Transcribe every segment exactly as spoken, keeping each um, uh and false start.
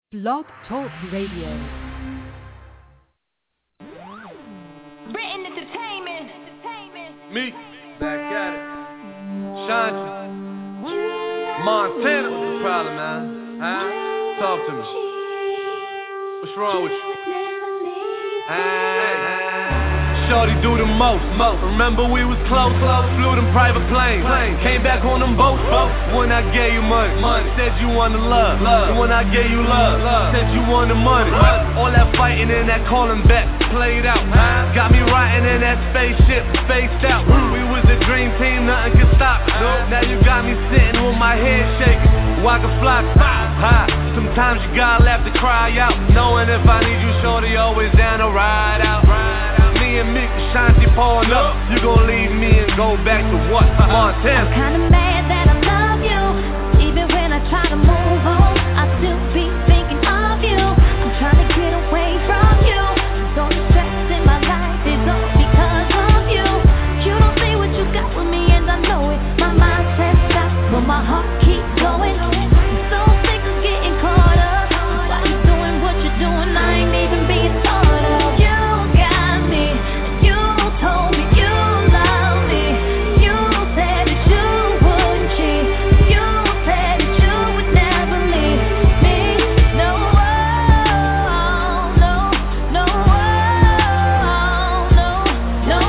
Blog Talk Radio. Britain Entertainment. Me, back at it. Shanti. Montana. What's the problem, man? Huh? Talk to me. What's wrong with you? Hey. Shorty do the most, most. Remember we was close, close. Flew them private planes. Plane. Came back on them boats, boats. When I gave you money, money. Said you wanted love, love. And when I gave you love, love. Said you wanted money, money. All that fighting and that calling back played out. Huh? Got me riding in that spaceship, spaced out. Mm. We was a dream team, nothing could stop it. Nope. Now you got me sitting with my head shaking. Waka Flocka, high. Sometimes you gotta have to cry out, knowing if I need you, shorty, always down to ride out. Ride out. Me and Mick, Shanti pouring up. You gon' leave me and go back to what? Montana. I'm kinda mad that I love you. Even when I try to move on, I still be thinking of you. I'm trying to get away from you. All the stress in my life is all because of you. You don't see what you got with me and I know it. My mind says stop, but my heart keeps going. I'm so sick of getting caught up. Why you doing what you're doing? I ain't even being thought of. You got me, you told me you love me. You said that you wouldn't cheat. You said that you would never leave me. No, no, no, no, no, no.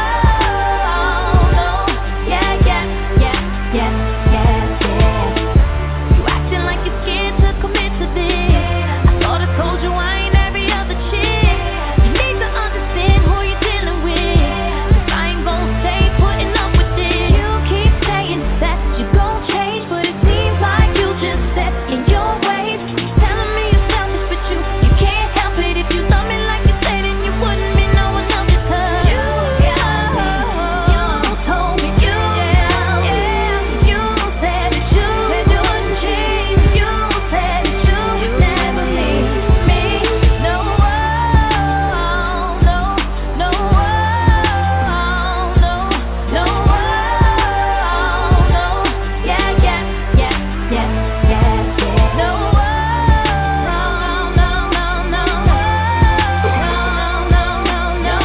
Yeah, yeah, yeah, yeah, yeah, yeah. You acting like you're scared to commit to this. I thought I told you I ain't every other chick. You need to understand who you're dealing with. 'Cause I ain't gon' stay putting up with this. You keep saying that you gon' change, but it seems like you just set in your ways. You're telling me you're selfish, but you, you can't help it. If you love me like you say, then you wouldn't be no one else just 'cause you, you told me you, yeah, you said that you wouldn't change. You said that you would never leave me. No, no, no, no, no, no. Yeah, yeah, yeah, yeah, yeah, yeah. No, no, no, no, no, no, no,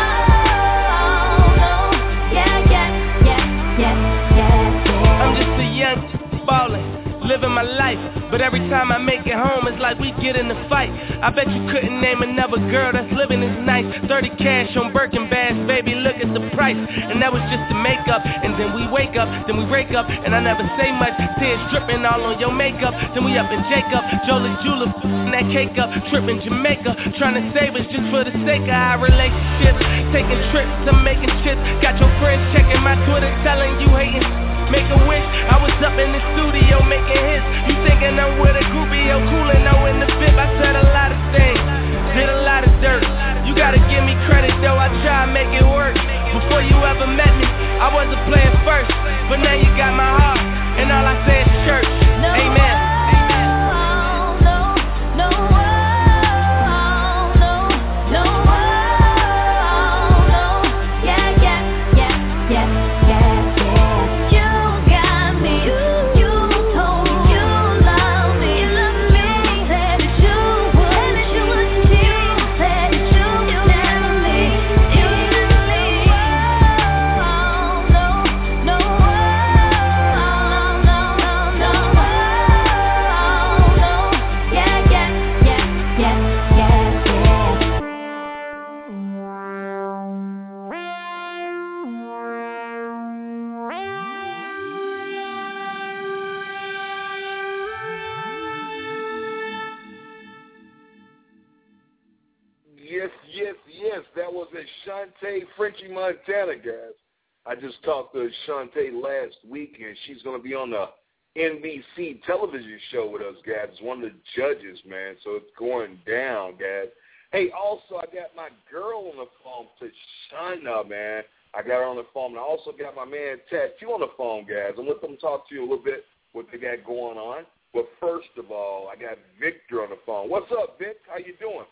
no. Yeah, yeah, yeah, yeah, yeah, yeah. I'm just a young ballin', living my life. But every time I make it home, it's like we get in a fight. I bet you couldn't name another girl that's living as nice. thirty cash on Birkin bags, baby, look at the price. And that was just the makeup. And then we wake up, then we break up. And I never say much, tears dripping all on your makeup. Then we up in Jacob, Jolie Jula, f***ing that cake up. Tripping Jamaica, trying to save us just for the sake of our relationship. Taking trips to making chips. Got your friends checking my Twitter, telling you hating. Make a wish, I was up in the studio making hits. You thinking I'm with a groupie, yo, coolin', no in the bib. I said a lot of things, did a lot of dirt. You gotta give me credit though, I try to make it work. Before you ever met me, I wasn't playing first. But now you got my heart, and all I say is church. Amen. Yes, yes, yes. That was at Shantae, Frenchie, Montana, guys. I just talked to Shantae last week, and she's going to be on the N B C television show with us, guys. It's one of the judges, man, so it's going down, guys. Hey, also, I got my girl on the phone, Tashana, man. I got her on the phone, and I also got my man Tattoo on the phone, guys. I'm let them talk to you a little bit what they got going on. But first of all, I got Victor on the phone. What's up, Vic? How you doing?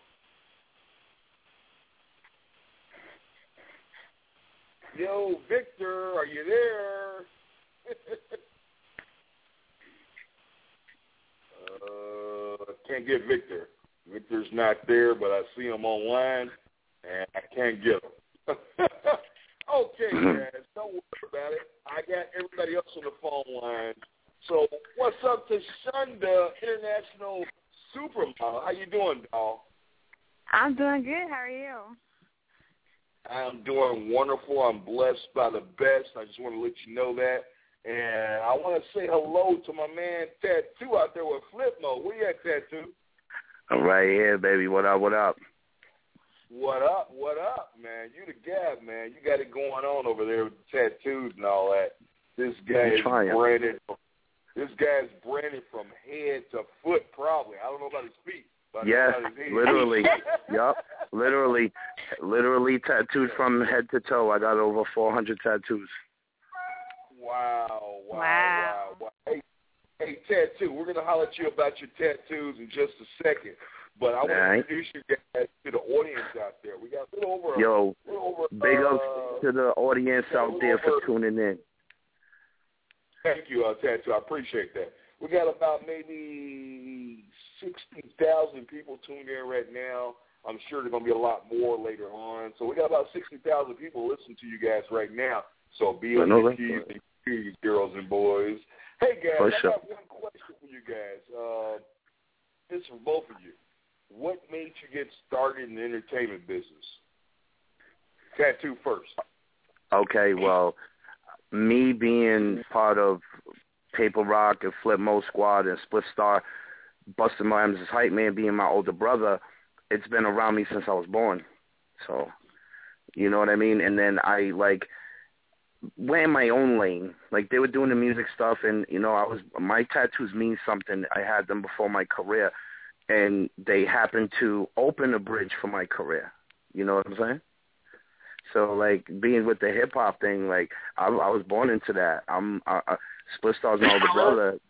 Yo, Victor, are you there? uh, can't get Victor. Victor's not there, but I see him online, and I can't get him. Okay, guys, don't worry about it. I got everybody else on the phone line. So what's up to Shonda, international supermodel? How you doing, doll? I'm doing good. How are you? I'm doing wonderful. I'm blessed by the best. I just want to let you know that. And I want to say hello to my man Tattoo out there with Flipmo. Where you at, Tattoo? I'm right here, baby. What up, what up? What up, what up, man? You the guy, man. You got it going on over there with the tattoos and all that. This guy is branded. This guy's branded from head to foot, probably. I don't know about his feet. But yes, I know about his head. literally. Yup, literally, literally tattooed from head to toe. I got over four hundred tattoos. Wow, wow, Wow. wow, wow. Hey, hey, Tattoo, we're going to holler at you about your tattoos in just a second. But I want right. to introduce you guys to the audience out there. We got a little over. Yo, a little over, big uh, ups to the audience out there for over, tuning in. Thank you, uh, Tattoo. I appreciate that. We got about maybe sixty thousand people tuned in right now. I'm sure there's going to be a lot more later on. So we got about sixty thousand people listening to you guys right now. So be on your Q's and Q's, girls and boys. Hey, guys, for I sure. got one question for you guys. Uh, this is for both of you. What made you get started in the entertainment business? Tattoo first. Okay, well, me being part of Paper Rock and Flip Mo Squad and Split Star, Busta Rhymes' hype man being my older brother, it's been around me since I was born. So, you know what I mean? And then I, like, went in my own lane. Like, they were doing the music stuff, and, you know, I was my tattoos mean something. I had them before my career, and they happened to open a bridge for my career. You know what I'm saying? So, like, being with the hip-hop thing, like, I, I was born into that. I'm uh, uh, Split Star's my older brother.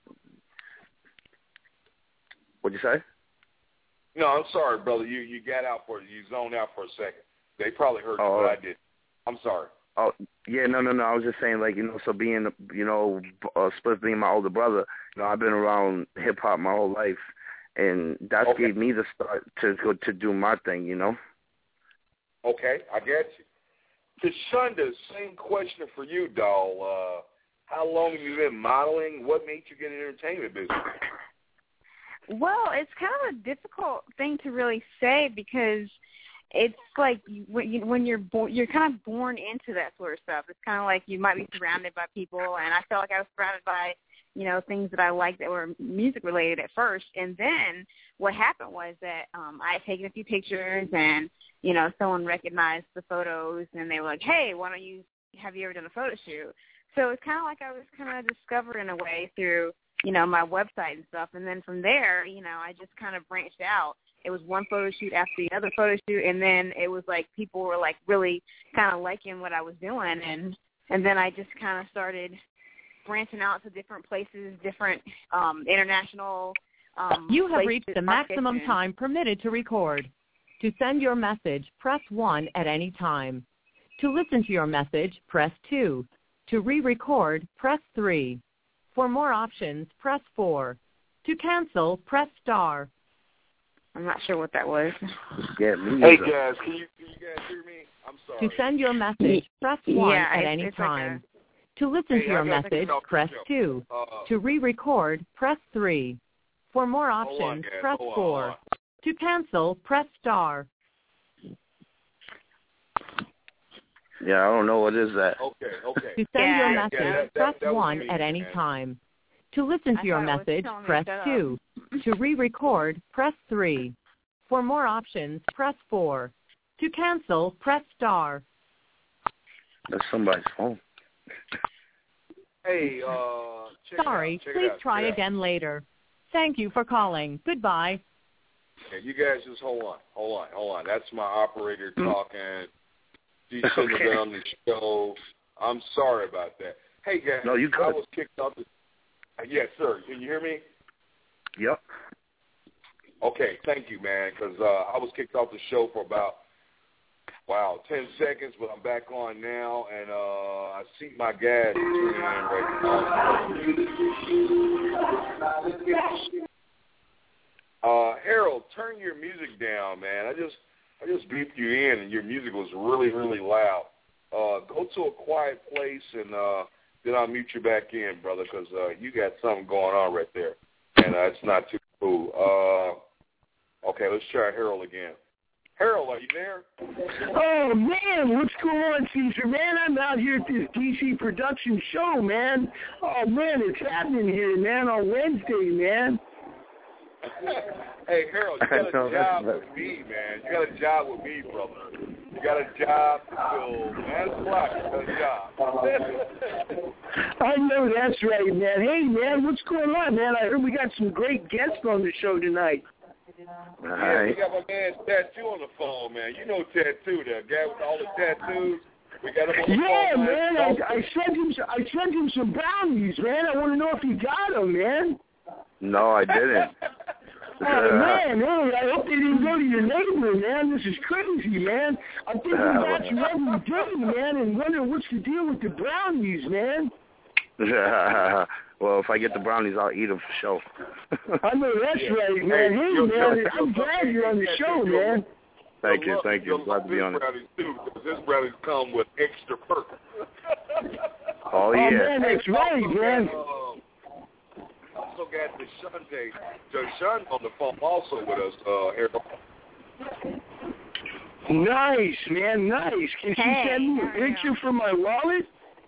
What'd you say? No, I'm sorry, brother. You you got out for you zoned out for a second. They probably heard oh, you, but I did. I'm sorry. Oh, yeah, no, no, no. I was just saying, like, you know, so being, you know, uh, Split being my older brother, you know, I've been around hip-hop my whole life, and that okay. gave me the start to go to do my thing, you know? Okay, I get you. To Shonda, same question for you, doll. Uh, how long have you been modeling? What made you get in the entertainment business? Well, it's kind of a difficult thing to really say because it's like when, you, when you're born, you're kind of born into that sort of stuff. It's kind of like you might be surrounded by people, and I felt like I was surrounded by, you know, things that I liked that were music related at first. And then what happened was that um, I had taken a few pictures, and you know, someone recognized the photos, and they were like, "Hey, why don't you have you ever done a photo shoot?" So it's kind of like I was kind of discovered in a way through, you know, my website and stuff. And then from there, you know, I just kind of branched out. It was one photo shoot after the other photo shoot, and then it was like people were like really kind of liking what I was doing, and and then I just kind of started branching out to different places, different um, international. Um, you have places, reached the maximum time permitted to record. To send your message, press one at any time. To listen to your message, press two. To re-record, press three. For more options, press four. To cancel, press star. I'm not sure what that was. Yeah, me hey, either. guys, can you, can you guys hear me? I'm sorry. To send your message, press one yeah, at it's, any it's time. Like a... To listen hey, to your message, press two. Uh, to re-record, press three. For more options, on, press hold four. On, to cancel, press star. Yeah, I don't know what is that. Okay, okay. To send Yeah, your yeah, message, yeah, that, press that, that one me, at any man. time. To listen to I your thought it was message, telling me press shut up. two. To re-record, press three. For more options, press four. To cancel, press star. That's somebody's phone. Hey, uh, check Sorry, it out, check please it out, try check it again out. later. Thank you for calling. Goodbye. Okay, you guys just hold on, hold on, hold on. That's my operator talking. She shouldn't have been on the show. I'm sorry about that. Hey, guys, No, you I good. was kicked off the... Yes, sir. Can you hear me? Yep. Okay, thank you, man, because uh, I was kicked off the show for about, wow, ten seconds, but I'm back on now, and uh, I see my guys tuning in right now. Uh, Harold, turn your music down, man. I just I just beeped you in, and your music was really, really loud. Uh, go to a quiet place, and uh, then I'll mute you back in, brother, because uh, you got something going on right there, and uh, it's not too cool. Uh, okay, let's try Harold again. Harold, are you there? Oh, man, what's going on, Caesar? Man, I'm out here at this D C production show, man. Oh, man, it's happening here, man, on Wednesday, man. Hey, Harold, you got a job with me, man. You got a job with me, brother. You got a job until nine o'clock. You got a job. I know that's right, man. Hey, man, what's going on, man? I heard we got some great guests on the show tonight. Yeah, right. We got my man Tattoo on the phone, man. You know Tattoo, that guy with all the tattoos. We got him on the yeah, phone. Man, man, I, I sent him. I sent him some brownies, man. I want to know if he got them, man. No, I didn't. Oh, man, hey, I hope they didn't go to your neighbor, man. This is crazy, man. I'm thinking about you every day, man, and wondering what's the deal with the brownies, man. Well, if I get the brownies, I'll eat them for sure. I know that's yeah. right, man. Hey, hey man, I'm glad you're on the show, man. Thank you, thank you. I'm glad to be on it. Too, because this brownies come with extra perks. Oh, yeah. Oh, man, that's right, man. Also got the Shante, Deshaun on the phone also with us, uh, Harold. Nice, man, nice. Can she hey, send me a picture from my wallet?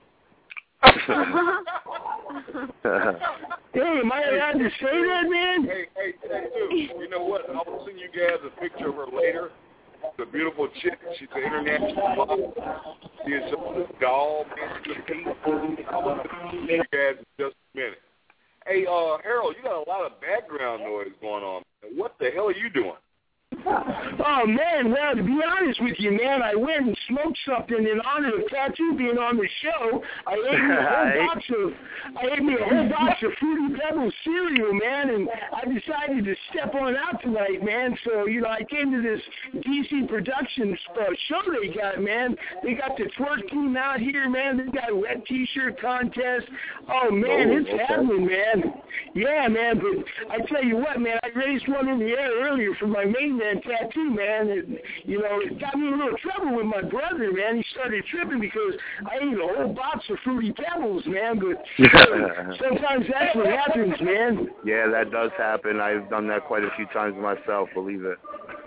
Hey, am I allowed to say that, man? Hey, hey, hey, dude, you know what? I'll send you guys a picture of her later. The beautiful chick. She's an international model. She is a doll, man. She's a piece. I'll send you guys in just a minute. Hey, uh, Harold, you got a lot of background noise going on. What the hell are you doing? Oh, man, well, to be honest with you, man, I went and smoked something in honor of Tattoo being on the show. I ate me a whole box of, I ate me a whole box of Fruity Pebbles cereal, man, and I decided to step on out tonight, man. So, you know, I came to this D C Productions uh, show they got, man. They got the twerk team out here, man. They got a wet T-shirt contest. Oh, man, oh, it's okay. happening, man. Yeah, man, but I tell you what, man, I raised one in the air earlier for my main man. Tattoo, man. It, you know, it got me in a little trouble with my brother, man. He started tripping because I ate a whole box of Fruity Pebbles, man. But uh, sometimes that's what happens, man. Yeah, that does happen. I've done that quite a few times myself, believe it.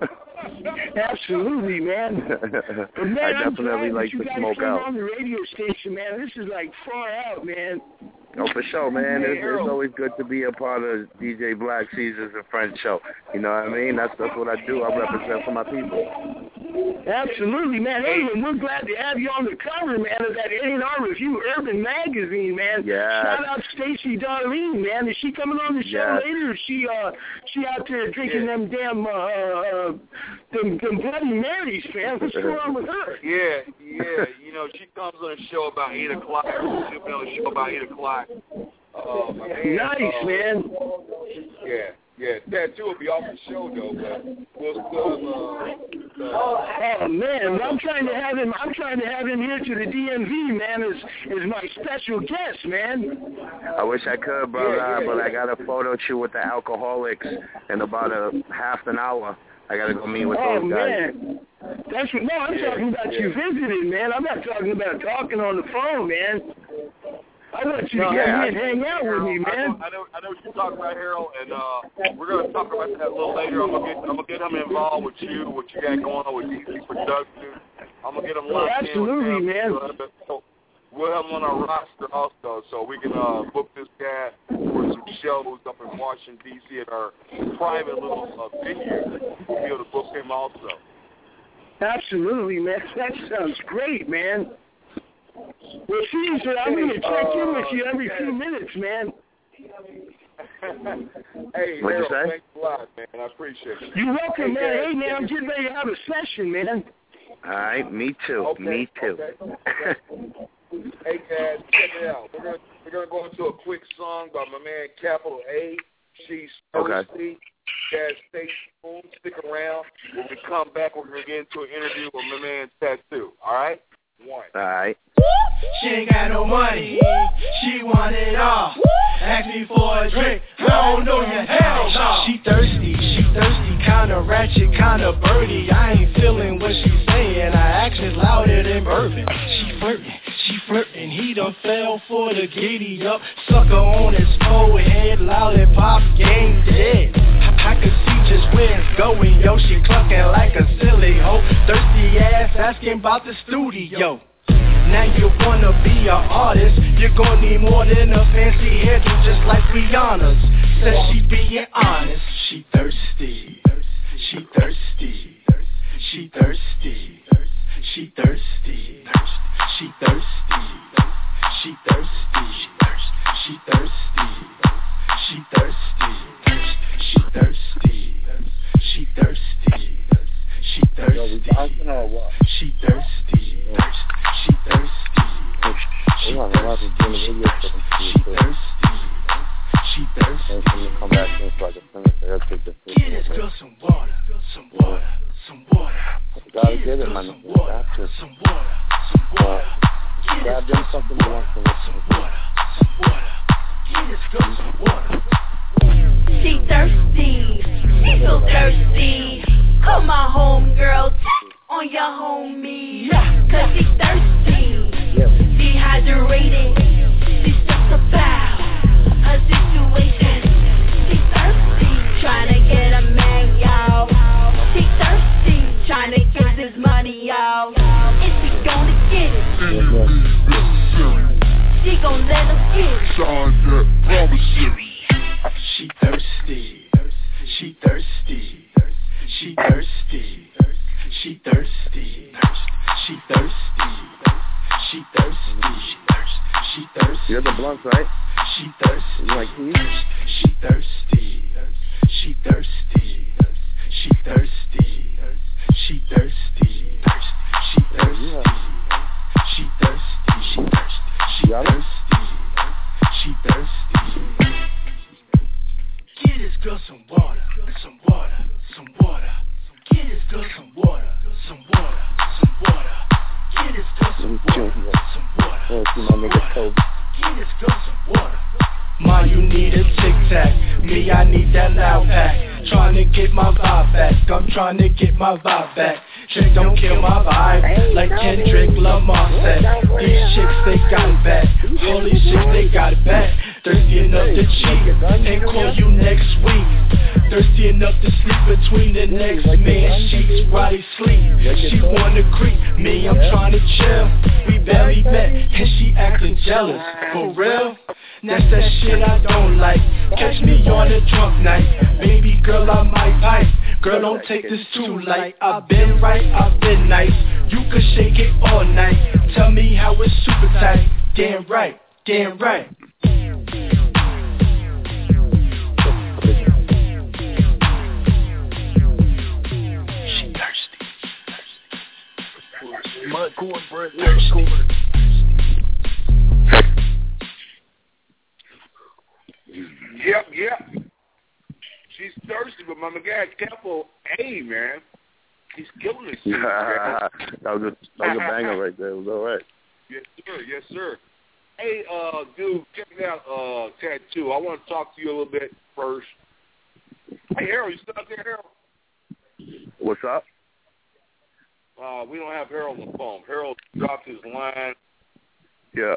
Absolutely, man. But man, I definitely like to smoke out. On the radio station, man. This is like far out, man. Oh, for sure, man. It's, it's always good to be a part of D J Black Caesars and Friends show. You know what I mean? That's that's what I do. I represent for my people. Absolutely, man. Hey, and we're glad to have you on the cover, man, of that A and R Review Urban Magazine, man. Yeah. Shout out Stacey Darlene, man. Is she coming on the show yes. later? Or is she uh she out there drinking yeah. them damn uh, uh them, them Bloody Marys, man? What's going on with her? Yeah, yeah. You know, she comes on a show about eight o'clock. She'll be on a show about eight o'clock. Uh, man, nice, uh, man. Yeah. Yeah, Tattoo will be off the show though, but we'll still. Uh, uh, oh man, I'm trying to have him. I'm trying to have him here to the D M V, man, as as my special guest, man. I wish I could, brother, yeah, yeah, but yeah. I got a photo shoot with the Alcoholics in about a half an hour. I gotta go meet with oh, those guys. Man. That's what. No, I'm yeah, talking about yeah. you visiting, man. I'm not talking about talking on the phone, man. I want you to no, get yeah, me and hang out Harold, with me, man. I know, I know, I know what you're talking about, Harold, and uh, we're gonna talk about that a little later. I'm gonna get, I'm gonna get him involved with you, what you got going on with D C Productions. I'm gonna get him locked oh, absolutely, in. Absolutely, man. So we'll have him on our roster also, so we can uh, book this guy for some shows up in Washington D C at our private little uh, venue. We'll be able to book him also. Absolutely, man. That sounds great, man. Well, Caesar, I'm going to check uh, in with you every few minutes, man. Hey, What'd you Harold, say? thanks a lot, man. I appreciate it. You're welcome, hey, man. guys, Hey, man, I'm getting ready to have a session, man. All right, me too. Okay, me too. Okay, okay. Hey, guys, check it out. We're going we're gonna go into a quick song by my man Capital A. She's thirsty. Okay. Guys, stay tuned. Stick around. When we come back, we're going to get into an interview with my man Tattoo. All right? One. All right. She ain't got no money, she want it all. Ask me for a drink, I don't know you, hell no. She thirsty, she thirsty, kinda ratchet, kinda birdie. I ain't feeling what she's saying, her actions louder than bourbon. She flirting, she flirting, he done fell for the giddy up. Sucker on his forehead, lollipop, game dead. I can see just where it's going, yo. She clucking like a silly hoe. Thirsty ass asking about the studio. Now you wanna be an artist, you're gonna need more than a fancy hairdo, just like Rihanna's. Says she being honest. She thirsty, she thirsty, she thirsty, she thirsty, she thirsty, she thirsty, she thirsty, she thirsty, she thirsty, she thirsty, she thirsty, she thirsty. She thirsty. She thirsty. She thirsty. Come back in so I can finish it. I'll take the food. Get this girl some water, some water, some water. Gotta get it, man. Some water, some water, some water. Grab them something you want from it. Some water, some water. Get this girl some water. She thirsty. She so thirsty. Call my home girl. Check on your homie. Cause she thirsty. Dehydrated. She's just about her situation. She thirsty. Tryna get a man, y'all. She thirsty. Tryna get this money, y'all. Is she gonna get it? She gon' let him get it. Sign that promissory. She thirsty. She thirsty. She thirsty. She thirsty. She thirsty. She thirsty. She thirsty. You're the blunt, right? She thirsty. You like these? She thirsty. She thirsty. She thirsty. She thirsty. She thirsty. She thirsty. She thirsty. She thirsty. She thirsty. Get this girl some water, some water, some water. Get this girl some water, some water, some water. Get this girl some water, some water, some water. Get this girl some water. Ma, you need a Tic Tac. Me, I need that loud pack. Tryna get my vibe back. I'm tryna get my vibe back. Chick don't kill my vibe like Kendrick Lamar said. These chicks, they got it back. Holy shit, they got it back. Thirsty enough to cheat and call you next week. Thirsty enough to sleep between the next man sheets while they sleep. She wanna creep, me I'm tryna chill. We barely met and she acting jealous. For real? That's that shit I don't like. Catch me on a drunk night. Baby girl, I might pipe. Girl, don't take this too light. I've been right, I've been nice. You could shake it all night. Tell me how it's super tight. Damn right, damn right. She thirsty. My cornbread, thirsty. Yep, yep. She's thirsty, but my guy, careful. Hey, man. He's killing this shit. that was a, that was a banger right there. It was all right. Yes, sir. Yes, sir. Hey, uh, dude, check out uh, Tattoo. I want to talk to you a little bit first. Hey, Harold, you still out there, Harold? What's up? Uh, we don't have Harold on the phone. Harold dropped his line. Yeah.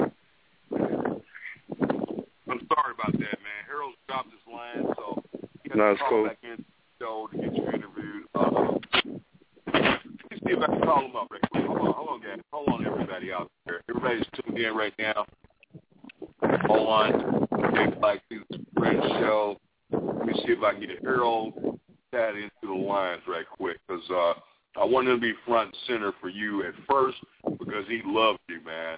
I'm sorry about that, man. Harold dropped his line, so he has no, to it's call cool. back in the show to get you interviewed. Uh, let me see if I can call him up right quick. Hold on, hold on, guys. Hold on, everybody out there. Everybody's tuned in right now. Hold on. It's like this great show. Let me see if I can get Harold that into the lines right quick, because uh, I want him to be front and center for you at first, because he loves you, man.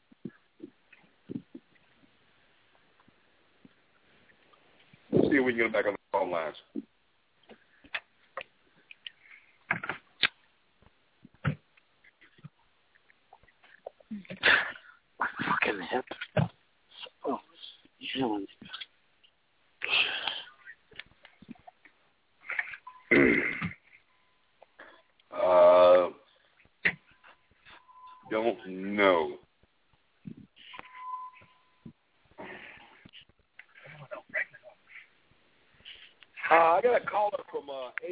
Let's see if we can get him back on the phone lines. My fucking hip. Oh, you Uh, don't know.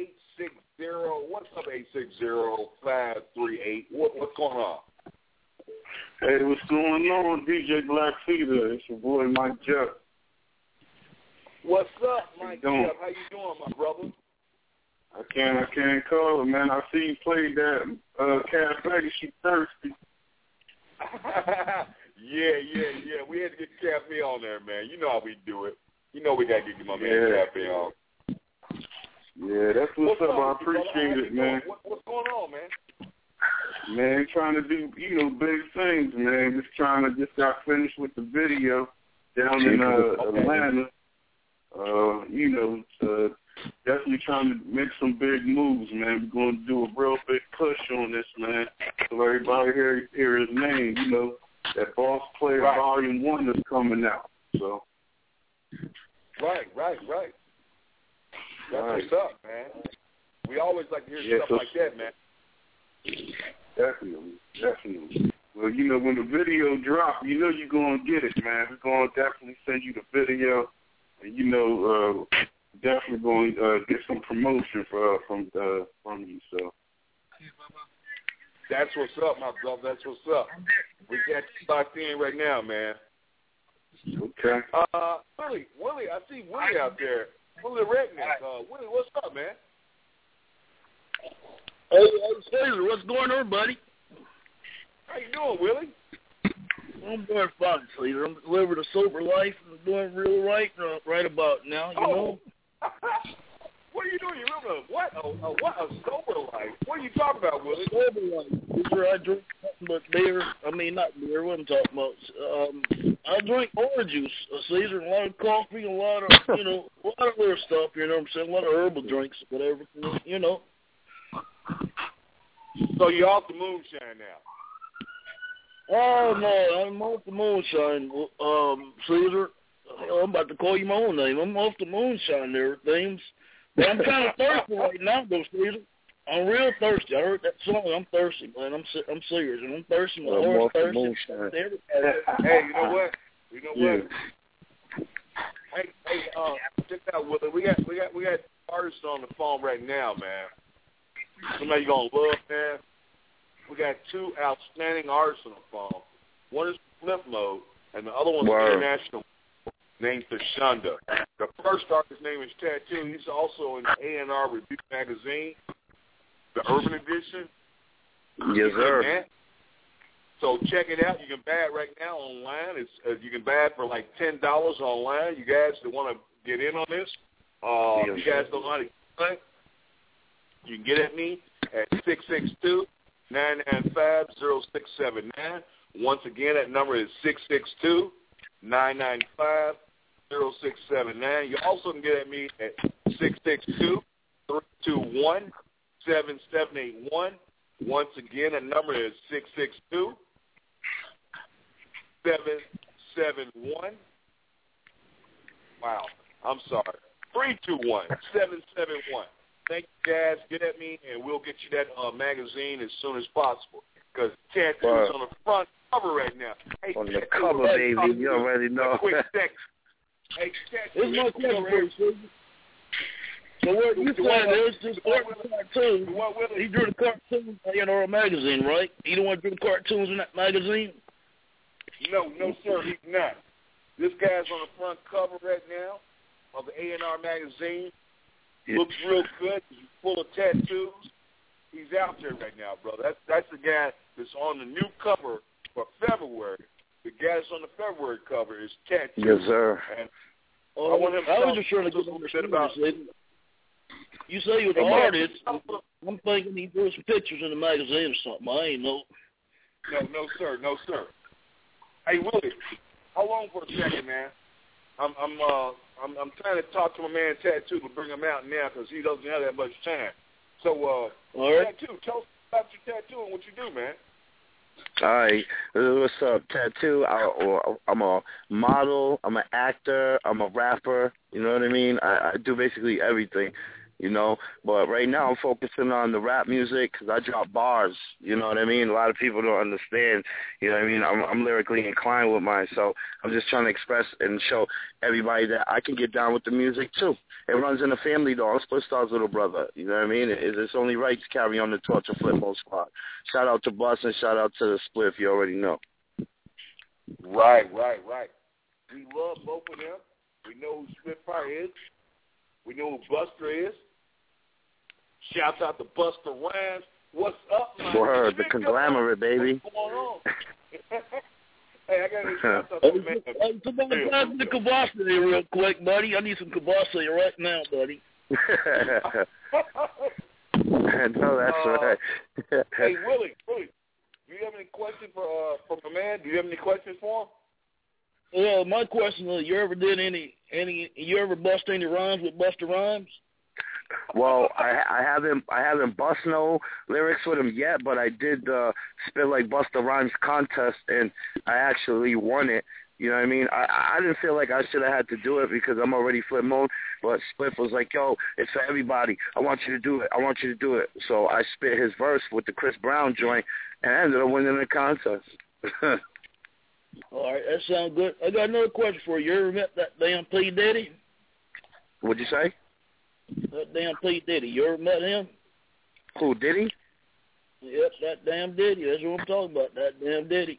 eight six zero. What's up, eight six zero, five three eight? What, what's going on? Hey, what's going on, D J Black Feeder? It's your boy, Mike Jeff. What's up, Mike Jeff? How you doing, my brother? I can't, I can't call it, man. I see you played that uh, Cafe. She thirsty. yeah, yeah, yeah. We had to get Cafe on there, man. You know how we do it. You know we got to get my man yeah. Cafe on. Yeah, that's what's, what's up. I appreciate it, man. What, what's going on, man? Man, trying to do, you know, big things, man. Just trying to, just got finished with the video down in uh, okay. Atlanta. Uh, you know, uh, definitely trying to make some big moves, man. We're going to do a real big push on this, man, so everybody hear, hear his name. You know, that Boss Player right. Volume one is coming out. So. Right, right, right. That's right. what's up, man. We always like to hear yeah, stuff so, like that, man. Definitely, definitely. Well, you know, when the video drop, you know you're going to get it, man. We're going to definitely send you the video. And, you know, uh, definitely going to uh, get some promotion for, uh, from uh, from you. So That's what's up, my brother. That's what's up. We got you locked in right now, man. Okay. Uh, Willie, Willie, I see Willie out there. Willie Redneck. Uh, Willie, what's up, man? Hey, hey, Caesar, what's going on, buddy? How you doing, Willie? I'm doing fine, Caesar. I'm living a sober life. I'm doing real right uh, right about now, you oh. know. What are you doing? You living a what? A, a what? A sober life? What are you talking about, Willie? Sober life. Caesar, I drink nothing but beer. I mean, not beer. What I'm talking about. Um, I drink orange juice, uh, Caesar, a lot of coffee, a lot of, you know, a lot of other stuff, you know what I'm saying? A lot of herbal drinks, whatever, you know. So you're off the moonshine now? Oh, no, I'm off the moonshine, um, Caesar. I'm about to call you my own name. I'm off the moonshine there, things. But I'm kind of thirsty right now, though, Caesar. I'm real thirsty. I heard that song. I'm thirsty, man. I'm I'm serious. And I'm thirsty. My I'm heart's off the thirsty. moonshine. Hey, you know what? You know yeah. what? Hey, hey, uh, check out, Willie. We got, we got, we got artists on the phone right now, man. Somebody you're gonna love, man. We got two outstanding artists on the phone. One is Flip Mode, and the other one's Word. international, named Thashunda. The first artist's name is Tattoo. He's also in the A and R Review magazine, the Urban Edition. Yes, sir. So check it out. You can buy it right now online. It's uh, you can buy it for like ten dollars online. You guys that want to get in on this, uh, yes, you guys don't know how to get it, you can get at me at six six two, nine nine five, zero six seven nine. Once again, that number is six six two, nine nine five, zero six seven nine. You also can get at me at six six two, three two one, seven seven eight one. Once again, that number is six six two, seven seven one. Wow, I'm sorry. three two one, seven seven one. Thank you, guys. Get at me, and we'll get you that uh, magazine as soon as possible. Because Tattoo's wow. on the front cover right now. Hey, on the Tattoo, cover, hey, baby. You already know. Quick text. Hey, Tattoo, It's my question, so what you saying is this cartoon, he drew the cartoon in our magazine, right? He don't want to do the cartoons in that magazine? No, no, sir, he's not. This guy's on the front cover right now of the A and R magazine. Yeah. Looks real good. He's full of tattoos. He's out there right now, brother. That's that's the guy that's on the new cover for February. The guy that's on the February cover is Tattoo. Yes, sir. And oh, I want him to I was talk just trying to a get little on bit about. You say you're the Hey, artist. man. I'm thinking he drew some pictures in the magazine or something. I ain't know. No, no, sir, no, sir. Hey, Willie, hold on for a second, man. I'm, I'm, uh, I'm, I'm trying to talk to my man Tattoo to bring him out now because he doesn't have that much time. So, uh, All right. Tattoo, tell us about your tattoo and what you do, man. All right, what's up, Tattoo? I, I'm a model, I'm an actor, I'm a rapper, you know what I mean? I, I do basically everything. you know. But right now I'm focusing on the rap music because I drop bars, you know what I mean? A lot of people don't understand, you know what I mean? I'm, I'm lyrically inclined with mine, so I'm just trying to express and show everybody that I can get down with the music too. It runs in the family, though. I'm Split Star's little brother, you know what I mean? It, it's only right to carry on the torch of Flip Mode Squad. Shout out to Bus and shout out to the Split, if you already know. Right, right, right. We love both of them. We know who Spitfire is. We know who Buster is. Shouts out to Buster Rhymes. What's up, man? Word, the conglomerate, baby. What's going on? Hey, I got to shout out to the man. Hey, somebody pass me the Kibasa here real quick, buddy. I need some Kibasa right now, buddy. No, that's uh, right. Hey, Willie, Willie, do you have any questions for uh, for the man? Do you have any questions for him? Well, my question is, you ever did any any? You ever bust any rhymes with Busta Rhymes? Well, I I haven't I haven't bust no lyrics with him yet, but I did uh, spit like Busta Rhymes contest, and I actually won it. You know what I mean? I I didn't feel like I should have had to do it because I'm already Flip Mode, but Spliff was like, yo, it's for everybody. I want you to do it. I want you to do it. So I spit his verse with the Chris Brown joint, and I ended up winning the contest. All right, that sounds good. I got another question for you. You ever met that damn P. Diddy? What'd you say? That damn P. Diddy. You ever met him? Who, Diddy? Yep, that damn Diddy. That's what I'm talking about, that damn Diddy.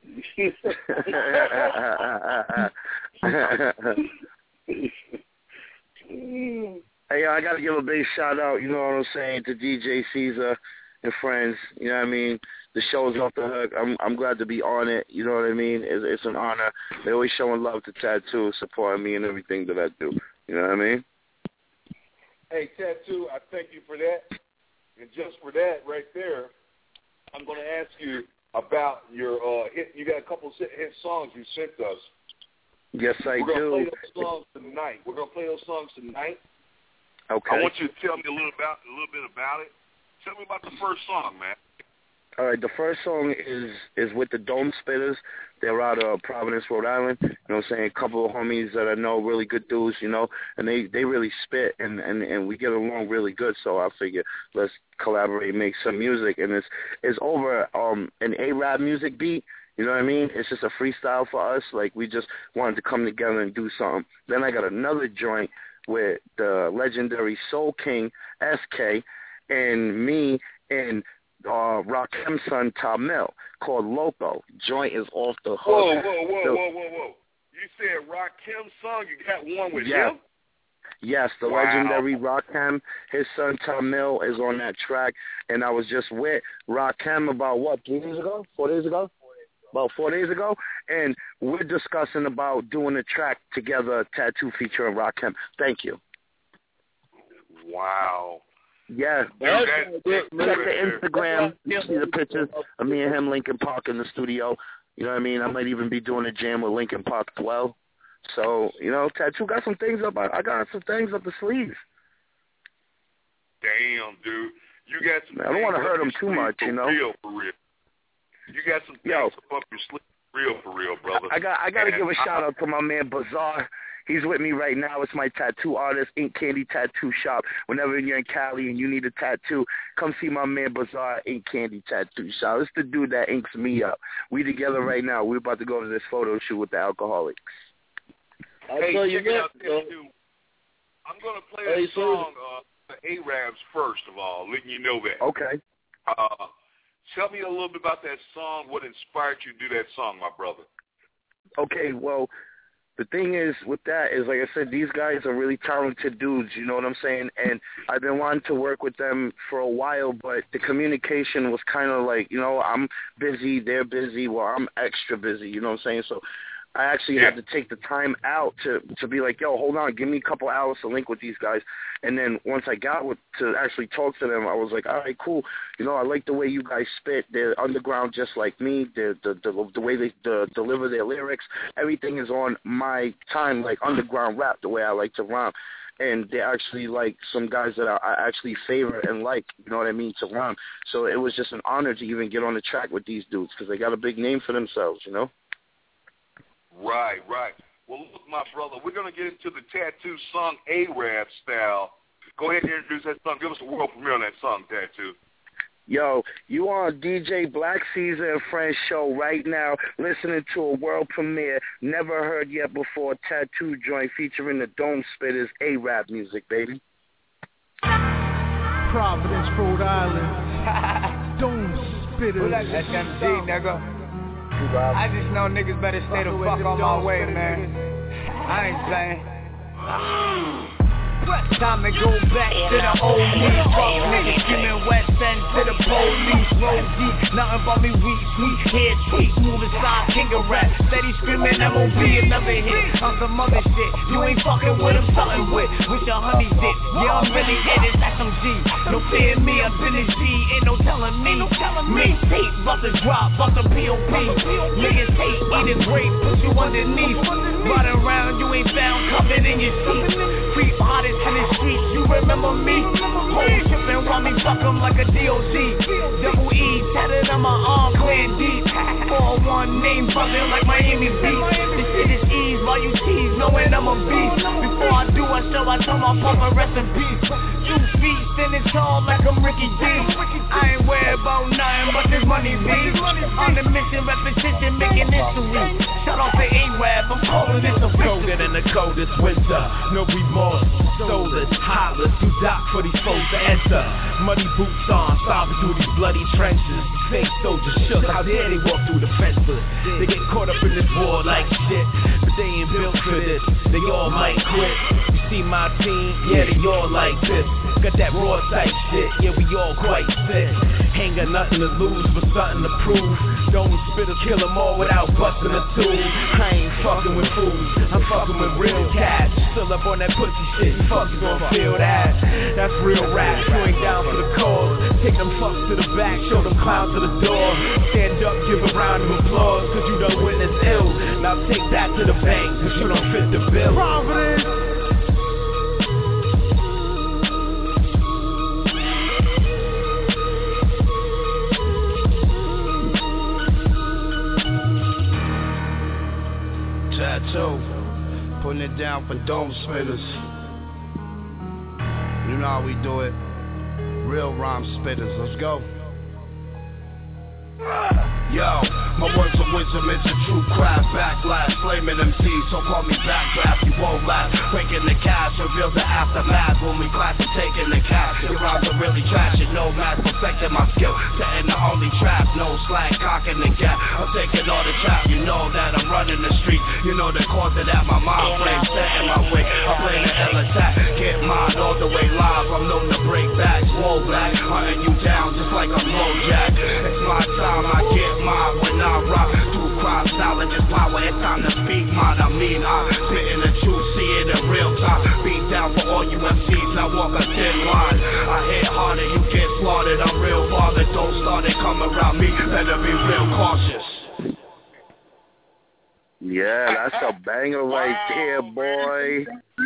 Hey, I got to give a big shout-out, you know what I'm saying, to D J Caesar and friends, you know what I mean? The show's off the hook. I'm I'm glad to be on it, you know what I mean? It's, it's an honor. They're always showing love to Tattoo, supporting me and everything that I do, you know what I mean? Hey, Tattoo, I thank you for that. And just for that right there, I'm going to ask you about your uh, hit. You got a couple of hit songs you sent us. Yes, I We're do. We're going to play those songs tonight. We're going to play those songs tonight. Okay. I want you to tell me a little about a little bit about it. Tell me about the first song, man. All right, the first song is is with the Dome Spitters. They're out of Providence, Rhode Island. You know what I'm saying? A couple of homies that I know, really good dudes, you know, and they, they really spit, and, and, and we get along really good. So I figure let's collaborate and make some music. And it's, it's over um, an A-Rap music beat. You know what I mean? It's just a freestyle for us. Like, we just wanted to come together and do something. Then I got another joint with the legendary Soul King, S K, and me and uh, Rakim's son, Tamil, called Loco. Joint is off the hook. Whoa, whoa, whoa, so, whoa, whoa, whoa. You said Rakim's song, you got one with yeah. him? Yes, the wow. legendary Rakim, his son Tamil is on that track, and I was just with Rakim about, what, three days ago? Four days ago? About four days ago, and we're discussing about doing a track together, Tattoo featuring Rakim. Thank you. Wow. Yeah, Dude, check the Instagram. You see the pictures of me and him, Linkin Park, in the studio. You know what I mean? I might even be doing a jam with Linkin Park as well. So, you know, Tattoo got some things up. I got some things up the sleeve. Damn, dude. You got some. Man, I don't want to hurt him too much, you know. Real, for real. You got some things Yo, up your sleeve, real for real, brother. I got I got to give a I, shout out to my man Bazaar. He's with me right now. It's my tattoo artist, Ink Candy Tattoo Shop. Whenever you're in Cali and you need a tattoo, come see my man Bazaar, Ink Candy Tattoo Shop. It's the dude that inks me up. We together right now. We're about to go to this photo shoot with the Alcoholics. Hey, I'll check you it out, that, Tattoo. I'm going to play hey, a song, uh, the A-Rabs first of all, letting you know that. Okay. Uh, tell me a little bit about that song. What inspired you to do that song, my brother? Okay, well, the thing is with that is, like I said, these guys are really talented dudes, you know what I'm saying? And I've been wanting to work with them for a while, but the communication was kind of like, you know, I'm busy, they're busy, well, I'm extra busy, you know what I'm saying? So I actually yeah. had to take the time out to to be like, yo, hold on, give me a couple hours to link with these guys. And then once I got with, to actually talk to them, I was like, all right, cool. You know, I like the way you guys spit. They're underground just like me. They're, the, the, the way they the, deliver their lyrics, everything is on my time, like underground rap, the way I like to rhyme. And they're actually like some guys that I, I actually favor and like, you know what I mean, to rhyme. So it was just an honor to even get on the track with these dudes because they got a big name for themselves, you know? Right, right. Well, look, my brother, we're going to get into the Tattoo song A-Rap style Go ahead and introduce that song. Give us a world premiere on that song, Tattoo. Yo, you on D J Black Caesar and Friends show right now, listening to a world premiere, never heard yet before, Tattoo joint featuring the Dome Spitters, A-Rap music, baby. Providence, Rhode Island. Dome Spitters. That's M C, nigga. I just know niggas better stay the fuck on my way, man. I ain't playing. Time to go back to the old me. Fuck niggas screaming West End to the police. Roll deep, nothing but me weak, sweet head tweet, moving side, king of rap. Steady screaming M O B, another hit on some other shit. You ain't fucking with him, something with. Wish your honey did. Yeah, I'm really in it, that's some G. No fear me, I'm in G. Ain't no telling me. Me tape, bust a drop, bust a P O P. Niggas hate, eating grape, put you underneath. Riding around, you ain't found, covered in your seat. Creep hottest in the streets, you remember me? Whole trippin' while me fuck 'em like a D O C. Double E, tatted on my arm, clan deep. four oh one name buzzing like Miami Beach. This shit is ease while you tease, knowing I'm a beast. Before I do a show, I tell my papa rest in peace. Two feet, standing tall like I'm Ricky D. I ain't worried about nothing but this money, B. On the mission, repetition, making history. Shout out to A-Rap, I'm calling this official. Colder than the coldest winter, no remorse. Soulless, heartless, you dock for these foes to enter. Muddy boots on, stomping through these bloody trenches. Fake soldiers shook, how dare they walk through the fences? They get caught up in this war like shit, but they ain't built for this. They all might quit. You see my team, yeah, they all like this. Got that raw type shit, yeah, we all quite sick. Ain't got nothing to lose, but something to prove. Don't spit or kill them all without busting a tool. I ain't fucking with fools, I'm fucking with real cats. Still up on that pussy shit, fuck you gon' feel that. That's real rap, you ain't down for the cause. Take them fucks to the back, show them clowns to the door. Stand up, give a round of applause, cause you done witness ill. Now take that to the bank, cause you don't fit the bill. Providence. Tattoo, putting it down for Dome Spitters. You know how we do it. Real rhyme spitters, let's go. Yo, my words of wisdom is a true craft. Backlash, flaming M Cs, so call me backdraft. You won't laugh, breaking the cash, reveal the aftermath. When we clash and taking the cash, your rhymes are really trash. You know math, perfecting my skill, setting the only trap. No slack, cocking the gap, I'm taking all the trap. You know that I'm running the street, you know the cause of that. My mind frame set in my way, I'm playing the L attack. Get mine all the way live, I'm known to break back. Whoa back, hunting you down just like I'm low jack. It's my time, I get mine when I rock. Through crowd knowledge is power, it's time to speak mine. I mean I'm spitting the truth, see it in real time. Beat down for all you M Cs, now walk a thin line. I hit harder, you get slaughtered. I'm real father, don't start it, come around me, better be real cautious. Yeah, that's a banger right there, boy.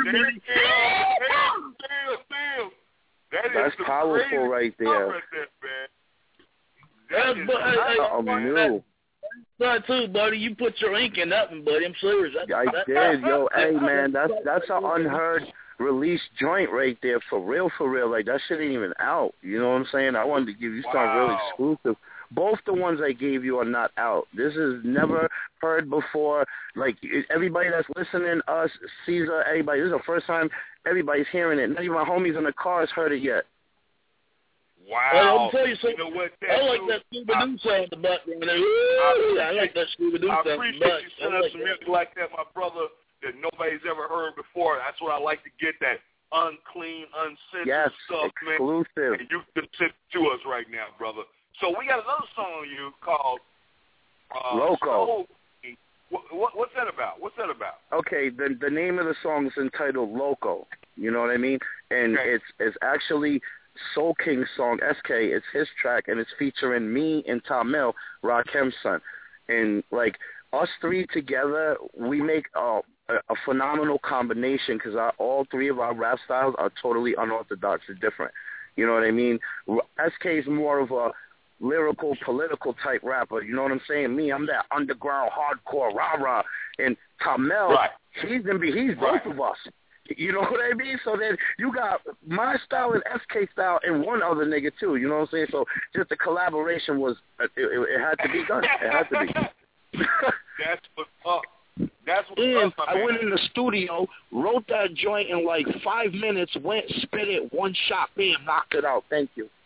That's powerful right there. That's something new. That too, buddy. You put your ink in that one, buddy. I'm serious. That's, I that, did, yo. Hey, man, that's that's an unheard release joint right there, for real, for real. Like that shit ain't even out. You know what I'm saying? I wanted to give you something wow. really exclusive. Both the ones I gave you are not out. This is never heard before. Like everybody that's listening, us, Caesar, everybody. This is the first time everybody's hearing it. Not even my homies in the cars heard it yet. Wow. Well, I'll tell you something. You know what, I like that Scooby-Doo sound in the background. I, I like that Scooby-Doo sound. I appreciate you sending us some music like that, my brother, that nobody's ever heard before. That's what I like to get, that unclean, uncensored yes, stuff, exclusive. man. And you can send it to us right now, brother. So we got another song on you called uh, Loco. What, what, what's that about? What's that about? Okay, the the name of the song is entitled Loco. You know what I mean? And okay. it's it's actually Soul King's song, S K. It's his track, and it's featuring me and Tamil, Rakem's son. And like us three together, we make a, a, a phenomenal combination because all three of our rap styles are totally unorthodox and different. You know what I mean? S K is more of a lyrical, political type rapper. You know what I'm saying? Me, I'm that underground, hardcore, rah-rah. And Tamil, right. he's gonna be, he's right. both of us. You know what I mean? So then you got my style and S K style and one other nigga too. You know what I'm saying? So just the collaboration was it, it, it had to be done. It had to be. That's what's up. That's what's and up. My I man. went in the studio, wrote that joint in like five minutes, went, spit it, one shot, bam, knocked it out. Thank you.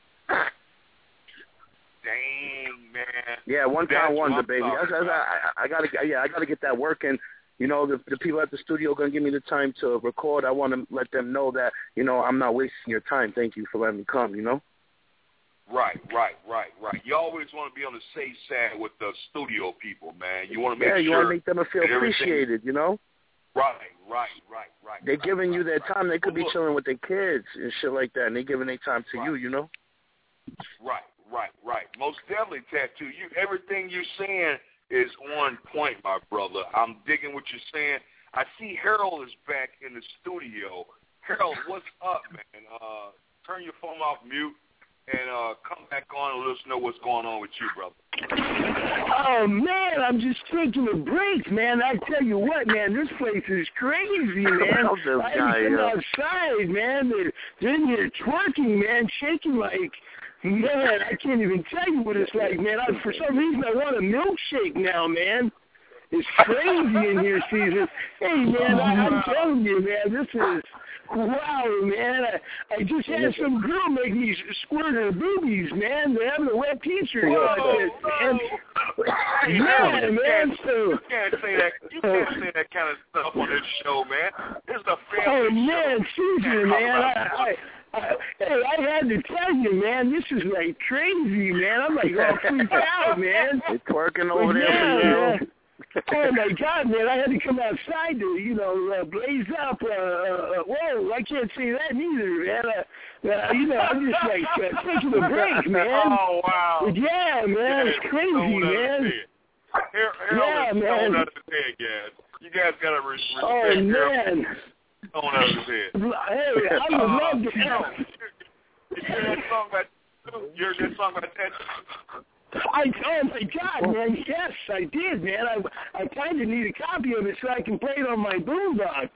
Dang, man. Yeah, one time That's wonder, what I'm baby. I, talking I, about. I, I gotta, yeah, I gotta get that working. You know, the the people at the studio are gonna give me the time to record. I want to let them know that, you know, I'm not wasting your time. Thank you for letting me come. You know. Right, right, right, right. You always want to be on the safe side with the studio people, man. You want to make yeah, you sure want to make them feel that everything- appreciated. You know. Right, right, right, right. They're right, giving right, you their right. time. They could be Well, look, chilling with their kids and shit like that, and they're giving their time to Right. you. You know. Right, right, right. Most definitely, Tattoo. You everything you're saying is on point, my brother. I'm digging what you're saying. I see Harold is back in the studio. Harold, what's up, man? Uh, turn your phone off mute and uh, come back on and let us know what's going on with you, brother. Oh, man, I'm just taking a break, man. I tell you what, man, this place is crazy, man. Love this I guy, come yeah. outside, man. They're, they're in here twerking, man, shaking like, man, I can't even tell you what it's like, man. I, for some reason, I want a milkshake now, man. It's crazy in here, Caesar. Hey, man, I, I'm telling you, man, this is, wow, man. I, I just had some girl make me squirt her boobies, man. They're having a wet teacher. Whoa, man. Yeah, you man. Can't, So, you can't say that. You can't say that kind of stuff on this show, man. This is a family oh, show. man, Caesar, You can't man. talk I, about I, I, hey, I had to tell you, man, this is like crazy, man. I'm like all freaked out, man. They're twerking over But there yeah, for you. man. Oh my God, man! I had to come outside to, you know, uh, blaze up. Uh, uh, whoa, I can't say that neither, man. Uh, uh, you know, I'm just like uh, taking a break, man. Oh wow! But yeah, man, it's crazy, man. Here, Yeah, man. Stone out of his head, guys. You guys gotta re- respect Oh Harold. man! Stone out of his head. Hey, I would Uh, love to. you know, you hear that song by? You heard that song by Tattoo? I oh my God, man! Yes, I did, man. I I kind of need a copy of it so I can play it on my boombox.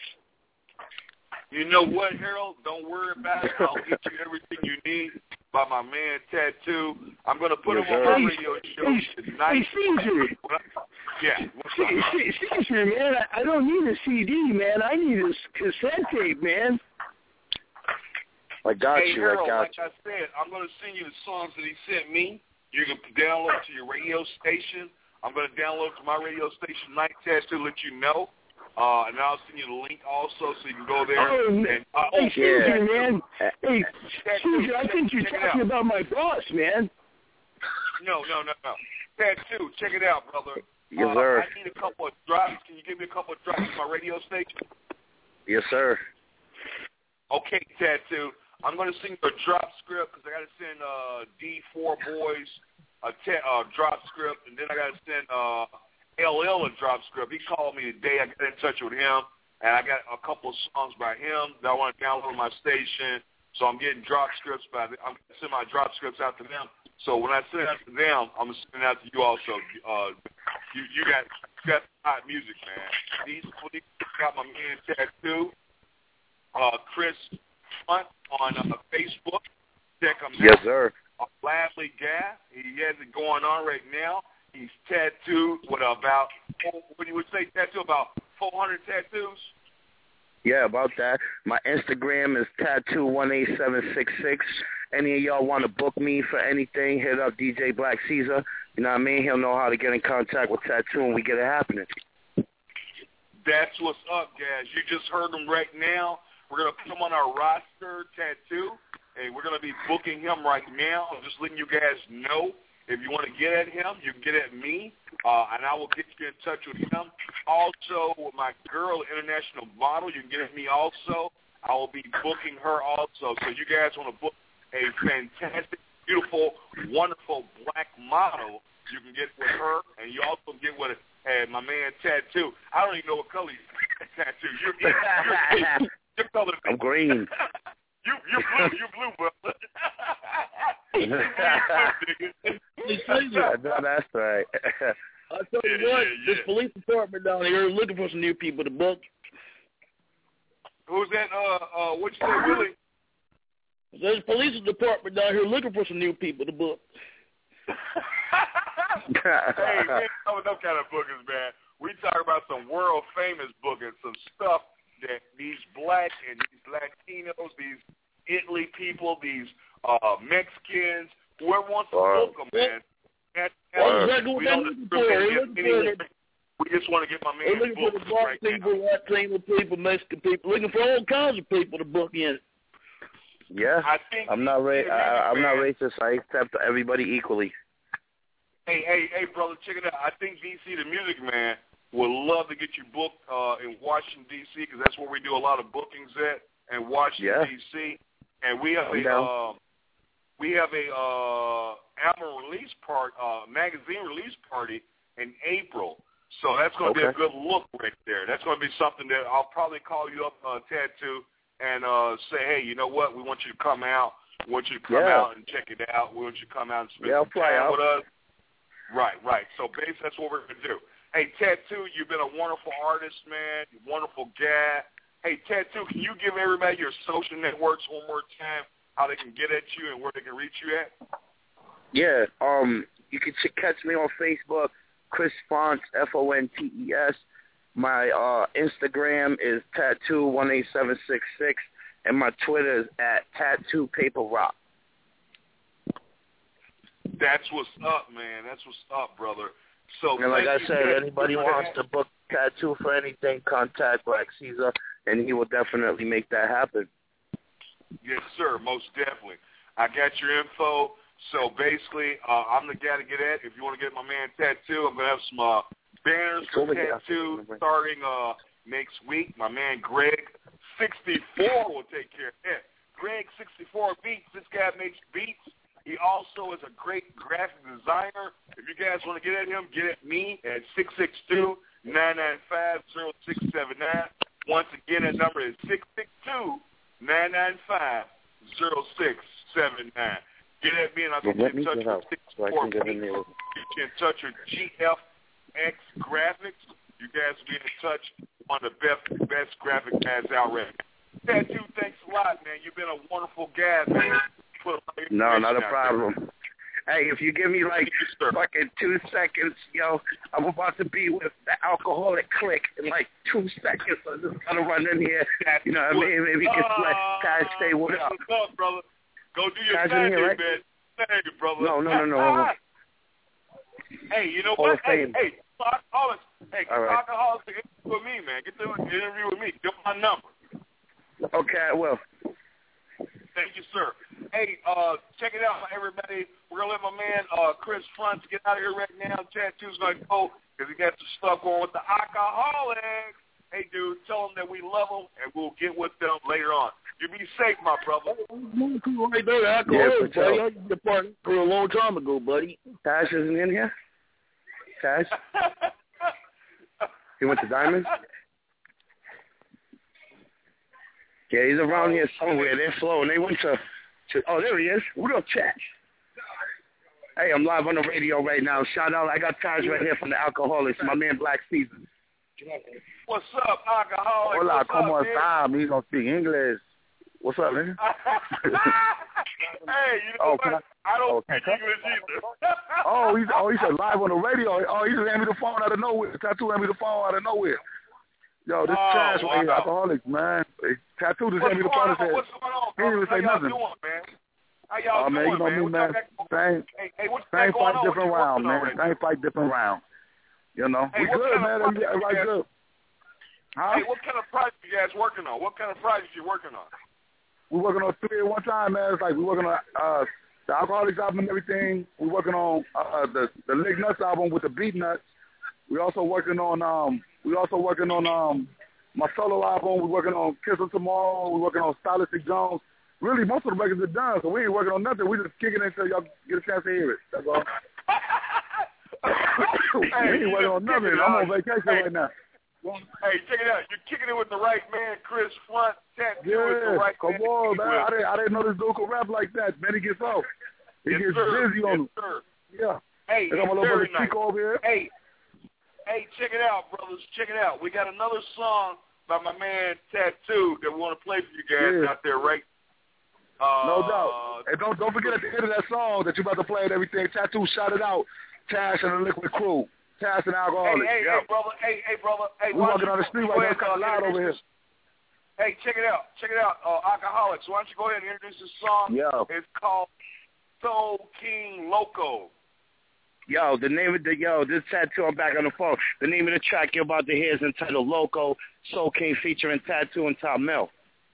You know what, Harold? Don't worry about it. I'll get you everything you need by my man Tattoo. I'm gonna put Yes, him on sir. my radio show tonight. Hey, Caesar. Yeah. What's See, up? see, Caesar, man, I, I don't need a C D, man. I need a s- cassette tape, man. I got Hey, you. Harold, I got like I said, I'm going to send you the songs that he sent me. You can download to your radio station. I'm going to download to my radio station, Night Test, to let you know. Uh, and I'll send you the link also so you can go there. Oh, and, uh, hey, Caesar, yeah. man. Hey, Tattoo, Caesar, I think you're check it talking out. about my boss, man. No, no, no, no. Tattoo, check it out, brother. Yes, uh, sir. I need a couple of drops. Can you give me a couple of drops to my radio station? Yes, sir. Okay, Tattoo. I'm going to send you a drop script because I got to send uh, D four Boys a te- uh, drop script, and then I got to send uh, L L a drop script. He called me today. I got in touch with him, and I got a couple of songs by him that I want to download on my station. So I'm getting drop scripts by the, I'm going to send my drop scripts out to them. So when I send it out to them, I'm going to send it out to you also. Uh, you, you got you got hot music, man. These these got my man Tattoo, uh, Chris Hunt on uh, Facebook. Check him Yes, out. sir. A lively guy. He has it going on right now. He's tattooed with about, what you would say, tattoo about four hundred tattoos. Yeah, about that. My Instagram is tattoo one eight seven six six. Any of y'all want to book me for anything, hit up D J Black Caesar. You know what I mean? He'll know how to get in contact with Tattoo, and we get it happening. That's what's up, guys. You just heard him right now. We're going to put him on our roster, Tattoo, and we're going to be booking him right now. I'm just letting you guys know. If you want to get at him, you can get at me, uh, and I will get you in touch with him. Also, with my girl, International Model, you can get at me also. I will be booking her also. So you guys want to book a fantastic, beautiful, wonderful black model, you can get with her, and you also get with uh, my man Tattoo. I don't even know what color you Tattoo. You're, you're, you're, you're color. I'm green. You, you're blue. You're blue, brother. I know that's right. I'll tell you Yeah, what, yeah, this yeah. police department down here is looking for some new people to book. Who's that? Uh, uh, what you say, Willie? There's a police department down here looking for some new people to book. Hey, we ain't talking about no kind of bookings, man. We talk about some world famous bookings, some stuff that these black and these Latinos, these Italy people, these uh, Mexicans, whoever wants to Wow. book them, man. That, Well, that, exactly what we, they're don't looking for. discriminate They're looking against for anything. We just want to get my They're man looking for the booked black right people, now. Latino people, Mexican people, looking for all kinds of people to book in. Yeah, I think I'm not ra- I, I'm not man. racist. I accept everybody equally. Hey, hey, hey, brother, check it out. I think D C the Music Man would love to get you booked uh, in Washington, D C, because that's where we do a lot of bookings at, in Washington, Yeah. D C. And we have I'm a down. uh, we have a uh, album release part, uh, magazine release party in April. So that's going to Okay. be a good look right there. That's going to be something that I'll probably call you up, uh, Tattoo, and uh, say, hey, you know what? We want you to come out. We want you to come Yeah. out and check it out. We want you to come out and spend Yeah, I'll some fly time out. with us. Right, right. So, base, that's what we're going to do. Hey, Tattoo, you've been a wonderful artist, man. You're a wonderful guy. Hey, Tattoo, can you give everybody your social networks one more time, how they can get at you and where they can reach you at? Yeah, um, you can ch- catch me on Facebook, Chris Fontes, F O N T E S. My uh, Instagram is tattoo one eight seven six six, and my Twitter is at tattoo paper rock. That's what's up, man. That's what's up, brother. So, And like I thank you, said, Tattoo, anybody for wants that. to book Tattoo for anything, contact Black Caesar, and he will definitely make that happen. Yes, sir, most definitely. I got your info. So basically, uh, I'm the guy to get at. If you want to get my man Tattoo, I'm going to have some uh, banners for Totally, yeah. Tattoo starting uh, next week. My man Greg sixty-four will take care of that. Greg sixty-four Beats. This guy makes beats. He also is a great graphic designer. If you guys want to get at him, get at me at six six two, nine nine five, zero six seven nine. Once again, that number is six six two, nine nine five, zero six seven nine. Get at me and I'll get you Let in me touch get with out six so I four can get in Beats. there. Get you in touch with G F X Graphics. You guys will be in touch. One of the best, best graphic guys out right now. Tattoo, thanks a lot, man. You've been a wonderful guy, man. Put a lot of No, not a information out there. problem. Hey, if you give me like fucking two seconds, yo, I'm about to be with the Alcoholic Clique in like two seconds. So I just gotta run in here. You know what I mean? Maybe you can let guys say what up. What's up, brother? Go do your Guys in thing, here, right? man. Thank you, brother. No, no, no, no. Hey, you know Hall what? of Hey, Fame. hey, alcoholics. Hey, get All right. alcoholics to interview with me, man. Get the interview with me. Give my number. Okay, I will. Thank you, sir. Hey, uh, check it out, everybody. We're going to let my man uh, Chris Fontes get out of here right now. Tattoo's going to go because he got some stuff going with the alcoholics. Hey, dude, tell them that we love them, and we'll get with them later on. You be safe, my brother. Right there, Yeah, alcoholic, for buddy. sure. I used to party for a long time ago, buddy. Cash isn't in here? Cash? He went to Diamonds? Yeah, he's around here somewhere. They're flowing. They went to, to oh, there he is. What up, Cash? Hey, I'm live on the radio right now. Shout out. I got Taj right here from the Alcoholics. My man Black Caesar. What's up, alcoholics? Hola, What's ¿cómo up, man? está? Me don't speak English. What's up, man? Hey, you know Oh, what? can I- I don't oh, speak can I- English either. Oh, he's oh, he said live on the radio. Oh, he just handed me the phone out of nowhere. Tattoo handed me the phone out of nowhere. Yo, this Oh, trash right here, wow. Alcoholics, man. Hey, Tattoo just What's handed me the going phone and on? said, What's going on, he didn't bro? even How say y'all nothing. doing, man? How y'all Oh, man, doing, you know man? me, What man. y'all got- Same, Hey, hey, what you same got going fight, on? different What you round, working on man. right Same fight, different round. You know, Hey, we what good, kind of man. project Everybody you guys- good. Huh? Hey, what kind of project you guys working on? What kind of project you working on? We're working on three at one time, man. It's like we're working on uh, the Alcoholics album and everything. We're working on uh, the the Lick Nuts album with the Beat Nuts. We're also working on um we also working on um my solo album. We're working on Kiss of Tomorrow. We're working on Stylistic Jones. Really, most of the records are done, so we ain't working on nothing. We just kicking it until y'all get a chance to hear it. That's all. Hey, we ain't you working just on nothing. kicking it, I'm dog. on vacation Hey. right now. Hey, check it out. You're kicking it with the right man, Chris Front. Tattoo is the Yeah, right come man. to on, kick man. with. I didn't, I didn't know this dude could rap like that. Man, he gets off. He Yes, gets sir. busy yes, on him. Sir. Yeah. Hey, They got my he's little very brother nice. Chico over here. Hey, hey, check it out, brothers. Check it out. We got another song by my man Tattoo that we want to play for you guys yeah. out there, right? Uh, no doubt. And don't don't forget at the end of that song that you're about to play and everything, Tattoo shout it out, Tash and the Liquid Crew. Tash and Alcoholics. Hey, hey, yeah. hey, brother. Hey, hey, brother. Hey, we walking on the street right now. It's kind of loud over here. Hey, check it out. Check it out. Uh, Alcoholics. Why don't you go ahead and introduce this song? Yeah. It's called Soul King Loco. Yo, the name of the, yo, this Tattoo, I'm back on the phone. The name of the track you're about to hear is entitled Loco, Soul King featuring Tattoo and Top Mel.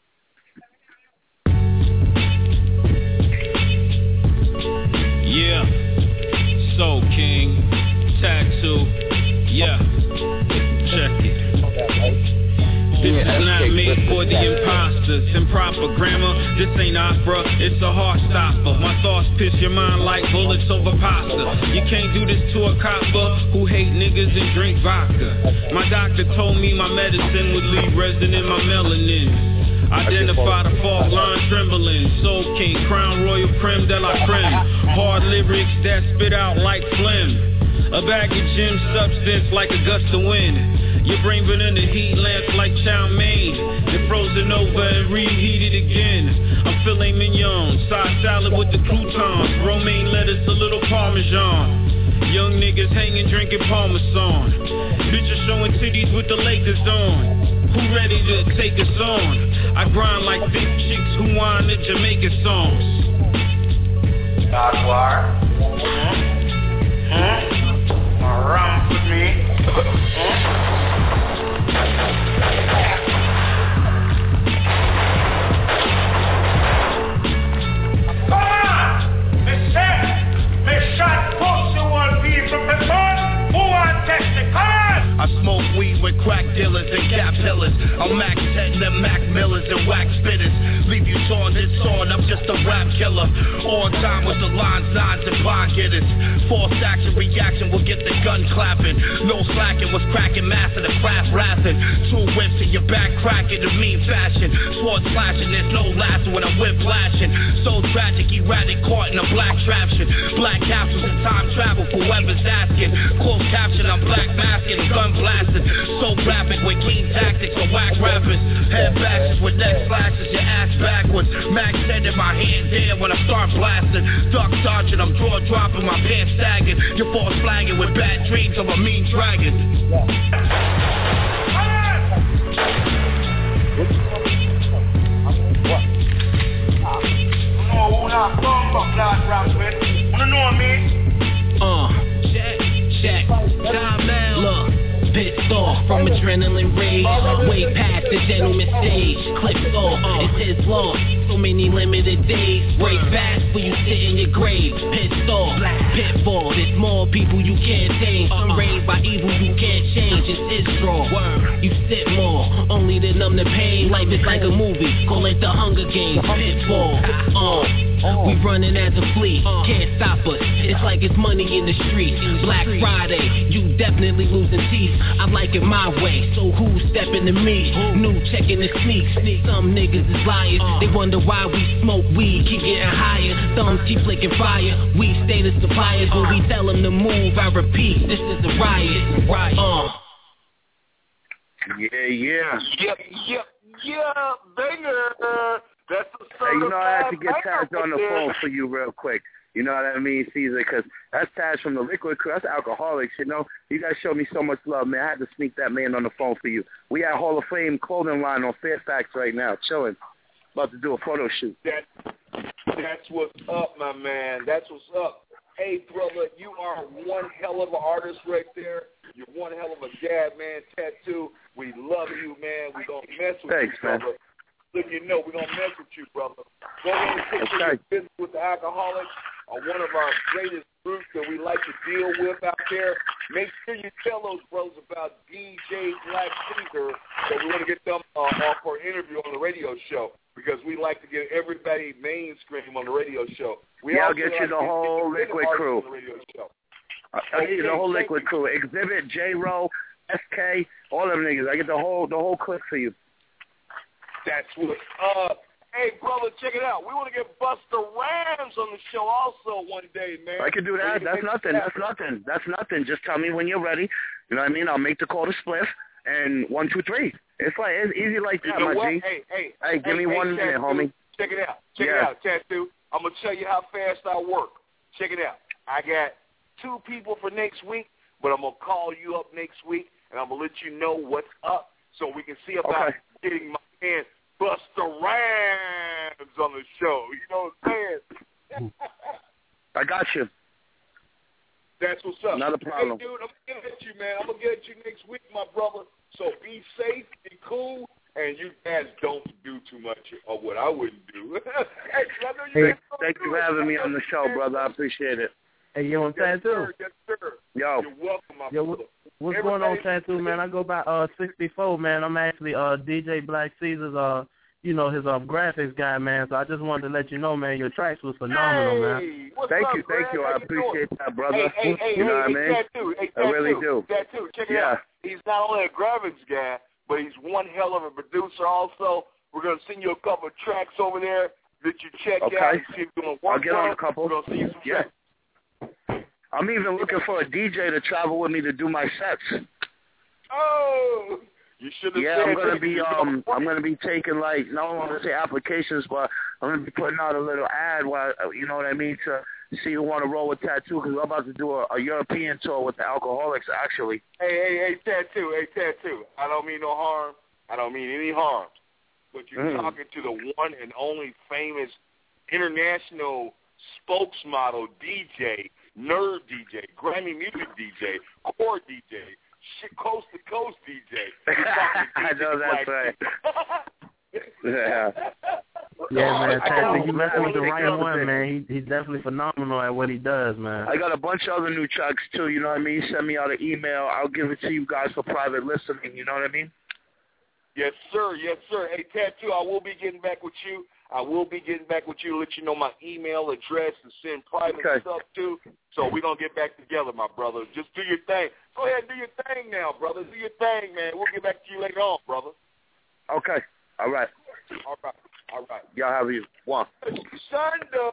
Yeah, Soul King, Tattoo, yeah, check it. This is not made for the imposters. Improper grammar, this ain't opera, it's a heart stopper. My thoughts pierce your mind like bullets over pasta. You can't do this to a copper who hate niggas and drink vodka. My doctor told me my medicine would leave resin in my melanin. Identify the fault line trembling. Soul King, Crown Royal Creme de la Creme. Hard lyrics that spit out like phlegm. A bag of gym substance like a gust of wind. Your brain been in the heat lamps like chow mein. Then frozen over and reheated again. I'm filet mignon, side salad with the croutons. Romaine lettuce, a little parmesan. Young niggas hanging, drinking parmesan. Bitches showing titties with the Lakers on. Who ready to take us on? I grind like big chicks who whine the Jamaica songs. Jaguar. Huh? Run with me. Huh? Come on! Miss Sam! Miss Shot Pussy will be from the sun. Who want test the car? I smoke weed with crack dealers and cap pillars. I'm Max ten and Mac Millers and wax spitters. Leave you torn and torn, I'm just a rap killer. On time with the lines, nines and bond getters. Force action, reaction will get the gun clapping. No slacking, was cracking, master the craft rapping. Two whips in your back cracking in mean fashion. Swords flashing, there's no lasting when I'm whip flashing. So tragic, erratic, caught in a black traction. Black capsules and time travel for whoever's asking. Closed caption, I'm black masking, gun blasting. So rapid with keen tactics or whack rappers. Head bashes with neck flashes, your ass backwards. Max said in my hand there when I start blasting. Duck dodging, I'm jaw dropping, my pants sagging. Your false flagging with bad dreams of a mean dragon. Uh, check, check, time out. Look. Pissed off from adrenaline rage, way past the gentleman stage. Clips off, it's his loss. So many limited days, way fast for you sit in your grave. Pissed off, pitfall. There's more people you can't tame. Unraised by evil you can't change. It's his draw. You sit more, only to numb the pain. Life is like a movie, call it the Hunger Games. Pitfall. Uh. We running as a fleet, can't stop us. It's like it's money in the streets. Black Friday, you definitely losing teeth. I like it my way, so who's stepping to me? New checking the sneaks. Some niggas is liars. They wonder why we smoke weed, keep getting higher. Thumbs keep flicking fire. We stay the suppliers when we tell them to move. I repeat, this is a riot. Uh. Yeah, yeah. Yep, yep, yeah, banger. That's a hey, you know, I have to get Tash on the phone for you real quick. You know what I mean, Caesar? Because that's Tash from the Liquid Crew. That's Alcoholics, you know. You guys show me so much love, man. I had to sneak that man on the phone for you. We at Hall of Fame clothing line on Fairfax right now, chilling. About to do a photo shoot. That, that's what's up, my man. That's what's up. Hey, brother, you are one hell of an artist right there. You're one hell of a gab, man. Tattoo. We love you, man. We don't mess with Thanks, you, man. brother. So you know we're going to mess with you, brother. Go ahead and take your business with the Alcoholics, are one of our greatest groups that we like to deal with out there. Make sure you tell those brothers about D J Black Caesar, that we want to get them uh, off for an interview on the radio show, because we like to get everybody mainstream on the radio show. We yeah, I'll also get you like the get, whole get Liquid Crew. On the radio show. I'll get you the whole Liquid Crew. Exhibit, J-Ro, S K, all them niggas. I get the whole the whole clip for you. That's what's up. Hey, brother, check it out. We want to get Busta Rhymes on the show also one day, man. I can do that. That's nothing. That's nothing. That's nothing. Just tell me when you're ready. You know what I mean? I'll make the call to Spliff, and one, two, three. It's like it's easy like that, you know my what? G. Hey, hey, hey, give hey, me hey, one minute, Tattoo. homie. Check it out. Check yeah. it out, Tattoo. I'm gonna tell you how fast I work. Check it out. I got two people for next week, but I'm gonna call you up next week, and I'm gonna let you know what's up, so we can see about okay. getting my man Busta Rhymes on the show. You know what I'm saying? I got you. That's what's up. Not a problem. Hey, dude, I'm gonna get at you, man. I'm gonna get at you next week, my brother. So be safe, be cool, and you guys don't do too much of what I wouldn't do. hey, I know you hey, thank you for having me on the show, brother. I appreciate it. Hey, yo, I'm yes, Tattoo. sir. Yes, sir. Yo. You're welcome, my yo, brother. What's Everybody, going on, Tattoo, man? I go by uh sixty-four, man. I'm actually uh D J Black Caesar's uh you know his um graphics guy, man. So I just wanted to let you know, man, your tracks was phenomenal, hey, man. What's thank up, you, thank Greg? you. How I you appreciate doing? that, brother. Hey, hey, hey, you know hey, what I mean? Tattoo, hey, I really do. Tattoo, check it yeah. out. He's not only a graphics guy, but he's one hell of a producer also. We're going to send you a couple of tracks over there that you check okay. out and see if you're going to work I'll get on a them. couple. We're going to see you some yeah. tracks. I'm even looking for a D J to travel with me to do my sets. Oh, you should have yeah, said I'm gonna that. be um, I'm gonna be taking like, no, I want to say applications, but I'm gonna be putting out a little ad, while you know what I mean, to see who want to roll with Tattoo, because I'm about to do a, a European tour with the Alcoholics, actually. Hey, hey, hey, Tattoo, hey, Tattoo. I don't mean no harm. I don't mean any harm. But you're mm. talking to the one and only famous international spokesmodel D J, nerd D J, Grammy music D J, core D J, shit, coast to coast D J. I know that's right. yeah. Yeah, man. Tattoo, you messing with the right one, man. He, he's definitely phenomenal at what he does, man. I got a bunch of other new tracks, too, you know what I mean? Send me out an email. I'll give it to you guys for private listening, you know what I mean? Yes, sir. Yes, sir. Hey, Tattoo, I will be getting back with you. I will be getting back with you to let you know my email address to send private okay. stuff to. So we're going to get back together, my brother. Just do your thing. Go ahead and do your thing now, brother. Do your thing, man. We'll get back to you later on, brother. Okay. All right. All right. All right. Y'all have you. One. Shonda.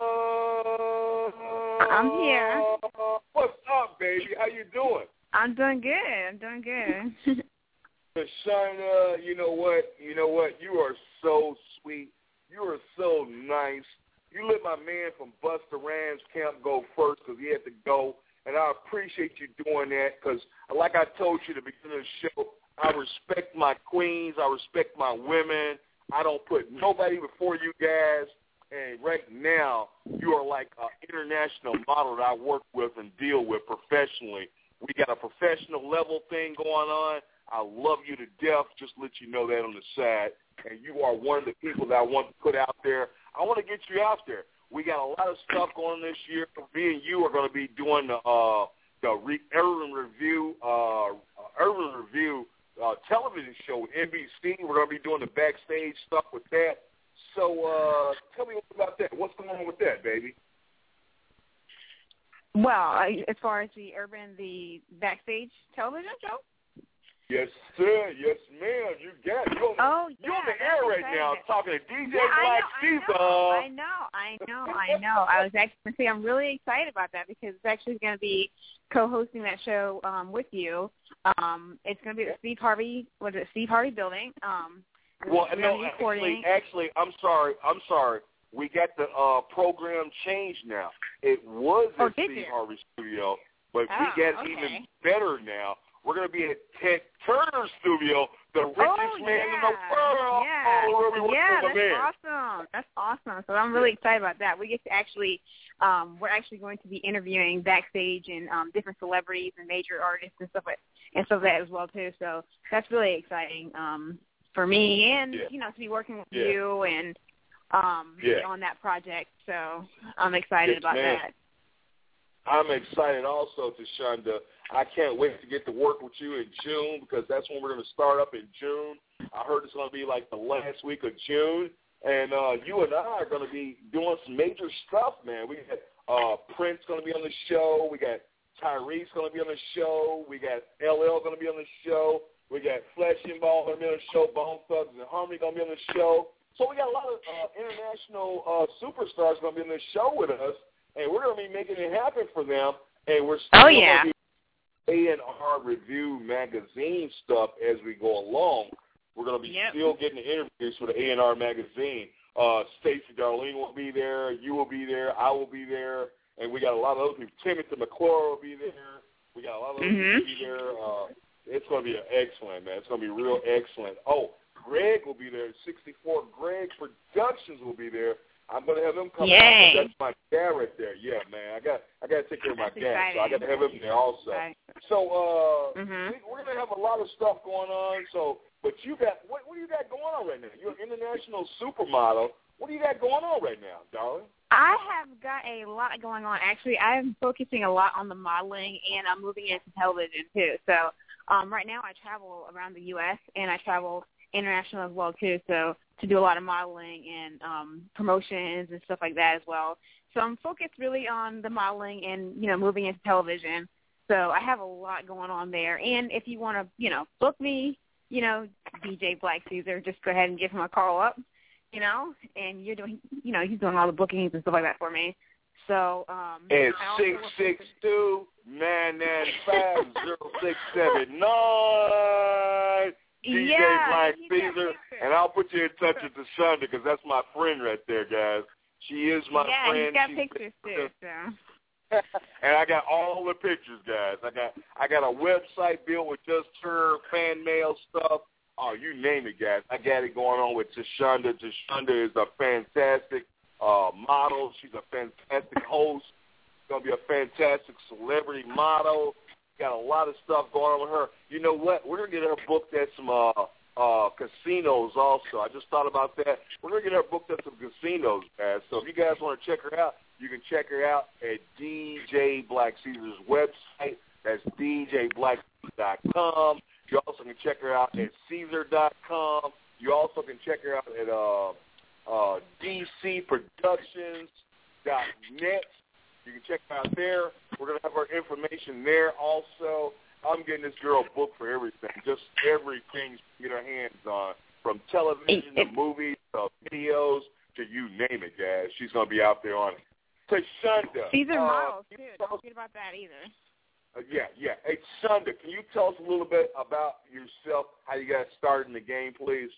I'm here. What's up, baby? How you doing? I'm doing good. I'm doing good. Shonda, you know what? You know what? You are so sweet. You are so nice. You let my man from Busta Rhymes camp go first because he had to go, and I appreciate you doing that because, like I told you at the beginning of the show, I respect my queens. I respect my women. I don't put nobody before you guys, and right now you are like an international model that I work with and deal with professionally. We got a professional level thing going on. I love you to death. Just let you know that on the side. And you are one of the people that I want to put out there. I want to get you out there. We got a lot of stuff going on this year. Me and you are going to be doing the uh, the re- Urban Review uh, Urban Review uh, television show with N B C. We're going to be doing the backstage stuff with that. So uh, tell me about that. What's going on with that, baby? Well, I, as far as the Urban, the backstage television show? Yes, sir. Yes, ma'am. You got it. You're, oh, you're yeah, on the air right now talking to D J yeah, Black Caesar. I know, I know, I know. I was actually saying I'm really excited about that because it's actually going to be co-hosting that show um, with you. Um, it's going to be at the Steve Harvey, what is it, Steve Harvey Building. Um, well, no, actually, actually, I'm sorry. I'm sorry. We got the uh, program changed now. It was at oh, Steve you? Harvey Studio, but oh, we got okay. even better now. We're going to be at Ted Turner Studio, the richest oh, man yeah. in the world. Yeah, oh, yeah that's man. awesome. That's awesome. So I'm really excited about that. We get to actually, um, we're actually going to be interviewing backstage and um, different celebrities and major artists and stuff like and stuff like that as well too. So that's really exciting um, for me and yeah. you know to be working with yeah. you and um, yeah. on that project. So I'm excited yes, about man. that. I'm excited also, Shonda. I can't wait to get to work with you in June because that's when we're going to start up in June. I heard it's going to be like the last week of June. And uh, you and I are going to be doing some major stuff, man. We got uh, Prince going to be on the show. We got Tyrese going to be on the show. We got L L going to be on the show. We got Flesh and Ball going to be on the show. Bone Thugs and Harmony going to be on the show. So we got a lot of uh, international uh, superstars going to be on the show with us. And we're going to be making it happen for them. And we're still oh, yeah. going to be A and R Review magazine stuff as we go along. We're going to be yep. still getting the interviews for the A and R magazine. Uh, Stacey Darlene will be there. You will be there. I will be there. And we got a lot of other people. Timothy McClure will be there. We got a lot of other mm-hmm. people be there. Uh, it's going to be excellent, man. It's going to be real excellent. Oh, Greg will be there. sixty-four Greg Productions will be there. I'm going to have him come Yay. out. That's my guy right there. Yeah, man. I got I got to take care of my guy, so I got to have him there also. Right. So uh, mm-hmm. we, we're going to have a lot of stuff going on. So, but you got what? What do you got going on right now? You're an international supermodel. What do you got going on right now, darling? I have got a lot going on. Actually, I'm focusing a lot on the modeling, and I'm moving into television too. So um, right now I travel around the U S and I travel international as well too. So to do a lot of modeling and um, promotions and stuff like that as well. So I'm focused really on the modeling and, you know, moving into television. So I have a lot going on there. And if you want to, you know, book me, you know, D J Black Caesar, just go ahead and give him a call up. You know, and you're doing, you know, he's doing all the bookings and stuff like that for me. So, um, and six six two nine nine five zero six seven nine D J yeah, Black Caesar, and I'll put you in touch with Tashonda because that's my friend right there, guys. She is my yeah, friend. Yeah, he's got She's pictures too. So. And I got all the pictures, guys. I got I got a website built with just her fan mail stuff. Oh, you name it, guys. I got it going on with Tashonda. Tashonda is a fantastic uh, model. She's a fantastic host. She's going to be a fantastic celebrity model. Got a lot of stuff going on with her. You know what? We're going to get her booked at some uh, uh, casinos also. I just thought about that. We're going to get her booked at some casinos, guys. So if you guys want to check her out, you can check her out at D J Black Caesar's website. That's D J black dot com. You also can check her out at Caesar dot com. You also can check her out at uh, uh, D C Productions dot net. You can check her out there. We're going to have her information there also. I'm getting this girl booked for everything, just everything she can get her hands on, from television to movies to videos to you name it, guys. She's going to be out there on it. Tashonda. Caesar uh, models, too. Don't forget about that either. Uh, yeah, yeah. Hey, Shonda, can you tell us a little bit about yourself, how you got started in the game, please?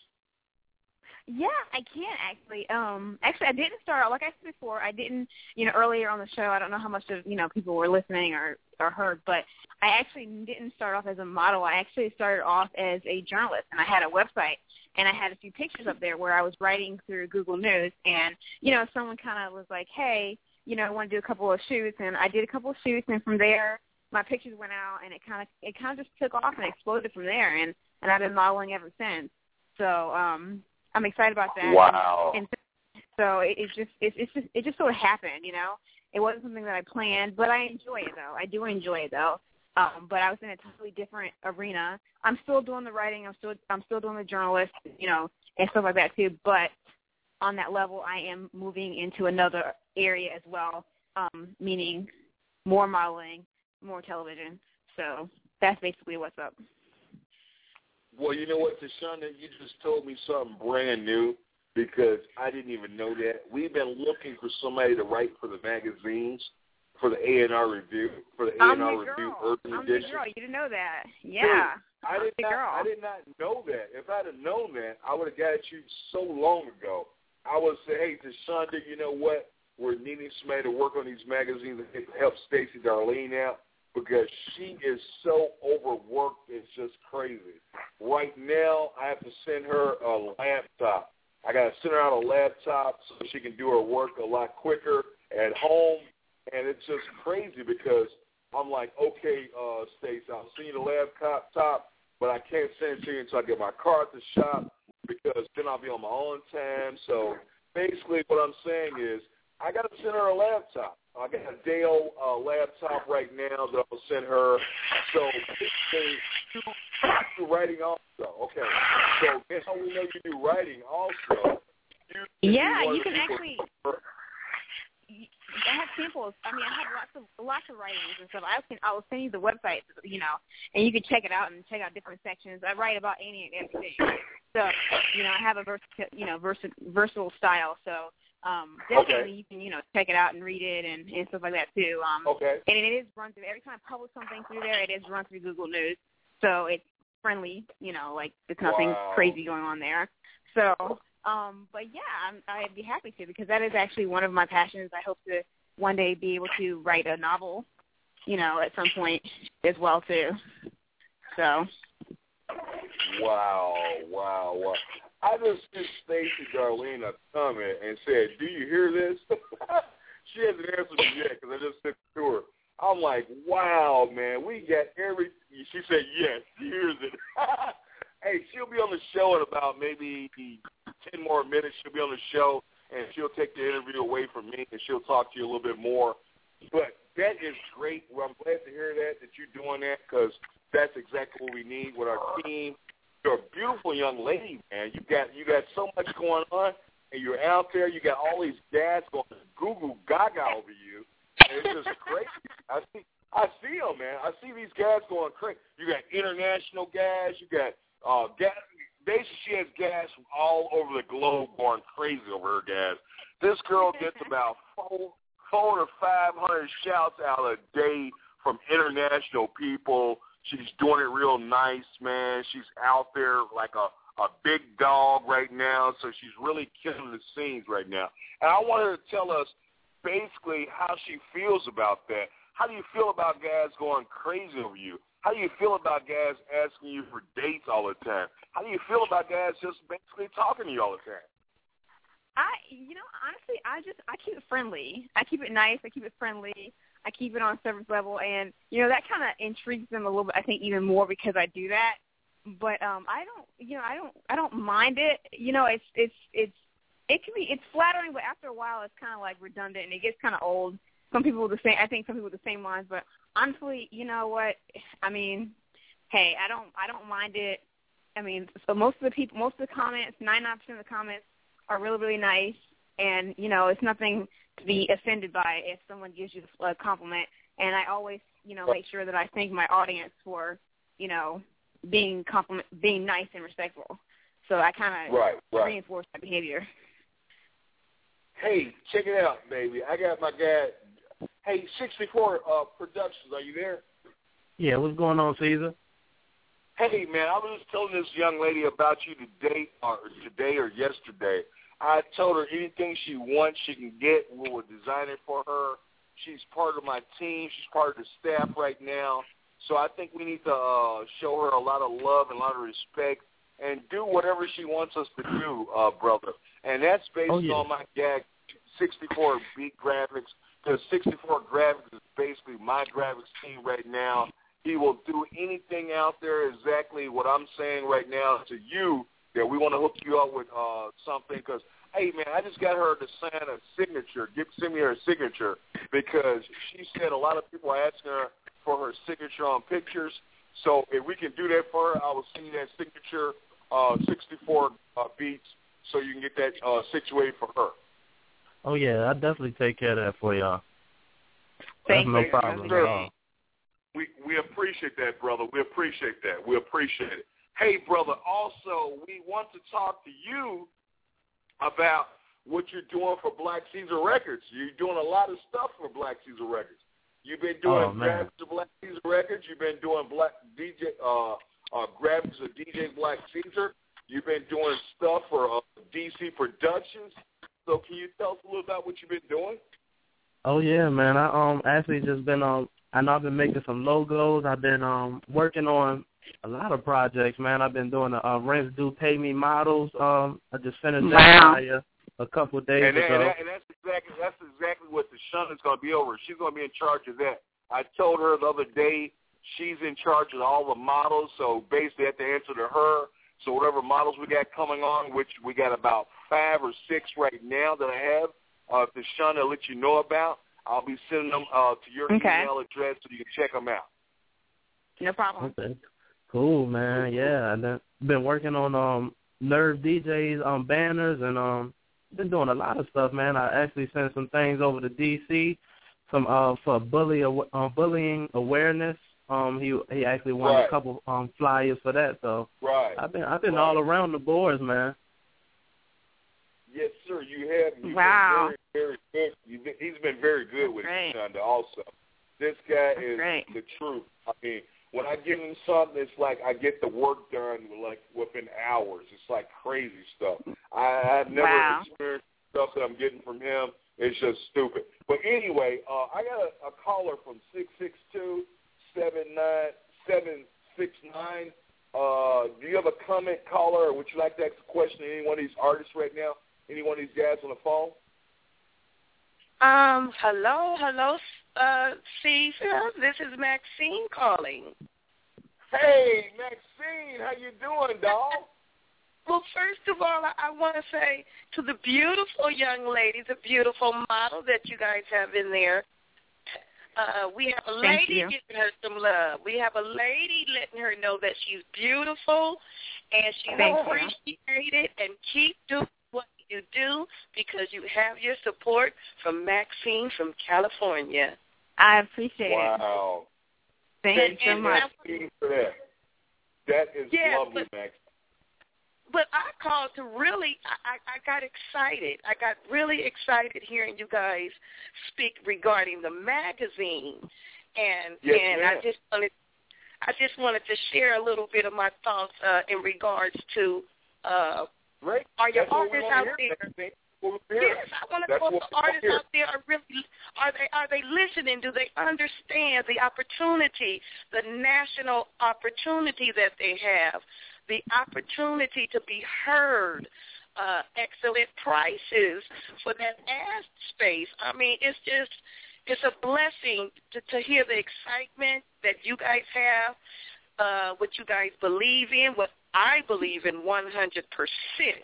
Yeah, I can actually. Um, actually, I didn't start, like I said before, I didn't, you know, earlier on the show, I don't know how much of, you know, people were listening or, or heard, but I actually didn't start off as a model. I actually started off as a journalist, and I had a website, and I had a few pictures up there where I was writing through Google News, and, you know, someone kind of was like, hey, you know, I want to do a couple of shoots, and I did a couple of shoots, and from there, my pictures went out, and it kind of it kind of just took off and exploded from there, and, and I've been modeling ever since. So um, I'm excited about that. Wow. And, and so it, it's just it, it's just it just sort of happened, you know. It wasn't something that I planned, but I enjoy it though. I do enjoy it though. Um, but I was in a totally different arena. I'm still doing the writing. I'm still I'm still doing the journalist, you know, and stuff like that too. But on that level, I am moving into another area as well, um, meaning more modeling, more television. So that's basically what's up. Well, you know what, Tashonda, you just told me something brand new because I didn't even know that. We've been looking for somebody to write for the magazines, for the A and R Review, for the A and R Review Urban I'm Edition. the girl. You didn't know that. Yeah. Dude, I did not. Girl. I did not know that. If I'd have known that, I would have got you so long ago. I would say, hey, Tashonda, you know what? We're needing somebody to work on these magazines and help Stacey Darlene out because she is so overworked. It's just crazy. Right now, I have to send her a laptop. I got to send her out a laptop so she can do her work a lot quicker at home. And it's just crazy because I'm like, okay, uh, Stacey, I'll send you the laptop, top, but I can't send it to you until I get my car at the shop because then I'll be on my own time. So basically what I'm saying is I got to send her a laptop. I got a Dell uh, laptop right now that I'll send her. So basically, you do writing also. Okay. So that's how we know you do writing also. You, yeah, you, you can actually. I have samples. I mean, I have lots of lots of writings and stuff. I can I will send you the website, you know, and you can check it out and check out different sections. I write about any and everything. So, you know, I have a vers- you know vers- versatile style. So, Um, definitely Okay. you can, you know, check it out and read it and, and stuff like that too. Um, Okay. And it is run through, every time I publish something through there, it is run through Google News. So it's friendly, you know, like there's nothing Wow. crazy going on there. So, um, but yeah, I'm, I'd be happy to, because that is actually one of my passions. I hope to one day be able to write a novel, you know, at some point as well too. So. Wow, wow, wow. I just sent Stacey Darlene a comment and said, do you hear this? She hasn't answered me yet because I just sent it to her. I'm like, wow, man, we got every – she said yes, she hears it. Hey, she'll be on the show in about maybe ten more minutes. She'll be on the show, and she'll take the interview away from me, and she'll talk to you a little bit more. But that is great. Well, I'm glad to hear that, that you're doing that, because that's exactly what we need with our team. You're a beautiful young lady, man. You got you got so much going on, and you're out there. You got all these dads going goo-goo gaga over you. And it's just crazy. I see, I see them, man. I see these guys going crazy. You got international guys. You got uh, gas. Basically, she has guys from all over the globe going crazy over her guys. This girl gets about four, four to five hundred shouts out a day from international people. She's doing it real nice, man. She's out there like a, a big dog right now, so she's really killing the scenes right now. And I want her to tell us basically how she feels about that. How do you feel about guys going crazy over you? How do you feel about guys asking you for dates all the time? How do you feel about guys just basically talking to you all the time? I, you know, honestly, I just, I keep it friendly. I keep it nice. I keep it friendly. I keep it on service level, and, you know, that kind of intrigues them a little bit, I think, even more because I do that. But um, I don't, you know, I don't, I don't mind it. You know, it's, it's, it's, it can be, it's flattering, but after a while, it's kind of like redundant, and it gets kind of old. Some people with the same, I think some people with the same lines, but honestly, you know what? I mean, hey, I don't, I don't mind it. I mean, so most of the people, most of the comments, ninety-nine percent of the comments are really, really nice, and, you know, it's nothing to be offended by if someone gives you a compliment. And I always, you know, make sure that I thank my audience for, you know, being compliment, being nice and respectful. So I kind of right, right. reinforce that behavior. Hey, check it out, baby. I got my guy. Hey, sixty-four uh, Productions, are you there? Yeah, what's going on, Caesar? Hey, man, I was just telling this young lady about you today or today or yesterday. I told her anything she wants, she can get. We will design it for her. She's part of my team. She's part of the staff right now. So I think we need to uh, show her a lot of love and a lot of respect and do whatever she wants us to do, uh, brother. And that's based oh, yeah. on my gag, sixty-four Beat Graphics, because sixty-four Graphics is basically my graphics team right now. He will do anything out there, exactly what I'm saying right now to you, that we want to hook you up with uh, something because, hey, man, I just got her to sign a signature. Give, send me her signature because she said a lot of people are asking her for her signature on pictures. So if we can do that for her, I will send you that signature, uh, sixty-four uh, beats, so you can get that uh, situated for her. Oh, yeah, I'll definitely take care of that for y'all. Thank That's no you. problem Yes, at all. We, we appreciate that, brother. We appreciate that. We appreciate it. Hey, brother, also, we want to talk to you about what you're doing for Black Caesar Records. You're doing a lot of stuff for Black Caesar Records. You've been doing oh, graphics of Black Caesar Records. You've been doing black D J uh, uh, graphics of D J Black Caesar. You've been doing stuff for uh, D C Productions. So can you tell us a little about what you've been doing? Oh yeah, man. I um actually just been um I know I've been making some logos. I've been um working on a lot of projects, man. I've been doing the uh, Rents Do Pay Me models. Um, I just finished that wow. fire a couple of days and, that, ago. and, that, and that's exactly that's exactly what the Shun is going to be over. She's going to be in charge of that. I told her the other day she's in charge of all the models, so basically I have to answer to her. So whatever models we got coming on, which we got about five or six right now that I have, uh, the Shun will let you know about. I'll be sending them uh, to your okay. email address so you can check them out. No problem. Okay. Cool, man. Yeah, I've been working on um Nerve D Js um banners and um been doing a lot of stuff, man. I actually sent some things over to D C, some uh for bully uh, bullying awareness. Um, he he actually won right. a couple um flyers for that. So right. I've been I've been right. all around the boards, man. Yes, sir. You have. You've Wow. Been very, very good. You've been, he's been very good with Great. it, Shonda. Also, this guy That's is great. the truth. I mean, when I give him something, it's like I get the work done like within hours. It's like crazy stuff. I, I've never Wow. experienced stuff that I'm getting from him. It's just stupid. But anyway, uh, I got a, a caller from six six two, seven nine seven six nine. Uh, do you have a comment, caller, or would you like to ask a question to any one of these artists right now? Any one of these guys on the phone? Um, hello, hello, uh, Caesar. This is Maxine calling. Hey, Maxine, how you doing, dog? Well, first of all, I, I want to say to the beautiful young lady, the beautiful model that you guys have in there, uh, we have a Thank lady you. giving her some love. We have a lady letting her know that she's beautiful and she's Thank you. appreciated, and keep doing what you do because you have your support from Maxine from California. I appreciate it. Wow. Thank, Thank you so you, much. Maxine, for that. That is Yeah, lovely, but- Max. But I called to really, I, I got excited. I got really excited hearing you guys speak regarding the magazine, and Yes, and ma'am. I just wanted, I just wanted to share a little bit of my thoughts uh, in regards to, uh, Right. are your That's what we artists wanna out hear, there? Maxine. What we hear. Yes, I want to That's know if what the we artists hear. out there are really, are they are they listening? Do they understand the opportunity, the national opportunity that they have, the opportunity to be heard, uh, excellent prices for that ad space? I mean, it's just, it's a blessing to, to hear the excitement that you guys have, uh, what you guys believe in, what I believe in one hundred percent.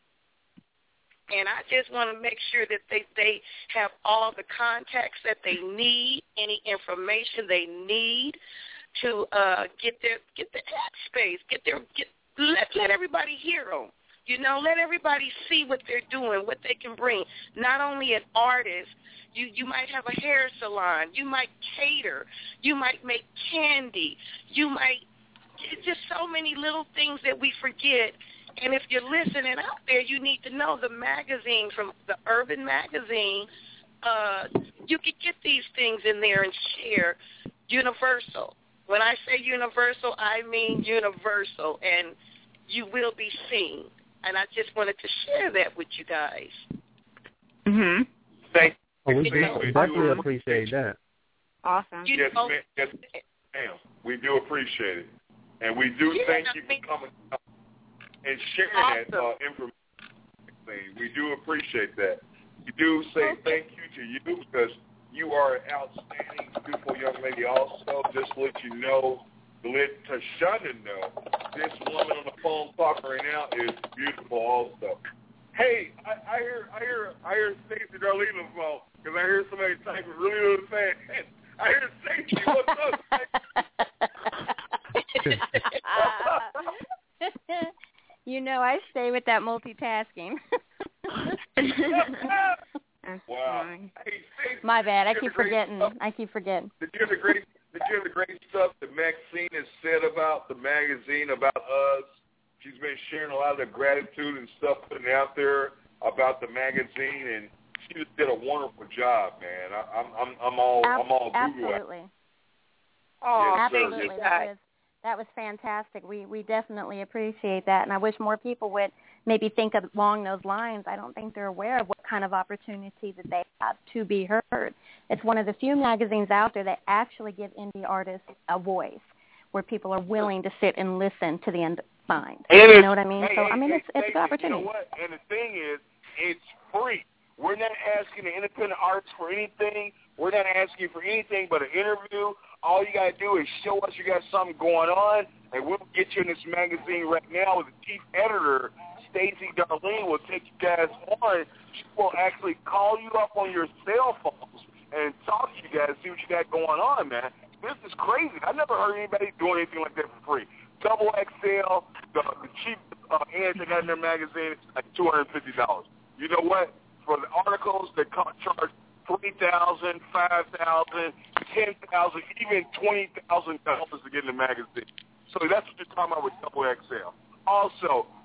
And I just want to make sure that they, they have all the contacts that they need, any information they need to uh, get their get the ad space, get their get let let everybody hear them. You know, let everybody see what they're doing, what they can bring. Not only an artist, you you might have a hair salon, you might cater, you might make candy, you might. It's just so many little things that we forget. And if you're listening out there, you need to know the magazine from the Urban Magazine. Uh, you can get these things in there and share. Universal. When I say universal, I mean universal, and you will be seen. And I just wanted to share that with you guys. Mhm. Thank Oh, we you. do, definitely appreciate that. Awesome. You Yes, know, ma'am. Yes, ma'am. We do appreciate it. And we do Yeah, thank I you for mean- coming out and sharing that uh, information. We do appreciate that. We do say thank you to you because you are an outstanding, beautiful young lady also. Just to let you know, to let Tashonda know, this woman on the phone talking right now is beautiful also. Hey, I, I hear I hear, I hear Stacey Darlene on the phone because I hear somebody typing really, really fast. I hear Stacey, what's up, Stacey? You know, I stay with that multitasking. Wow. Hey, Stacey, My bad. I did you keep have the great forgetting. stuff- I keep forgetting. Did you have the great? Did you have the great stuff that Maxine has said about the magazine, about us? She's been sharing a lot of the gratitude and stuff, putting it out there about the magazine, and she just did a wonderful job, man. I, I'm, I'm, I'm all, Ab- I'm all Google. absolutely. Oh, Yes, sir. Absolutely. Yes, That was that was fantastic. We we definitely appreciate that, and I wish more people would maybe think of, along those lines. I don't think they're aware of what kind of opportunity that they have to be heard. It's one of the few magazines out there that actually give indie artists a voice, where people are willing to sit and listen to the end find. And You know what I mean? Hey, so hey, I mean, hey, it's it's a Stacey, good opportunity. You know what? And the thing is, it's free. We're not asking the independent artists for anything. We're not asking you for anything but an interview. All you got to do is show us you got something going on, and we'll get you in this magazine right now with the chief editor, Stacey Darlene, will take you guys on. She will actually call you up on your cell phones and talk to you guys, see what you got going on, man. This is crazy. I never heard anybody doing anything like that for free. Double X L, the, the cheap uh, ads they got in their magazine, is like two hundred fifty dollars. You know what? For the articles, they co- charge three thousand dollars, five thousand dollars, ten thousand dollars, even twenty thousand dollars to get in the magazine. So that's what you're talking about with Double X L. Also,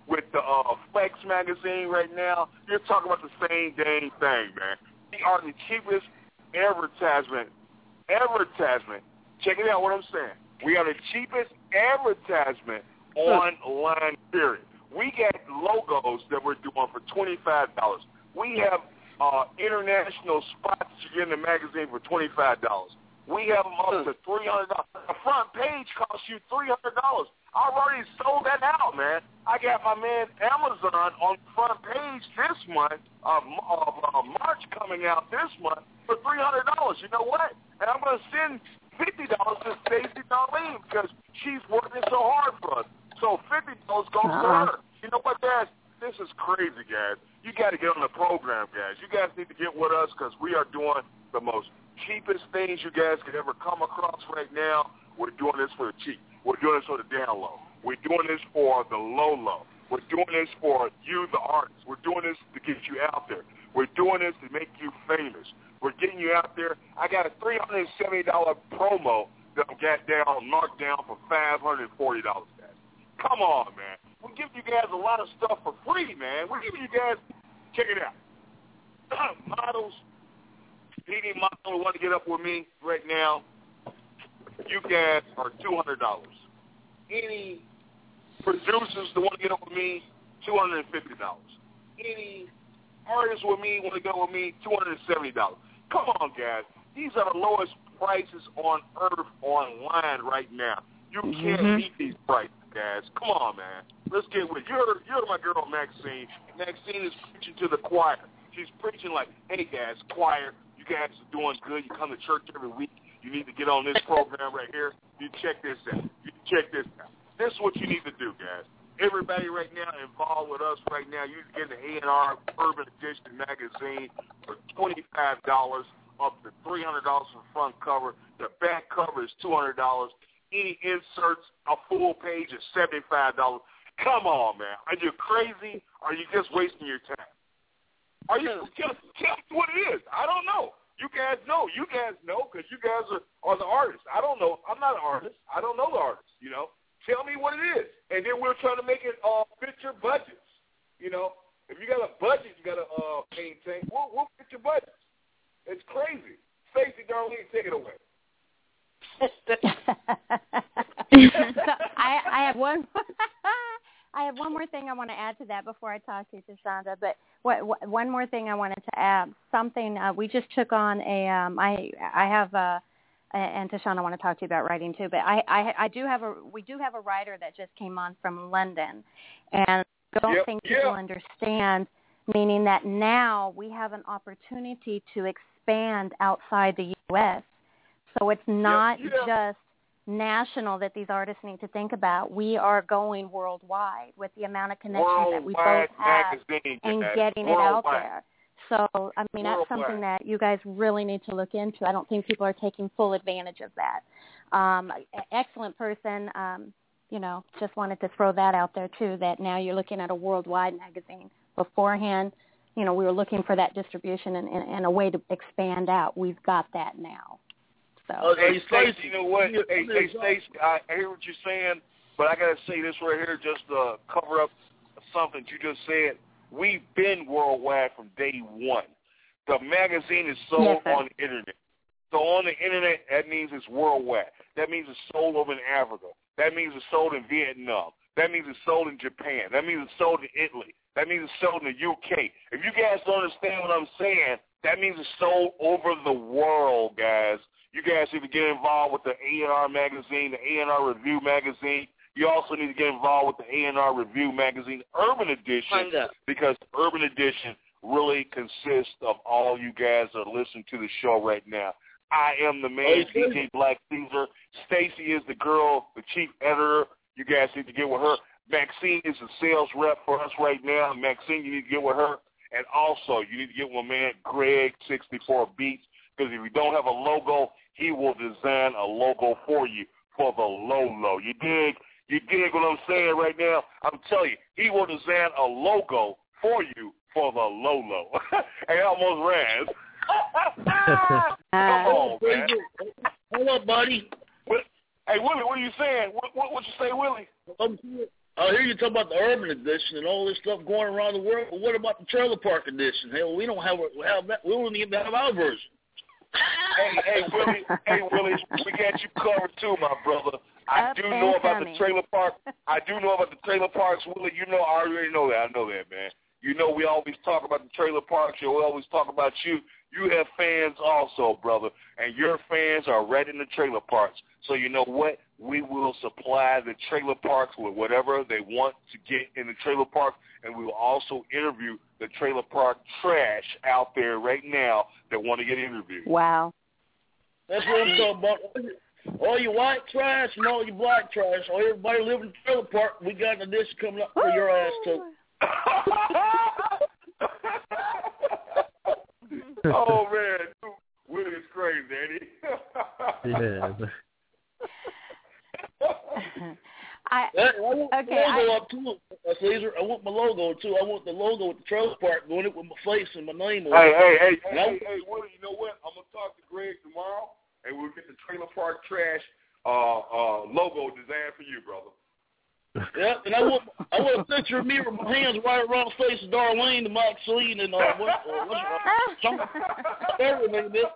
with the uh, Flex magazine right now, you're talking about the same dang thing, man. We are the cheapest advertisement, advertisement. Check it out what I'm saying. We are the cheapest advertisement online, period. We got logos that we're doing for twenty-five dollars. We have uh, international spots that you get in the magazine for twenty-five dollars. We have them up to three hundred dollars. The front page costs you three hundred dollars. I've already sold that out, man. I got my man Amazon on the front page this month of, of uh, March coming out this month for three hundred dollars. You know what? And I'm going to send fifty dollars to Stacey Darlene because she's working so hard for us. So fifty dollars goes uh-huh. to her. You know what, guys? This is crazy, guys. You got to get on the program, guys. You guys need to get with us because we are doing the most cheapest things you guys could ever come across right now. We're doing this for the cheap. We're doing this for the down low. We're doing this for the low low. We're doing this for you, the artist. We're doing this to get you out there. We're doing this to make you famous. We're getting you out there. I got a three hundred seventy dollars promo that I got down, marked down for five hundred forty dollars, guys. Come on, man. We're giving you guys a lot of stuff for free, man. We're giving you guys, check it out, models, P D model who want to get up with me right now, you guys are two hundred dollars. Any producers that want to get up with me, two hundred fifty dollars. Any artists with me want to go with me, two hundred seventy dollars. Come on, guys. These are the lowest prices on earth online right now. You can't mm-hmm. beat these prices, guys. Come on, man. Let's get with it. You're, you're my girl, Maxine. Maxine is preaching to the choir. She's preaching like, hey, guys, choir, you guys are doing good. You come to church every week. You need to get on this program right here. You check this out. You check this out. This is what you need to do, guys. Everybody right now involved with us right now, you can get the A and R Urban Edition magazine for twenty-five dollars, up to three hundred dollars for the front cover. The back cover is two hundred dollars. Any inserts, a full page is seventy-five dollars. Come on, man. Are you crazy? Or are you just wasting your time? Are you just tell me what it is? I don't know. You guys know. You guys know because you guys are, are the artists. I don't know. I'm not an artist. I don't know the artist, you know. Tell me what it is. And then we're trying to make it uh, fit your budgets. You know, if you got a budget you got to uh, maintain, we'll, we'll fit your budgets. It's crazy. Stacey Darlene, take it away. so I, I have one. I have one more thing I want to add to that before I talk to you, Tashonda. But what, what, one more thing I wanted to add. Something uh, we just took on a. Um, I I have a. And Tashonda, I want to talk to you about writing too. But I, I, I do have a. We do have a writer that just came on from London, and I don't yep, think people yep. understand. Meaning that now we have an opportunity to expand outside the U S So it's not yep, yep. just national that these artists need to think about. We are going worldwide with the amount of connections worldwide that we both have magazine, and guys. getting worldwide. it out there. So, I mean, that's Worldwide. something that you guys really need to look into. I don't think people are taking full advantage of that. Um, excellent person. Um, you know, just wanted to throw that out there, too, that now you're looking at a worldwide magazine. Beforehand, you know, we were looking for that distribution and, and, and a way to expand out. We've got that now. So. Oh, hey, Stacey, you know what? Hey, hey Stacey, I hear what you're saying, but I got to say this right here just to cover up something you just said. We've been worldwide from day one. The magazine is sold yes, on the Internet. So on the Internet, that means it's worldwide. That means it's sold over in Africa. That means it's sold in Vietnam. That means it's sold in Japan. That means it's sold in Italy. That means it's sold in the U K. If you guys don't understand what I'm saying, that means it's sold over the world, guys. You guys need to get involved with the A and R magazine, the A and R Review magazine. You also need to get involved with the A and R Review magazine Urban Edition because Urban Edition really consists of all you guys that are listening to the show right now. I am the man, D J Black Caesar. Stacey is the girl, the chief editor. You guys need to get with her. Maxine is the sales rep for us right now. Maxine, you need to get with her. And also, you need to get with my man, Greg, sixty-four Beats, because if you don't have a logo, he will design a logo for you for the low low. You dig? You dig what I'm saying right now? I'm telling you, he will design a logo for you for the low low. Hey, I almost ran. Come on, man. Hold up, buddy. What, hey, Willie, what are you saying? What, what, what you say, Willie? I'm saying, I hear you talk about the urban edition and all this stuff going around the world, but what about the trailer park edition? Hell, we don't have, we have that. We don't even have our version. Hey, hey, Willie, hey, Willie, we got you covered too, my brother. I Up do and know about coming. the trailer park. I do know about the trailer parks, Willie. You know, I already know that. I know that, man. You know, we always talk about the trailer parks. We always talk about you. You have fans also, brother, and your fans are right in the trailer parks. So you know what? We will supply the trailer parks with whatever they want to get in the trailer park, and we will also interview the trailer park trash out there right now that want to get interviewed. Wow. That's what I'm talking about. All you white trash and all you black trash, all everybody living in the trailer park, we got an edition coming up for your ass, too. Oh, man. Willie is crazy, ain't he? Yeah. I, I want okay, the logo I, up too, uh, Caesar. I want my logo too. I want the logo with the trailer park going it with my face and my name on Hey, it. hey, hey, And hey, I- hey, hey, Willie, you know what? I'm going to talk to Greg tomorrow, and we'll get the trailer park trash uh, uh, logo designed for you, brother. Yeah, and I want I want a picture of me with my hands right around the face of Darlene, the Maxine, and uh, what, uh, what's uh, John, everything, man.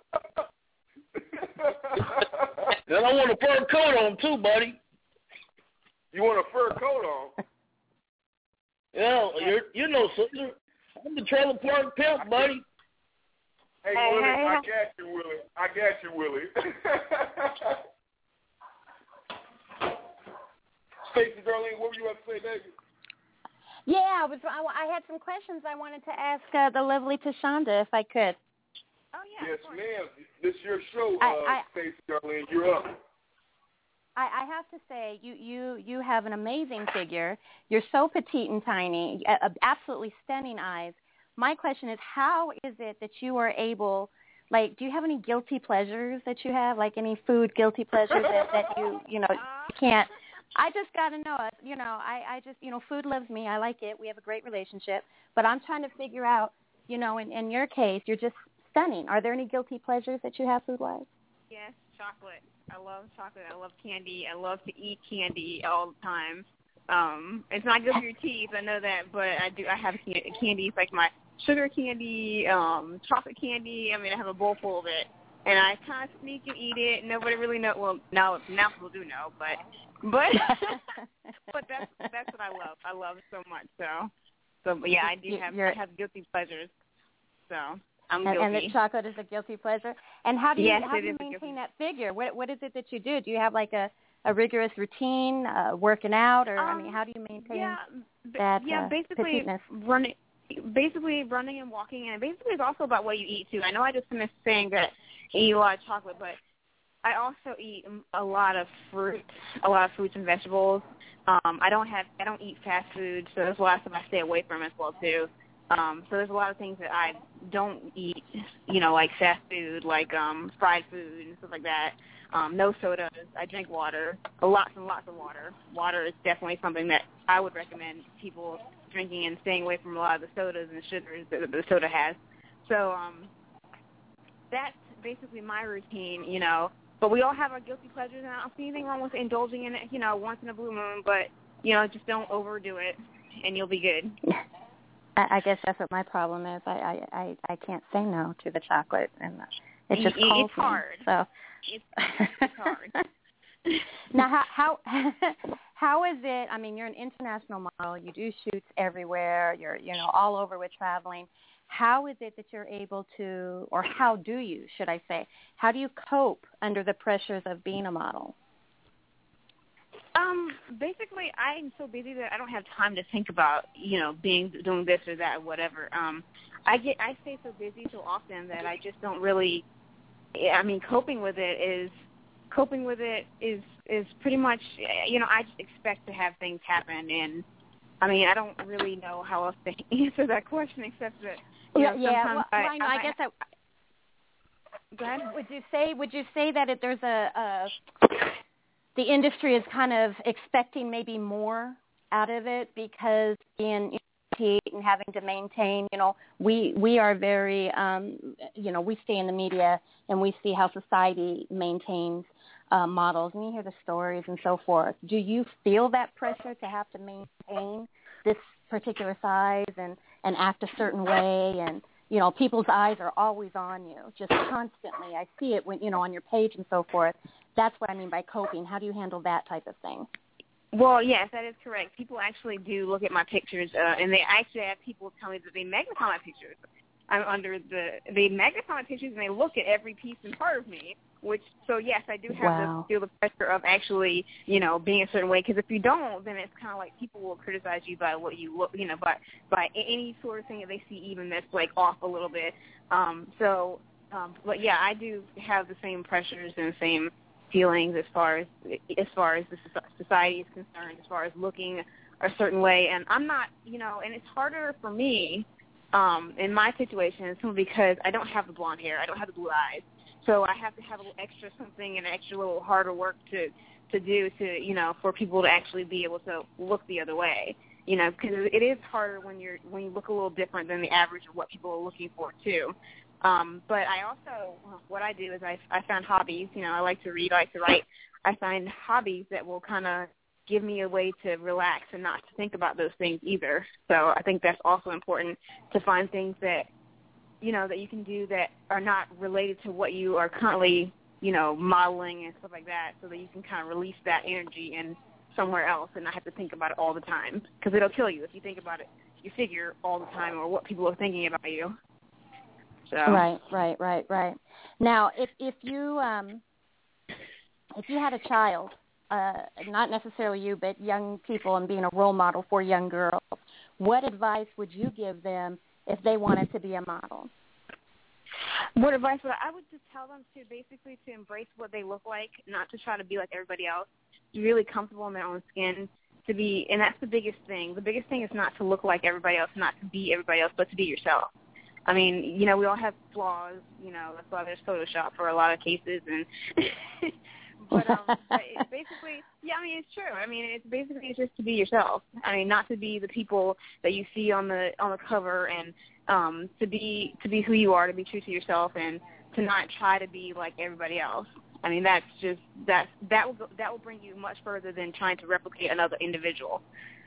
And I want a fur coat on too, buddy. You want a fur coat on? Yeah, you're, you know, Caesar. I'm the trailer park pimp, buddy. Hey, Hey, Willie, hey, I hey. got you, Willie. I got you, Willie. Stacey, Darlene, what were you about to say, baby? yeah, I was. I, I had some questions I wanted to ask uh, the lovely Tashonda, if I could. Oh, yeah. Yes, ma'am. This is your show, I- uh, I- Stacey, Darlene. You're up. I, I have to say, you, you, you have an amazing figure. You're so petite and tiny, uh, absolutely stunning eyes. My question is, how is it that you are able, like, do you have any guilty pleasures that you have, like any food guilty pleasures that, that you, you know, you can't? I just got to know it. You know, I, I just, you know, food loves me. I like it. We have a great relationship. But I'm trying to figure out, you know, in, in your case, you're just stunning. Are there any guilty pleasures that you have food-wise? Yes, chocolate. I love chocolate. I love candy. I love to eat candy all the time. Um, it's not good for your teeth, I know that, but I do. I have can- candies like my sugar candy, um, chocolate candy. I mean, I have a bowl full of it, and I kind of sneak and eat it. Nobody really know. Well, now now people do know, but but but that's that's what I love. I love it so much. So so but yeah, I do have I have guilty pleasures. So. I'm and, guilty. and the chocolate is a guilty pleasure. And how do you Yes, how it do you is a maintain guilty- that figure? What what is it that you do? Do you have like a, a rigorous routine, uh, working out, or I mean, how do you maintain yeah, b- that yeah, uh, basically petiteness? running, basically running and walking, and basically it's also about what you eat too. I know I just finished saying that I eat a lot of chocolate, but I also eat a lot of fruit, a lot of fruits and vegetables. Um, I don't have, I don't eat fast food, so there's a lot of stuff I stay away from as well too. Um, so there's a lot of things that I don't eat, you know, like fast food, like um, fried food and stuff like that. Um, no sodas. I drink water, a lots and lots of water. Water is definitely something that I would recommend people drinking and staying away from a lot of the sodas and the sugars that the soda has. So um, that's basically my routine, you know. But we all have our guilty pleasures, and I don't see anything wrong with indulging in it, you know, once in a blue moon. But, you know, just don't overdo it, and you'll be good. I, I guess that's what my problem is. I, I, I, I can't say no to the chocolate, and it just It- calls it's me. hard. So It's, it's hard. now, how how how is it? I mean, you're an international model. You do shoots everywhere. You're you know all over with traveling. How is it that you're able to, or how do you, should I say, how do you cope under the pressures of being a model? Um, basically, I'm so busy that I don't have time to think about, you know, being doing this or that or whatever. Um, I get I stay so busy so often that I just don't really. I mean, coping with it is coping with it is is pretty much, you know, I just expect to have things happen, and I mean, I don't really know how else to answer that question except that. You Yeah, know, yeah. sometimes Well, I, I, know, I, I guess I. Go ahead. Would you say? Would you say that it, there's a, a the industry is kind of expecting maybe more out of it because being and having to maintain, you know, we we are very, um, you know, we stay in the media and we see how society maintains uh, models and you hear the stories and so forth. Do you feel that pressure to have to maintain this particular size and, and act a certain way? And, you know, people's eyes are always on you, just constantly. I see it when, you know, on your page and so forth. That's what I mean by coping. How do you handle that type of thing? Well, yes, that is correct. People actually do look at my pictures, uh, and they actually have people tell me that they magnify my pictures. I'm under the they magnify my pictures, and they look at every piece and part of me. Which, so yes, I do have wow. to feel the pressure of actually, you know, being a certain way. Because if you don't, then it's kind of like people will criticize you by what you look, you know, by by any sort of thing that they see, even that's like off a little bit. Um, so, um, but yeah, I do have the same pressures and the same feelings as far as as far as the society is concerned, as far as looking a certain way. And I'm not, you know, and it's harder for me um, in my situation simply because I don't have the blonde hair, I don't have the blue eyes, so I have to have a little extra something and extra little harder work to to do to, you know, for people to actually be able to look the other way. You know, because it is harder when you're when you look a little different than the average of what people are looking for too. Um, but I also, what I do is I, I find hobbies. You know, I like to read, I like to write. I find hobbies that will kind of give me a way to relax and not to think about those things either. So I think that's also important, to find things that, you know, that you can do that are not related to what you are currently, you know, modeling and stuff like that, so that you can kind of release that energy in somewhere else and not have to think about it all the time, because it'll kill you if you think about it. You figure all the time or what people are thinking about you. So. Right, right, right, right. Now, if if you um, if you had a child, uh, not necessarily you, but young people, and being a role model for young girls, what advice would you give them if they wanted to be a model? What advice would I, I would just tell them to basically to embrace what they look like, not to try to be like everybody else. Be really comfortable in their own skin. To be, and that's the biggest thing. The biggest thing is not to look like everybody else, not to be everybody else, but to be yourself. I mean, you know, we all have flaws, you know, that's why there's Photoshop for a lot of cases. And but, um, but it's basically, yeah, I mean, it's true. I mean, it's basically it's just to be yourself. I mean, not to be the people that you see on the on the cover, and um, to be to be who you are, to be true to yourself, and to not try to be like everybody else. I mean, that's just that that will go, that will bring you much further than trying to replicate another individual.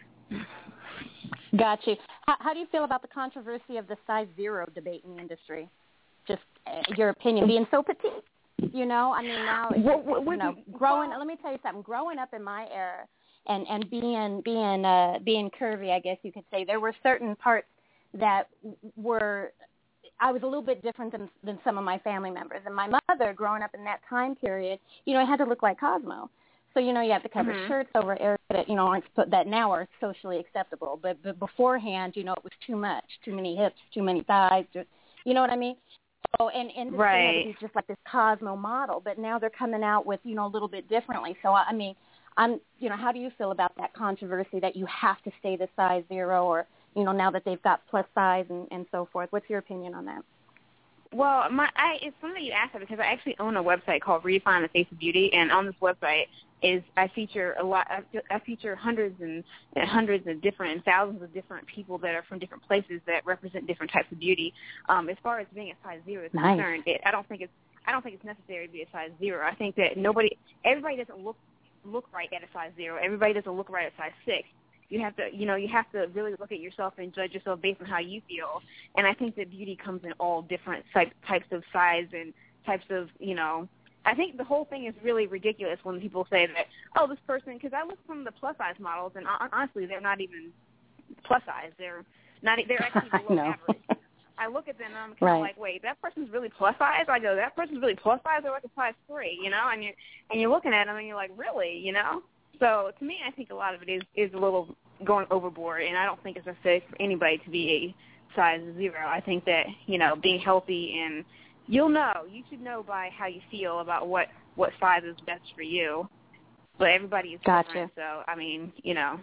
Got you. How, how do you feel about the controversy of the size zero debate in the industry? Just uh, your opinion, being so petite, you know. I mean, now what, what, you know, growing. Let me tell you something. Growing up in my era, and and being being uh, being curvy, I guess you could say, there were certain parts that were. I was a little bit different than than some of my family members, and my mother, growing up in that time period, you know, I had to look like Cosmo. So, you know, you have to cover mm-hmm. shirts over areas that, you know, aren't, that now are socially acceptable. But, but beforehand, you know, it was too much, too many hips, too many thighs. Just, you know what I mean? So, and, and right. it's just like this Cosmo model. But now they're coming out with, you know, a little bit differently. So, I mean, I'm, you know, how do you feel about that controversy that you have to stay the size zero, or, you know, now that they've got plus size and, and so forth? What's your opinion on that? Well, my I, it's funny that you asked that, because I actually own a website called Redefine the Face of Beauty, and on this website is I feature a lot. I feature hundreds and, and hundreds of different and thousands of different people that are from different places that represent different types of beauty. Um, as far as being a size zero is nice. concerned, it, I don't think it's I don't think it's necessary to be a size zero. I think that nobody, everybody doesn't look look right at a size zero. Everybody doesn't look right at size six. You have to, you know, you have to really look at yourself and judge yourself based on how you feel. And I think that beauty comes in all different type, types of size and types of, you know, I think the whole thing is really ridiculous when people say that, oh, this person, because I look at some of the plus size models, and honestly, they're not even plus size. They're not. They're actually below average. I look at them and I'm kind right. of like, wait, that person's really plus size? I go, that person's really plus size? They're like a size three, you know? And you're, and you're looking at them and you're like, really, you know? So to me, I think a lot of it is, is a little going overboard, and I don't think it's necessary for anybody to be a size zero. I think that, you know, being healthy, and you'll know, you should know by how you feel about what, what size is best for you. But everybody is gotcha. different, so, I mean, you know,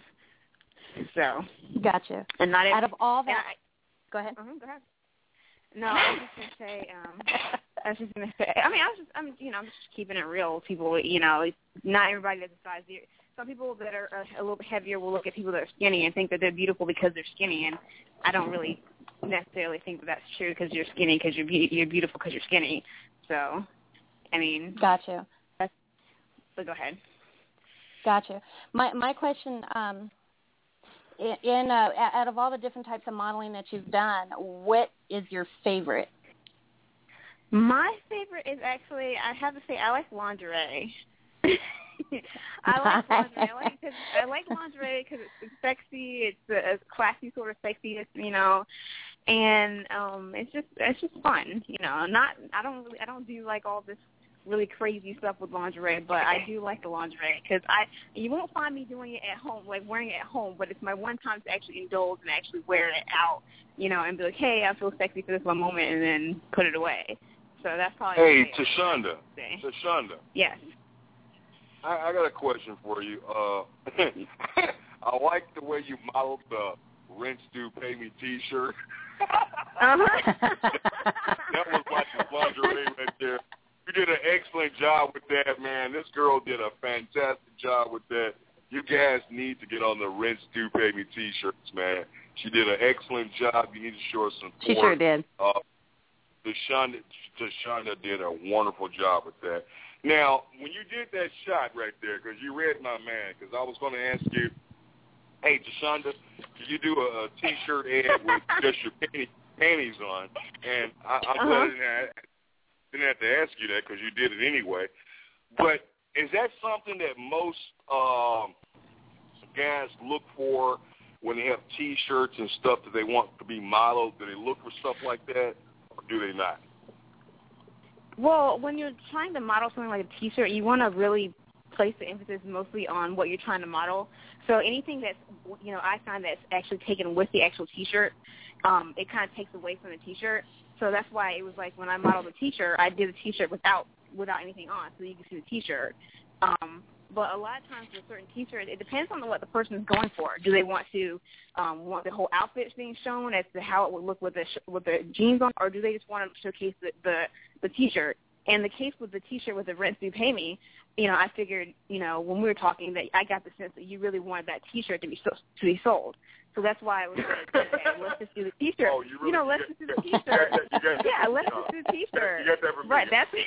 so. Gotcha. And not every, out of all that, I, go ahead. Uh-huh, go ahead. No, I was just going to say, um, I was just going to say, I mean, I was just, I'm, you know, I'm just keeping it real. People, you know, not everybody that's a size zero. Some people that are a little bit heavier will look at people that are skinny and think that they're beautiful because they're skinny, and I don't really necessarily think that that's true, because you're skinny because you're be- you're beautiful because you're skinny. So, I mean, gotcha. That's, So go ahead. Gotcha. My my question, um, in, in uh, out of all the different types of modeling that you've done, what is your favorite? My favorite is actually, I have to say, I like lingerie. I like lingerie. I like, cause I like lingerie because it's, it's sexy. It's a, a classy sort of sexiness, you know, and um, it's just it's just fun, you know. Not I don't really I don't do like all this really crazy stuff with lingerie, but I do like the lingerie because I you won't find me doing it at home, like wearing it at home, but it's my one time to actually indulge and actually wear it out, you know, and be like, hey, I feel sexy for this one moment, and then put it away. So that's probably. Hey, Tashonda. Tashonda. Yes. I, I got a question for you. Uh, I like the way you modeled the "Rinse, Do, Pay Me" T-shirt. Uh-huh. That was like the lingerie right there. You did an excellent job with that, man. This girl did a fantastic job with that. You guys need to get on the "Rinse, Do, Pay Me" T-shirts, man. She did an excellent job. You need to show her some support. She sure did. Uh, Tashonda, Tashonda did a wonderful job with that. Now, when you did that shot right there, because you read my mind, because I was going to ask you, hey, Tashonda, could you do a, a T-shirt ad with just your panty, panties on? And I, I'm uh-huh. glad I didn't, didn't have to ask you that because you did it anyway. But is that something that most um, guys look for when they have T-shirts and stuff that they want to be modeled? Do they look for stuff like that, or do they not? Well, when you're trying to model something like a T-shirt, you want to really place the emphasis mostly on what you're trying to model. So anything that's, you know, I find that's actually taken with the actual T-shirt, um, it kind of takes away from the T-shirt. So that's why it was like when I modeled the T-shirt, I did a T-shirt without without anything on, so you can see the T-shirt. Um, but a lot of times with certain T-shirts, it depends on what the person is going for. Do they want to um, want the whole outfit being shown as to how it would look with the sh- with the jeans on, or do they just want to showcase the, the the T-shirt? And the case with the T-shirt with the "Rinse, Do, Pay Me," you know, I figured, you know, when we were talking that I got the sense that you really wanted that T-shirt to be so, to be sold. So that's why I was like, okay, let's just do the T-shirt. Oh, you, really, you know, let's you just do the T-shirt. You got, you yeah, let's uh, just do the T-shirt. You got that from right, me. that's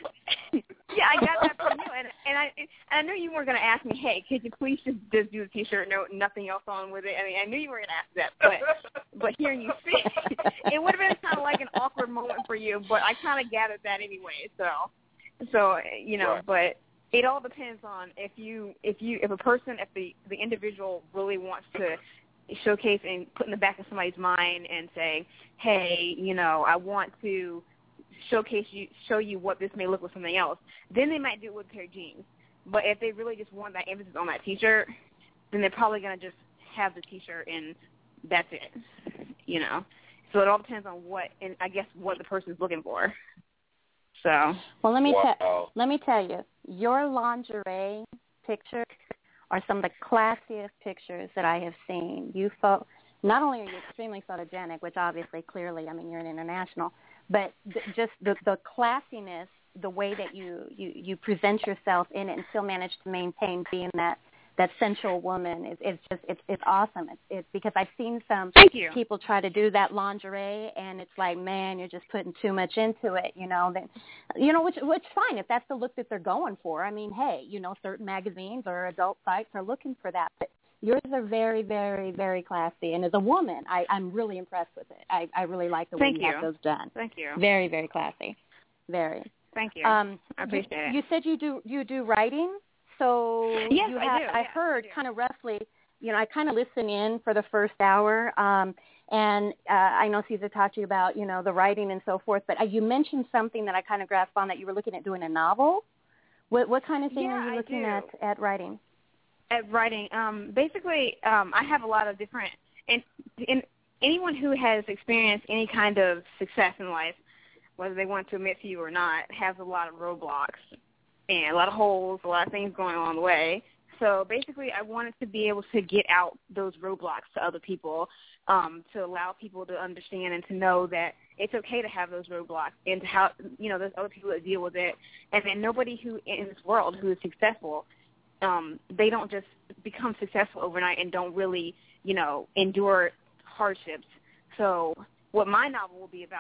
yeah, I got that from you, and and I and I knew you weren't going to ask me, hey, could you please just, just do the T-shirt, no, nothing else on with it. I mean, I knew you were going to ask that, but but hearing you speak, it would have been kind of like an awkward moment for you. But I kind of gathered that anyway, so so you know, right. But it all depends on if you if you if a person if the the individual really wants to showcase and put in the back of somebody's mind and say, hey, you know, I want to showcase you, show you what this may look with something else, then they might do it with a pair of jeans. But if they really just want that emphasis on that T-shirt, then they're probably going to just have the T-shirt and that's it, you know. So it all depends on what, and I guess what the person's looking for. So. Well, let me wow. tell let me tell you, your lingerie pictures are some of the classiest pictures that I have seen. You fo- not only are you extremely photogenic, which obviously, clearly, I mean, you're an international, but th- just the, the classiness, the way that you, you, you present yourself in it and still manage to maintain being that, that sensual woman is it's just it's it's awesome. It's it's because I've seen some people try to do that lingerie and it's like, man, you're just putting too much into it, you know. Then, you know, which which fine if that's the look that they're going for. I mean, hey, you know, certain magazines or adult sites are looking for that, but yours are very, very, very classy. And as a woman, I, I'm really impressed with it. I, I really like the way Thank you you have those done. Thank you. Very, very classy. Very. Thank you. Um, I appreciate you, it. You said you do you do writing. So yes, you I have, do. I yes, heard I do. kind of roughly, you know, I kind of listen in for the first hour, um, and uh, I know Cesar talked to you about, you know, the writing and so forth, but uh, you mentioned something that I kind of grasped on, that you were looking at doing a novel. What, what kind of thing yeah, are you looking I at, at writing? At writing, um, basically, um, I have a lot of different, and, and anyone who has experienced any kind of success in life, whether they want to admit to you or not, has a lot of roadblocks and a lot of holes, a lot of things going on the way. So basically, I wanted to be able to get out those roadblocks to other people, um, to allow people to understand and to know that it's okay to have those roadblocks and to how, you know, there's other people that deal with it. And then nobody who in this world who is successful, um, they don't just become successful overnight and don't really, you know, endure hardships. So what my novel will be about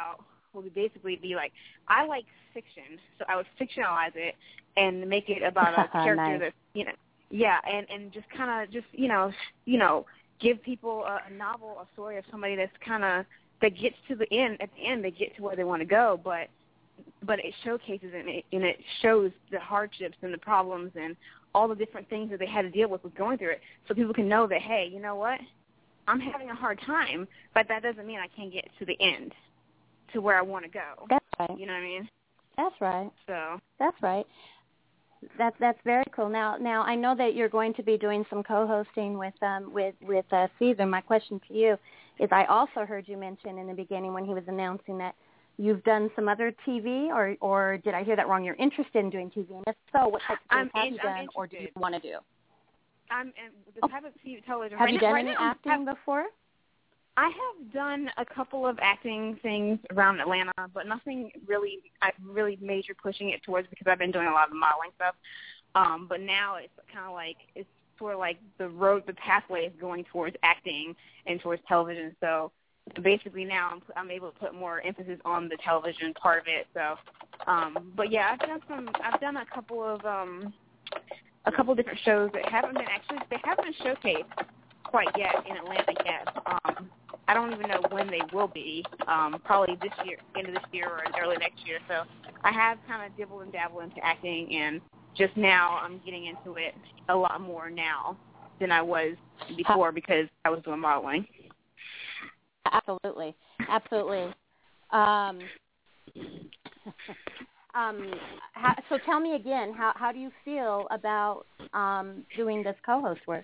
would basically be like, I like fiction, so I would fictionalize it and make it about a character Nice. that, you know, yeah, and, and just kind of just, you know, you know, give people a, a novel, a story of somebody that's kind of, that gets to the end, at the end they get to where they want to go, but but it showcases and it, and it shows the hardships and the problems and all the different things that they had to deal with with going through it, so people can know that, hey, you know what, I'm having a hard time, but that doesn't mean I can't get to the end, to where I want to go. That's right. You know what I mean? That's right. So That's right. That's that's very cool. Now, now I know that you're going to be doing some co-hosting with um with with uh, Caesar. My question to you is: I also heard you mention in the beginning when he was announcing that you've done some other T V, or or did I hear that wrong? You're interested in doing T V, and if so, what type of things I'm have in, you I'm done, or do you interested. want to do? I'm and the type of T V television. Have right you now, done right any now, acting have, before? I have done a couple of acting things around Atlanta, but nothing really, I really major pushing it towards, because I've been doing a lot of modeling stuff. Um, but now it's kind of like, it's sort of like the road, the pathway is going towards acting and towards television. So basically now I'm, I'm able to put more emphasis on the television part of it. So, um, but yeah, I've done some, I've done a couple of, um, a couple of different shows that haven't been actually, they haven't been showcased quite yet in Atlanta yet. Um, I don't even know when they will be, um, probably this year, end of this year or early next year. So I have kind of dibbled and dabbled into acting, and just now I'm getting into it a lot more now than I was before, because I was doing modeling. Absolutely. Absolutely. Um, um, how, so tell me again, how, how do you feel about um, doing this co-host work?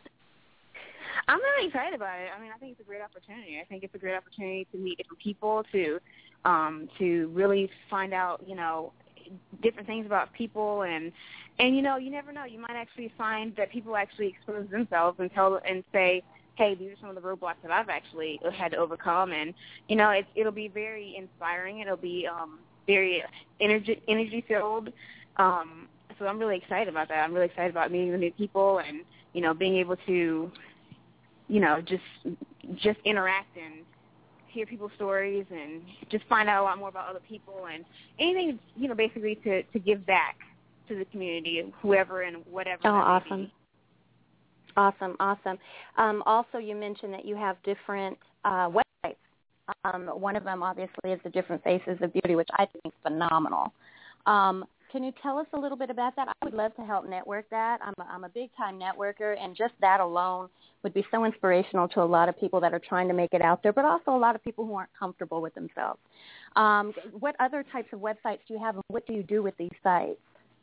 I'm really excited about it. I mean, I think it's a great opportunity. I think it's a great opportunity to meet different people, to um, to really find out, you know, different things about people, and and you know, you never know. You might actually find that people actually expose themselves and tell and say, hey, these are some of the roadblocks that I've actually had to overcome, and you know, it's, it'll be very inspiring. It'll be um, very energy energy filled. Um, so I'm really excited about that. I'm really excited about meeting the new people, and you know, being able to, you know, just just interact and hear people's stories and just find out a lot more about other people, and anything, you know, basically to, to give back to the community, whoever and whatever. Oh, that awesome. may be. Awesome, awesome. Um, also, you mentioned that you have different uh, websites. Um, one of them, obviously, is the Different Faces of Beauty, which I think is phenomenal. Um, Can you tell us a little bit about that? I would love to help network that. I'm a, I'm a big-time networker, and just that alone would be so inspirational to a lot of people that are trying to make it out there, but also a lot of people who aren't comfortable with themselves. Um, what other types of websites do you have, and what do you do with these sites?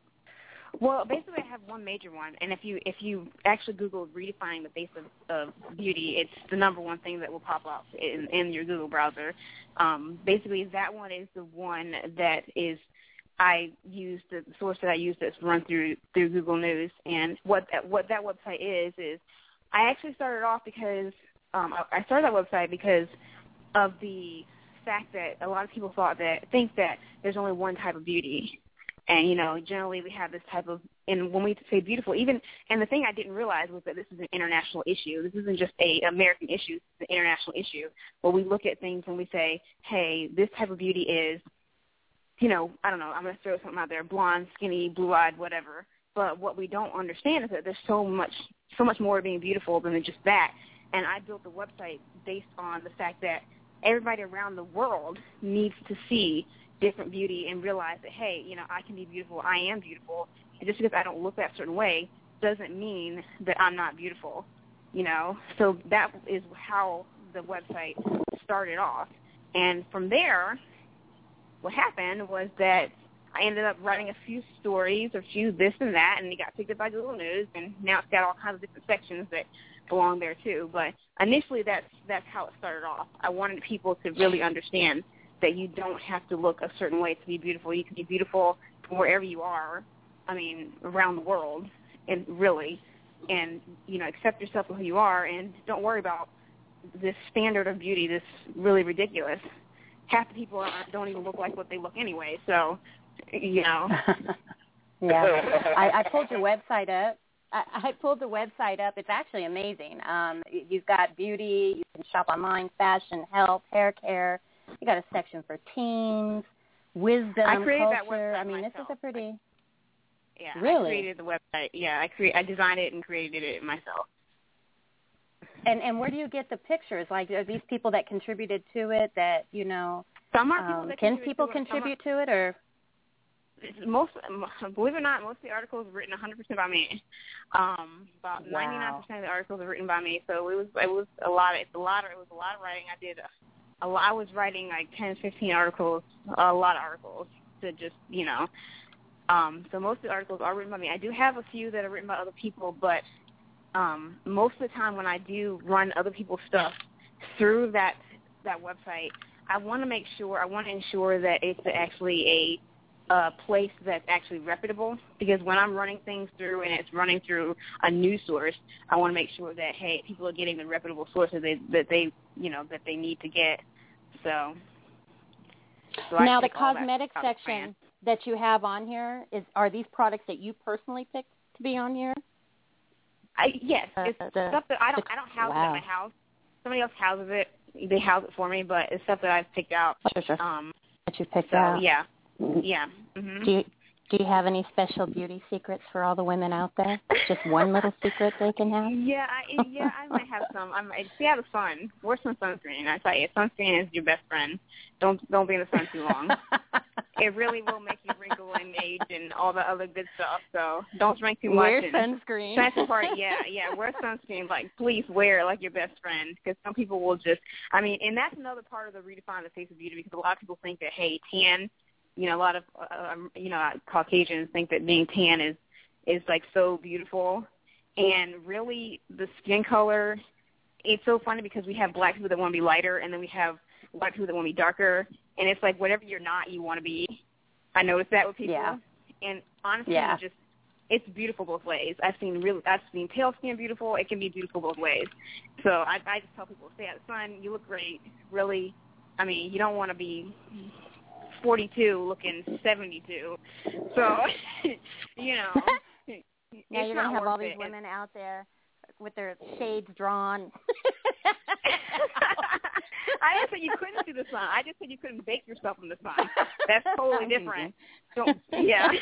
Well, basically, I have one major one, and if you if you actually Google redefining the face of, of beauty, it's the number one thing that will pop up in, in your Google browser. Um, basically, that one is the one that is I use the source that I use that's run through through Google News, and what that, what that website is is I actually started off because um, I started that website because of the fact that a lot of people thought that think that there's only one type of beauty. And, you know, generally we have this type of, and when we say beautiful, even, and the thing I didn't realize was that this is an international issue. This isn't just a American issue. It's an international issue where we look at things and we say, hey, this type of beauty is, you know, I don't know, I'm going to throw something out there, blonde, skinny, blue-eyed, whatever. But what we don't understand is that there's so much, so much more being beautiful than just that. And I built the website based on the fact that everybody around the world needs to see different beauty and realize that, hey, you know, I can be beautiful. I am beautiful. And just because I don't look that certain way doesn't mean that I'm not beautiful, you know. So that is how the website started off. And from there, what happened was that I ended up writing a few stories, a few this and that, and it got picked up by Google News, and now it's got all kinds of different sections that belong there too. But initially, that's that's how it started off. I wanted people to really understand that you don't have to look a certain way to be beautiful. You can be beautiful from wherever you are, I mean, around the world, and really, and, you know, accept yourself for who you are, and don't worry about this standard of beauty that's really ridiculous. Half the people aren't, don't even look like what they look anyway, so, you know. Yeah, I, I pulled your website up. I, I pulled the website up. It's actually amazing. Um, you've got beauty. You can shop online, fashion, health, hair care, you got a section for teens, wisdom, I created culture. that website I mean, myself. this is a pretty. Yeah, really? I created the website. Yeah, I cre- I designed it and created it myself. And and where do you get the pictures? Like, are these people that contributed to it? That you know, some are people um, that can contribute people to it, contribute are, to it, or most? Believe it or not, most of the articles are written one hundred percent by me. Um, about wow. ninety-nine percent of the articles are written by me. So it was it was a lot. It's a lot. Of, it was a lot of writing. I did. A, a lot, I was writing like ten, fifteen articles, a lot of articles to just you know. Um, so most of the articles are written by me. I do have a few that are written by other people, but um, most of the time when I do run other people's stuff through that that website, I want to make sure, I want to ensure that it's actually a, a place that's actually reputable, because when I'm running things through and it's running through a news source, I want to make sure that, hey, people are getting the reputable sources that they, that they you know, that they need to get. So, so now I the cosmetic section that you have on here, is are these products that you personally picked to be on here? I, yes, it's uh, the, stuff that I don't. I don't house wow. it at my house. Somebody else houses it. They house it for me, but it's stuff that I've picked out. Sure, sure. Um, that you picked so, out. Yeah, yeah. Mm-hmm. Do you do you have any special beauty secrets for all the women out there? Just one little secret they can have? Yeah, I, yeah. I might have some. I might stay out of the sun. Wear some sunscreen. I tell you, sunscreen is your best friend. Don't don't be in the sun too long. It really will make you wrinkle and age and all the other good stuff. So don't drink too much. Wear and sunscreen. That's the part. Yeah, yeah. Wear sunscreen. Like, please wear it like your best friend, because some people will just. I mean, and that's another part of the redefine the face of beauty, because a lot of people think that, hey, tan. You know, a lot of uh, you know Caucasians think that being tan is is like so beautiful, and really the skin color. It's so funny because we have black people that want to be lighter, and then we have white people that want to be darker, and it's like whatever you're not, you want to be. I noticed that with people, yeah. and honestly, yeah. it's just it's beautiful both ways. I've seen really, I've seen pale skin beautiful. It can be beautiful both ways. So I, I just tell people, stay out of the sun. You look great. Really, I mean, you don't want to be forty-two looking seventy-two. So, you know, now you're going to have all these it. women out there with their shades drawn. I didn't say you couldn't see the sun. I just said you couldn't bake yourself in the sun. That's totally different. Don't, yeah.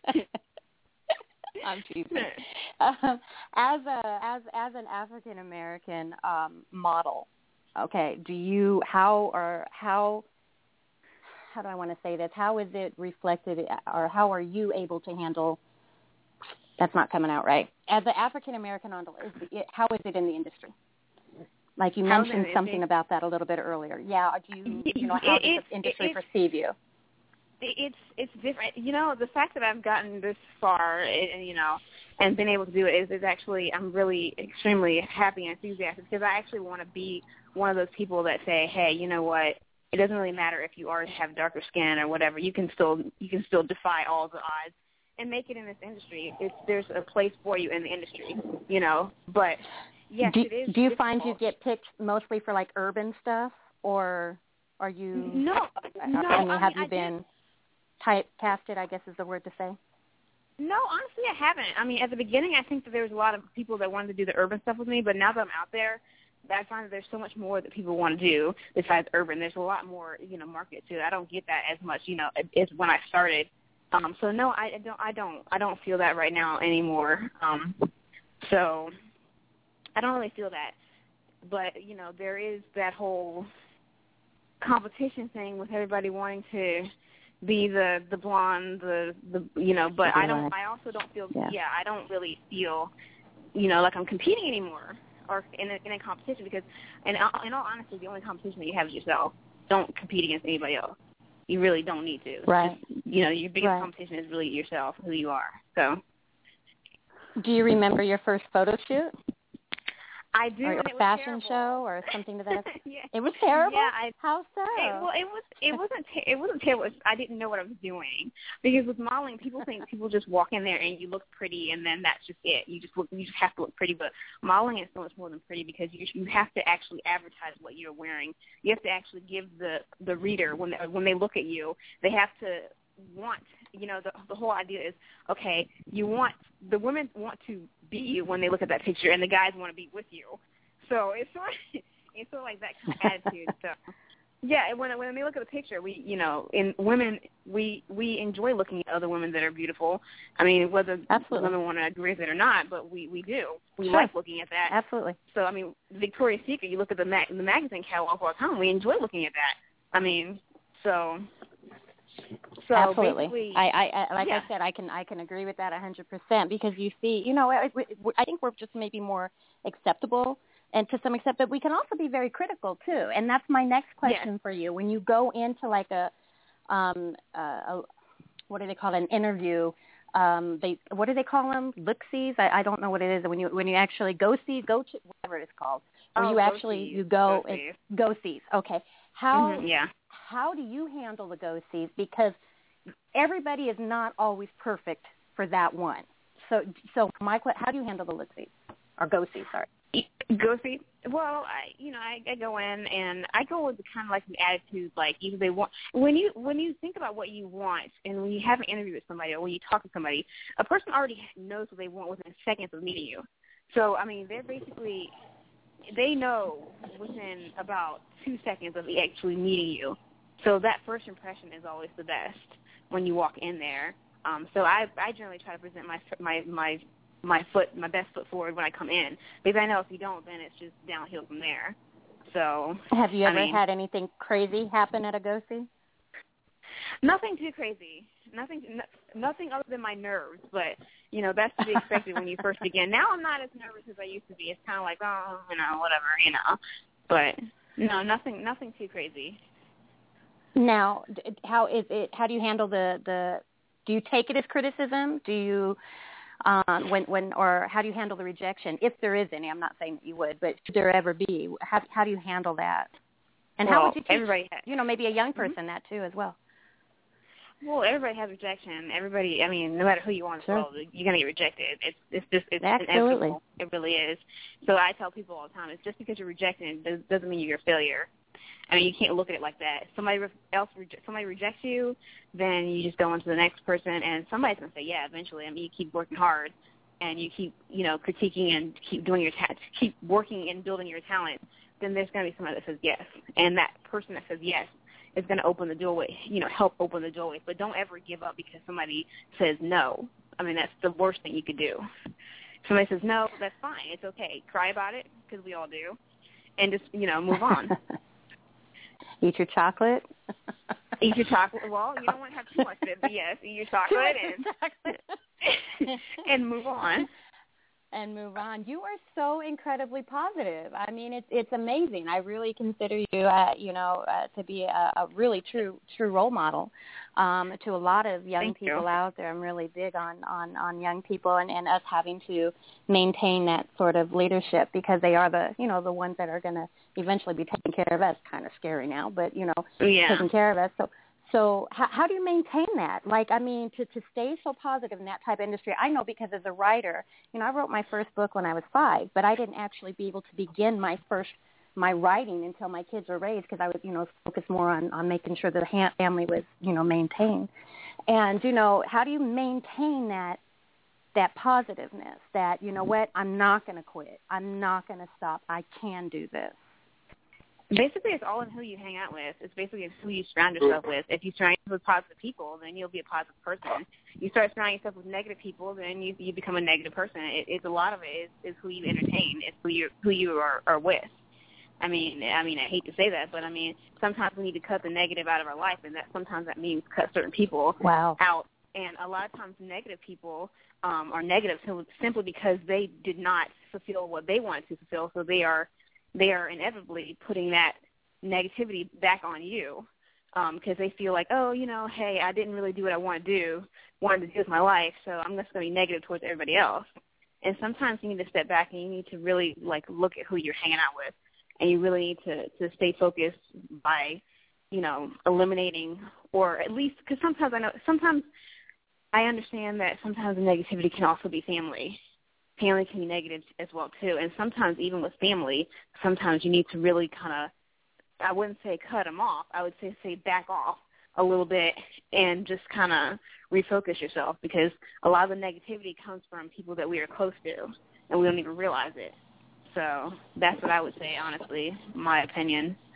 I'm teasing. Um, as a as as an African American um, model, okay, do you how or how how do I want to say this? How is it reflected, or how are you able to handle? That's not coming out right. As an African American model, how is it in the industry? Like you How's mentioned it, something it, about that a little bit earlier. Yeah, do you, you know, how it, does the industry it, perceive you? It's it's different. You know, the fact that I've gotten this far, and you know, and been able to do it is, is actually, I'm really extremely happy and enthusiastic, because I actually want to be one of those people that say, hey, you know what? It doesn't really matter if you are have darker skin or whatever. You can still you can still defy all the odds and make it in this industry. It's there's a place for you in the industry, you know. But yes, do, it is. Do you difficult. find you get picked mostly for like urban stuff, or are you? No, no. I mean, I have mean, you I been typecasted? I guess is the word to say. No, honestly, I haven't. I mean, at the beginning, I think that there was a lot of people that wanted to do the urban stuff with me, but now that I'm out there, I find that there's so much more that people want to do besides urban. There's a lot more, you know, market to it. I don't get that as much, you know, as when I started. Um, so no, I don't. I don't. I don't feel that right now anymore. Um, so I don't really feel that. But you know, there is that whole competition thing with everybody wanting to be the the blonde, the the you know. But I don't. I also don't feel. Yeah. yeah, I don't really feel, you know, like I'm competing anymore. Or in a, in a competition, because in, in all honesty, the only competition that you have is yourself. Don't compete against anybody else. You really don't need to. Right. Just, you know, your biggest right. competition is really yourself, who you are. So. Do you remember your first photo shoot? I do. Or a fashion show or something to that effect? yeah. It was terrible. Yeah, I, How so? It, well, it was. It wasn't. Ter- it wasn't terrible. I didn't know what I was doing, because with modeling, people think people just walk in there and you look pretty, and then that's just it. You just look. You just have to look pretty. But modeling is so much more than pretty, because you you have to actually advertise what you're wearing. You have to actually give the the reader, when they, when they look at you, they have to want. You know, the the whole idea is, okay, you want the women want to be you when they look at that picture, and the guys want to be with you. So it's sort of, it's sort of like that kind of attitude. So Yeah, when when we look at the picture, we you know, in women, we we enjoy looking at other women that are beautiful. I mean, whether Absolutely. women want to agree with it or not, but we we do. We Sure. like looking at that. Absolutely. So I mean, Victoria's Secret, you look at the ma- the magazine catalog all the time. We enjoy looking at that. I mean, so. So Absolutely. basically- I, I, I like yeah. I said, I can I can agree with that a hundred percent because you see, you know, I, I think we're just maybe more acceptable. And to some extent, but we can also be very critical too. And that's my next question for you. When you go into like a, um, uh, a what do they call it, an interview? Um, they what do they call them? Look-sees? I, I don't know what it is. When you when you actually go see, go to whatever it's called. When Oh, you actually go-sees. you go Go-sees. go sees. Okay. How Mhm, yeah. how do you handle the go sees? Because everybody is not always perfect for that one. So so my que- how do you handle the look-sees or go sees? Sorry. Go see. Well, I, you know, I, I go in and I go with the kind of like an attitude, like either they want when you when you think about what you want, and when you have an interview with somebody or when you talk to somebody, a person already knows what they want within seconds of meeting you. So I mean, they're basically they know within about two seconds of actually meeting you. So that first impression is always the best when you walk in there. Um, so I I generally try to present my my my my foot, my best foot forward when I come in. Because I know if you don't, then it's just downhill from there. So have you ever I mean, had anything crazy happen at a go see? Nothing too crazy. Nothing, no, nothing other than my nerves. But you know, that's to be expected when you first begin. Now I'm not as nervous as I used to be. It's kind of like, oh, you know, whatever, you know. But no, nothing, nothing too crazy. Now, how is it? How do you handle the the? Do you take it as criticism? Do you? Um, when, when, or how do you handle the rejection, if there is any? I'm not saying that you would, but should there ever be? How, how do you handle that? And well, how would you teach, everybody has, you know, maybe a young person mm-hmm. that too as well? Well, everybody has rejection. Everybody, I mean, no matter who you are in the Sure. world, you're going to get rejected. It's, it's just, it's Absolutely. inevitable. It really is. So I tell people all the time, it's just because you're rejected does, doesn't mean you're a failure. I mean, you can't look at it like that. If somebody else, somebody rejects you, then you just go on to the next person, and somebody's going to say, yeah, eventually. I mean, you keep working hard, and you keep, you know, critiquing and keep doing your, ta- keep working and building your talent, then there's going to be somebody that says yes. And that person that says yes is going to open the doorway, you know, help open the doorway. But don't ever give up because somebody says no. I mean, that's the worst thing you could do. If somebody says no, that's fine. It's okay. Cry about it, because we all do, and just, you know, move on. Eat your chocolate. Eat your chocolate. Well, you don't want to have too much of it, but yes, eat your chocolate and chocolate. and move on. And move on. You are so incredibly positive. I mean, it's it's amazing. I really consider you, uh, you know, uh, to be a, a really true true role model um, to a lot of young Thank people you. out there. I'm really big on on, on young people and, and us having to maintain that sort of leadership because they are the you know the ones that are going to eventually be taking care of us. Kind of scary now, but you know, yeah. taking care of us. So. So how, how do you maintain that? Like, I mean, to, to stay so positive in that type of industry, I know because as a writer, you know, I wrote my first book when I was five, but I didn't actually be able to begin my first, my writing until my kids were raised because I was, you know, focused more on, on making sure the ha- family was, you know, maintained. And, you know, how do you maintain that, that positiveness that, you know what, I'm not going to quit. I'm not going to stop. I can do this. Basically, it's all in who you hang out with. It's basically who you surround yourself with. If you surround yourself with positive people, then you'll be a positive person. You start surrounding yourself with negative people, then you you become a negative person. It, it's a lot of it is, is who you entertain. It's who you who you are, are with. I mean, I mean, I hate to say that, but I mean, sometimes we need to cut the negative out of our life, and that sometimes that means cut certain people wow. out. And a lot of times, negative people um, are negative simply because they did not fulfill what they wanted to fulfill, so they are. they are inevitably putting that negativity back on you because um, they feel like, oh, you know, hey, I didn't really do what I want to do, wanted to do with my life, so I'm just going to be negative towards everybody else. And sometimes you need to step back and you need to really, like, look at who you're hanging out with, and you really need to, to stay focused by, you know, eliminating or at least because sometimes I know, sometimes I understand that sometimes the negativity can also be family. Family can be negative as well, too. And sometimes even with family, sometimes you need to really kind of, I wouldn't say cut them off. I would say, say back off a little bit and just kind of refocus yourself because a lot of the negativity comes from people that we are close to, and we don't even realize it. So that's what I would say, honestly, my opinion.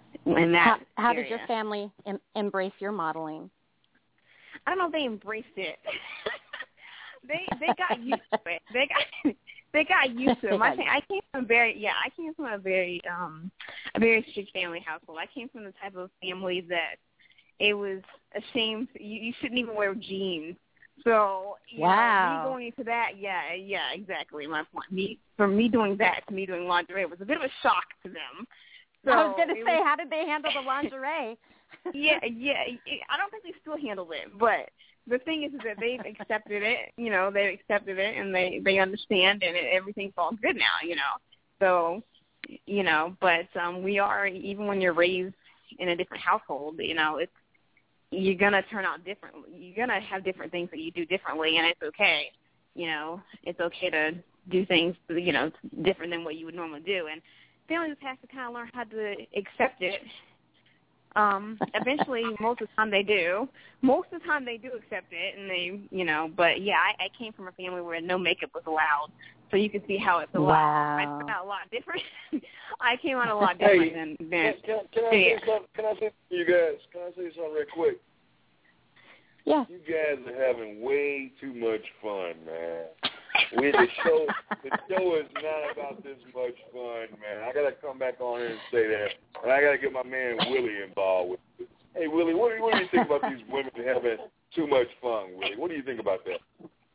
in that How, how area. did your family em- embrace your modeling? I don't know if they embraced it. they they got used to it. They got they got used to it. My I came from a very yeah I came from a very um a very strict family household. I came from the type of family that it was a shame you, you shouldn't even wear jeans. So you wow. know, me going into that, yeah, yeah, exactly. My point. Me from me doing that to me doing lingerie was a bit of a shock to them. So I was going to say, was, how did they handle the lingerie? yeah, yeah. I don't think they still handle it, but the thing is, is that they've accepted it. You know, they've accepted it, and they they understand, and it, everything's all good now. You know, so you know, but um, we are even when you're raised in a different household, you know, it's you're gonna turn out differently. You're gonna have different things that you do differently, and it's okay. You know, it's okay to do things, you know, different than what you would normally do, and families have to kind of learn how to accept it. Um, eventually, most of the time they do. Most of the time they do accept it, and they, you know. But yeah, I, I came from a family where no makeup was allowed, so you could see how it's a wow. lot. I turned out a lot different. I came out a lot different hey, than. than can, can, can I yeah. say something? Can I say to you guys? Can I say something real quick? Yeah. You guys are having way too much fun, man. We the show the show is not about this much fun, man. I gotta come back on here and say that, and I gotta get my man Willie involved with this. Hey Willie, what do you, what do you think about these women having too much fun, Willie? What do you think about that?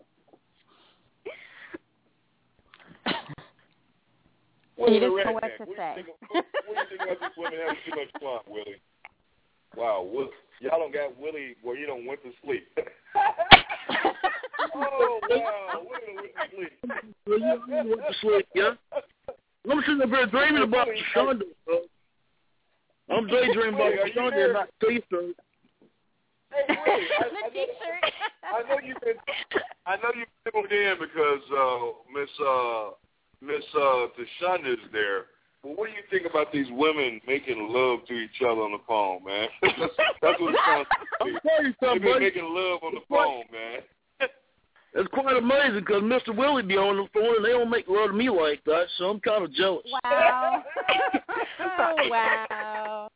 He doesn't know what to what say. Do think, what, what do you think about these women having too much fun, Willie? Wow, Will, y'all don't got Willie where you don't went to sleep. Oh, wow. Willie went to sleep. Well, you went to sleep, yeah? I'm sitting up here dreaming about Shonda, bro. I'm daydreaming about Shonda and not T-shirt. Hey, Willie, I, I, know, I know you've been, I know you've tuned in because uh, Miss uh, Miss uh, Tashonda's there. Well, what do you think about these women making love to each other on the phone, man? that's, that's what it sounds like. They've been making love on the phone, man. It's quite amazing because Mister Willie be on the phone and they don't make love to me like that, so I'm kind of jealous. Wow. Oh, wow.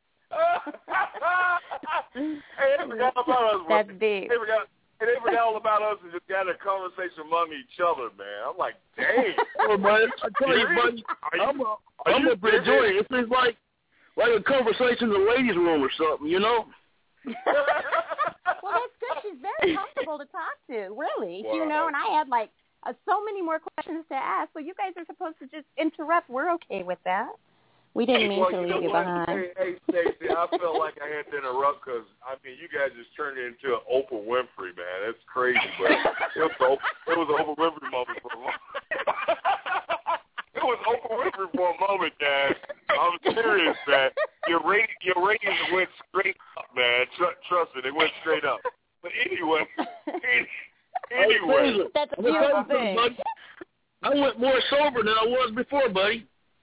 Hey, they forgot about us. That's deep. They forgot, hey, they forgot all about us and just got a conversation among each other, man. I'm like, dang. Oh, man, I tell you, buddy, I'm a, I'm a bit enjoying it. It seems like, like a conversation in the ladies' room or something, you know? Well, that's good. She's very comfortable to talk to, really. Wow. You know, and I had, like, uh, so many more questions to ask. So you guys are supposed to just interrupt. We're okay with that. We didn't mean well, to you leave you what? behind. Hey, hey, Stacey, I felt like I had to interrupt because, I mean, you guys just turned it into an Oprah Winfrey, man. That's crazy, but it was, a, it was an Oprah Winfrey moment for a moment. It was Oprah Winfrey for a moment, guys. I'm serious, man. Your, rate, your ratings went straight up, man. Tr- trust me, they went straight up. But anyway, anyway. That's a beautiful thing. Buddy. I went more sober than I was before, buddy.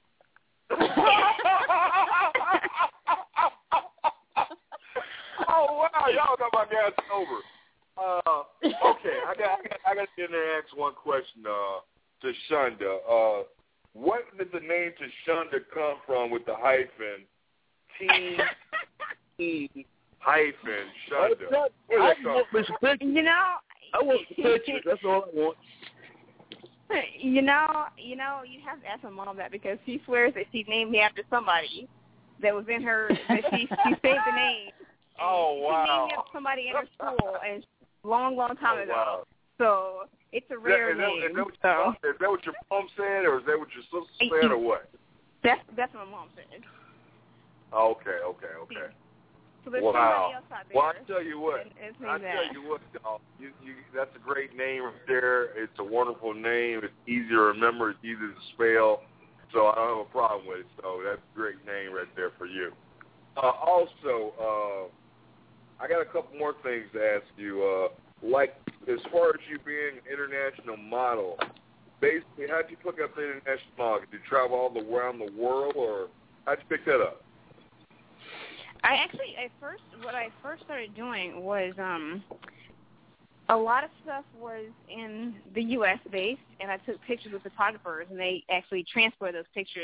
Oh wow, y'all got my guys over. Uh, okay, I got, I got I got to get in there and ask one question uh, to Shonda. Uh, what did the name Tashonda come from with the hyphen T E hyphen Shonda? I want me some pictures. You know, I want some pictures. That's all I want. You know, you know, you have to ask my mom that because she swears that she named me after somebody that was in her. That she she saved the name. Oh wow! She named me after somebody in her school, and long, long time oh, ago. Wow. So it's a rare is that, name. is, that, is, that so. what, is that what your mom said, or is that what your sister said, or what? That's that's what my mom said. Okay, okay, okay. So there's wow. somebody else out there. Well, I tell you what, it's I tell you what, y'all, you, you, that's a great name right there. It's a wonderful name. It's easy to remember. It's easy to spell. So I don't have a problem with it. So that's a great name right there for you. Uh, also, uh, I got a couple more things to ask you. Uh, like, as far as you being an international model, basically, how'd you pick up the international model? Did you travel all the around the world, or how'd you pick that up? I actually, at first, what I first started doing was um, a lot of stuff was in the U S based, and I took pictures with photographers, and they actually transferred those pictures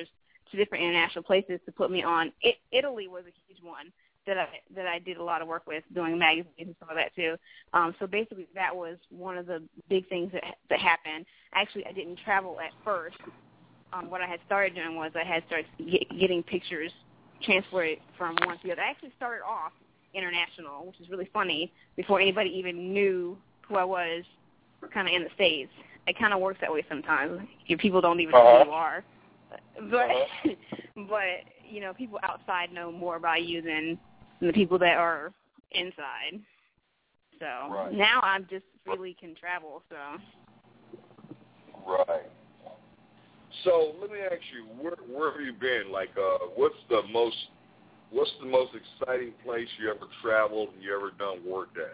to different international places to put me on. It, Italy was a huge one that I that I did a lot of work with, doing magazines and stuff like that too. Um, so basically, that was one of the big things that that happened. Actually, I didn't travel at first. Um, what I had started doing was I had started get, getting pictures transferred from one to the other. I actually started off international, which is really funny, before anybody even knew who I was kind of in the States. It kind of works that way sometimes. Your people don't even uh-huh. know who you are. But, uh-huh. but, you know, people outside know more about you than the people that are inside. So right. now I'm just freely can travel, so. Right. So let me ask you, where, where have you been? Like, uh, what's the most, what's the most exciting place you ever traveled and you ever done work at?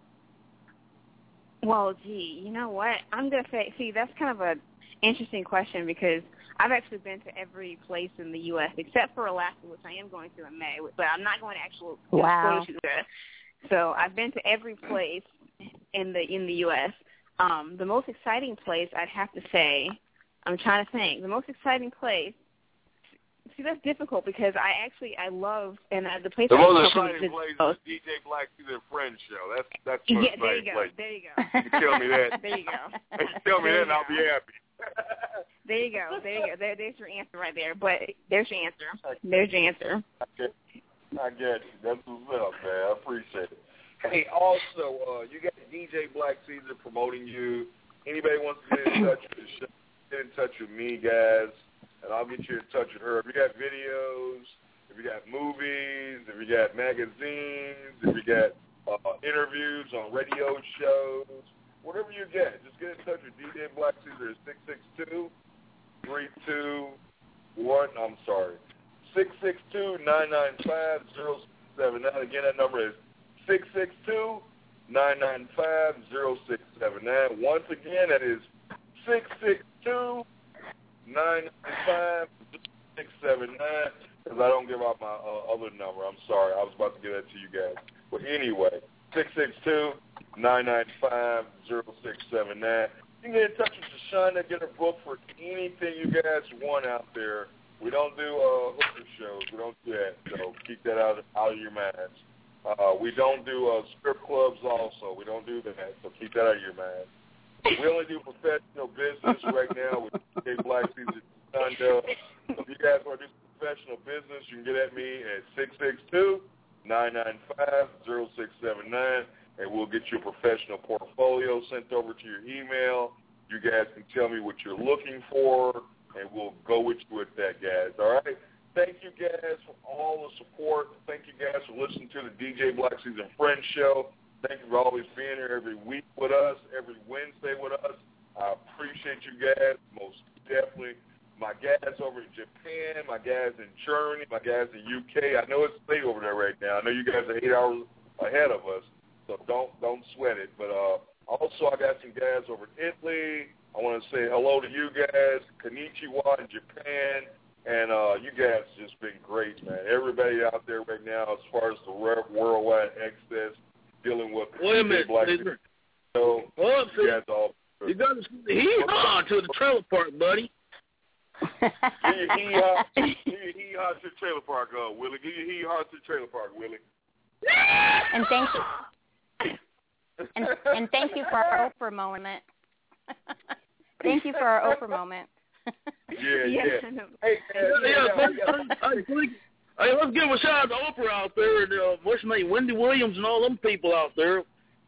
Well, gee, you know what? I'm gonna say, see, that's kind of a interesting question because I've actually been to every place in the U S except for Alaska, which I am going to in May, but I'm not going to actual wow. photo shoot there. So I've been to every place in the in the U S Um, the most exciting place, I'd have to say. I'm trying to think. The most exciting place, see, that's difficult because I actually, I love, and uh, the place the I most exciting place is the D J Black Caesar Friends show. That's, that's the most yeah, there you exciting go. place. There you go. You can tell me that. There you go. Tell me there that and I'll be happy. There you go. There you go. There, there's your answer right there. But there's your answer. There's your answer. I get, I get you. That's what's up, man. I appreciate it. Hey, also, uh, you got D J Black Caesar promoting you. Anybody wants to get in touch with the show, get in touch with me, guys, and I'll get you in touch with her. If you got videos, if you got movies, if you got magazines, if you got uh, interviews on radio shows, whatever you get, just get in touch with D J Black Caesar at six six two, three two one, I'm sorry, six six two, nine nine five, zero six seven nine. Again, that number is six six two, nine nine five, zero six seven nine. Once again, that is six six two, nine nine five, zero six seven nine, because I don't give out my uh, other number. I'm sorry. I was about to give that to you guys. But anyway, six six two, nine nine five, zero six seven nine. You can get in touch with Shashonda, get her book for anything you guys want out there. We don't do uh, hooker shows. We don't do that, so keep that out, out of your minds. Uh, we don't do uh, strip clubs also. We don't do that, so keep that out of your minds. We only do professional business right now with D J Black Caesar Shashonda. So if you guys want to do professional business, you can get at me at six six two, nine nine five, zero six seven nine, and we'll get you a professional portfolio sent over to your email. You guys can tell me what you're looking for, and we'll go with you with that, guys. All right? Thank you, guys, for all the support. Thank you, guys, for listening to the D J Black Caesar Friends Show. Thank you for always being here every week with us, every Wednesday with us. I appreciate you guys most definitely. My guys over in Japan, my guys in Germany, my guys in U K. I know it's late over there right now. I know you guys are eight hours ahead of us, so don't don't sweat it. But uh, also, I got some guys over in Italy. I want to say hello to you guys, Konnichiwa in Japan. And uh, you guys have just been great, man. Everybody out there right now, as far as the worldwide access, dealing with Wait a minute, Black Caesar. So, Well, you guys all. You got to hee-haw to the trailer park, buddy. Give your hee-haw, give your hee-haw to the trailer park, uh, Willie. Give your hee-haw to the trailer park, Willie. And thank you. And, and thank you for our Oprah moment. Thank you for our Oprah moment. Yeah, yeah. yeah. Hey, yeah, yeah, yeah, yeah. Hey, let's give a shout out to Oprah out there, and uh, what's her name, Wendy Williams, and all them people out there.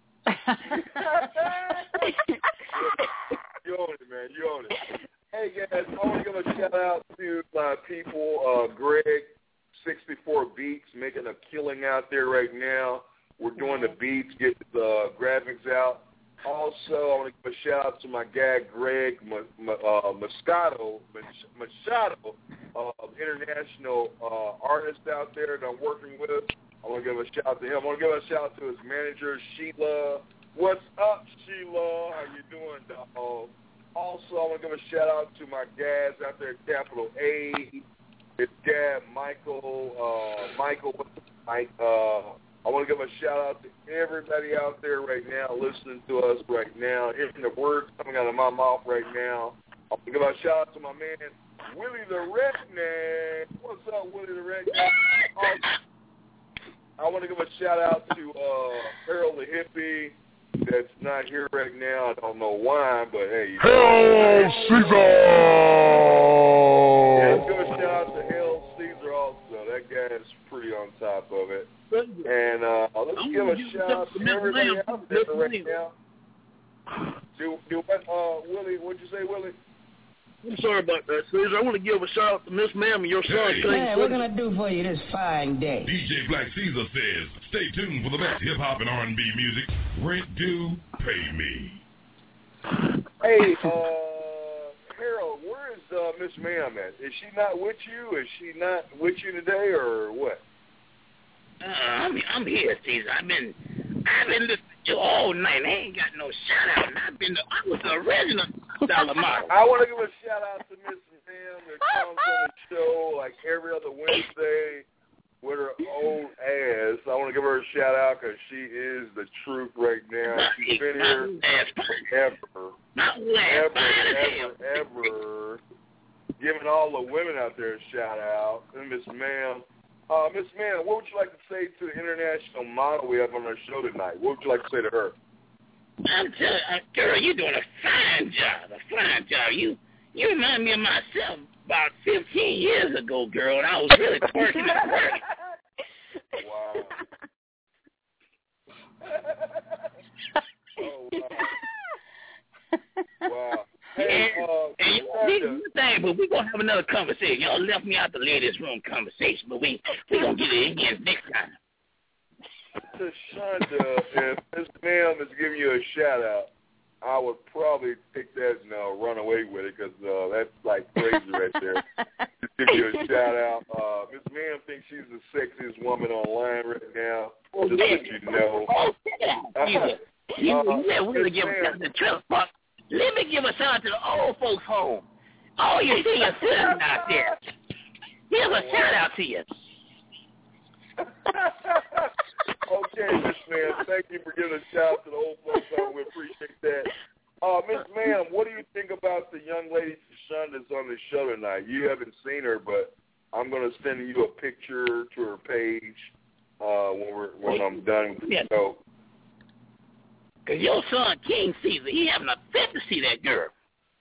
You own it, man. You own it. Hey, guys, I want to give a shout out to my people, uh, Greg, sixty-four Beats, making a killing out there right now. We're doing the beats, getting the graphics out. Also, I want to give a shout out to my guy, Greg M- uh, Moscato, Machado, uh, international uh, artist out there that I'm working with. I want to give a shout out to him. I want to give a shout out to his manager, Sheila. What's up, Sheila? How you doing, dog? Also, I want to give a shout out to my guys out there at Capital A. His dad, Michael. Uh, Michael, Mike. Uh, I want to give a shout out to everybody out there right now listening to us right now, hearing the words coming out of my mouth right now. I want to give a shout out to my man, Willie the Redneck. What's up, Willie the Redneck? Um, I want to give a shout out to uh, Harold the Hippie. That's not here right now. I don't know why, but hey. Harold Caesar! Yeah, let's give a shout out to Harold Caesar also. That guy is pretty on top of it. And uh, let's I'm give a give shout out to everybody Lamb. out there right now. Do, do what, uh, Willie, what'd you say, Willie? I'm sorry about that, Caesar. I want to give a shout out to Miss Ma'am and your son. Hey, man, we're going to do for you this fine day. D J Black Caesar says, stay tuned for the best hip-hop and R and B music. Rent due, pay me. Hey, uh, Harold, where is uh, Miss Ma'am at? Is she not with you? Is she not with you today, or what? Uh, I'm I'm here, Caesar. I've been I've been listening to you all night. I ain't got no shout out. I've been the, I was the original dollar model. I want to give a shout out to Miss Ma'am that comes on the show like every other Wednesday with her old ass. I want to give her a shout out because she is the truth right now. She's been here forever, ever, ever, ever, giving all the women out there a shout out. And Miss Ma'am. Uh, Miss Ma'am, what would you like to say to the international model we have on our show tonight? What would you like to say to her? I'm telling you, girl, you're doing a fine job, a fine job. You you remind me of myself about fifteen years ago, girl, and I was really twerking at work. Wow. Oh, wow. Wow. Hey, and, uh, and you know, this is the thing, but we're going to have another conversation. Y'all left me out the ladies' room conversation, but we we going to get it again next time. To Shonda, if Miss Ma'am is giving you a shout-out, I would probably take that and uh, run away with it because uh, that's like crazy right there. Just give you a shout-out. Uh, Miss Ma'am thinks she's the sexiest woman online right now. Just let you know. Uh, you uh, really give us the trip, fuck. Let me give a shout out to the old folks home. All you senior citizens out there. Give a shout out to you. Okay, Miss Ma'am. Thank you for giving a shout out to the old folks home. We appreciate that. Uh, Miss Ma'am, what do you think about the young lady Shonda that's on the show tonight? You haven't seen her, but I'm going to send you a picture to her page uh, when we're when I'm done with the show. Because your son, King Caesar, he having a fit to see that girl.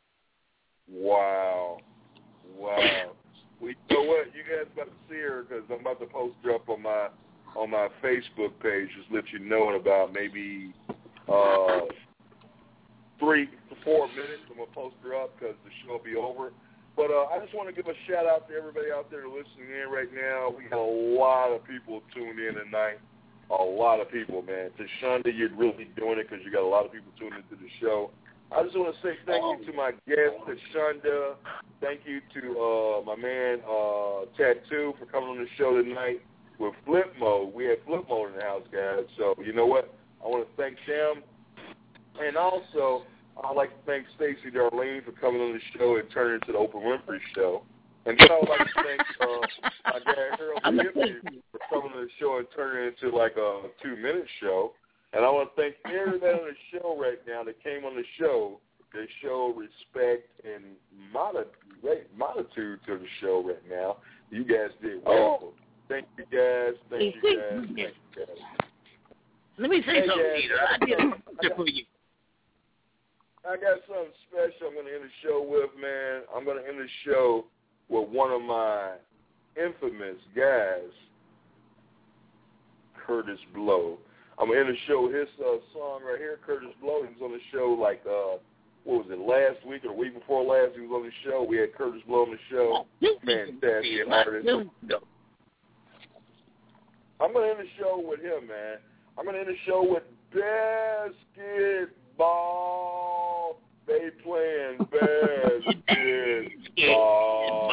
Wow. Wow. Well, you know what? You guys about to see her because I'm about to post her up on my on my Facebook page. Just let you know in about maybe uh, three to four minutes. I'm going to post her up because the show will be over. But uh, I just want to give a shout-out to everybody out there listening in right now. We got a lot of people tuned in tonight. A lot of people, man. To Shonda, you're really doing it because you got a lot of people tuning into the show. I just want to say thank you to my guest, to Shonda. Thank you to uh, my man, uh, Tattoo, for coming on the show tonight with Flip Mode. We had Flip Mode in the house, guys. So, you know what? I want to thank them. And also, I'd like to thank Stacey Darlene for coming on the show and turning into the Oprah Winfrey Show. And then I would like to thank uh, my dad, Harold Hippie, for coming on the show and turning it into like a two-minute show. And I want to thank everybody on the show right now that came on the show. They show respect and moditude to the show right now. You guys did wonderful. Thank you, guys. Thank you, guys. Thank you, guys. Let me say hey, something, guys, Peter. I did something for you. I got something special I'm going to end the show with, man. I'm going to end the show with one of my infamous guys, Curtis Blow. I'm going to end the show with his uh, song right here, Curtis Blow. He was on the show like, uh, what was it, last week or the week before last? He was on the show. We had Curtis Blow on the show. Fantastic artist. I'm going to end the show with him, man. I'm going to end the show with basketball. They playing basketball.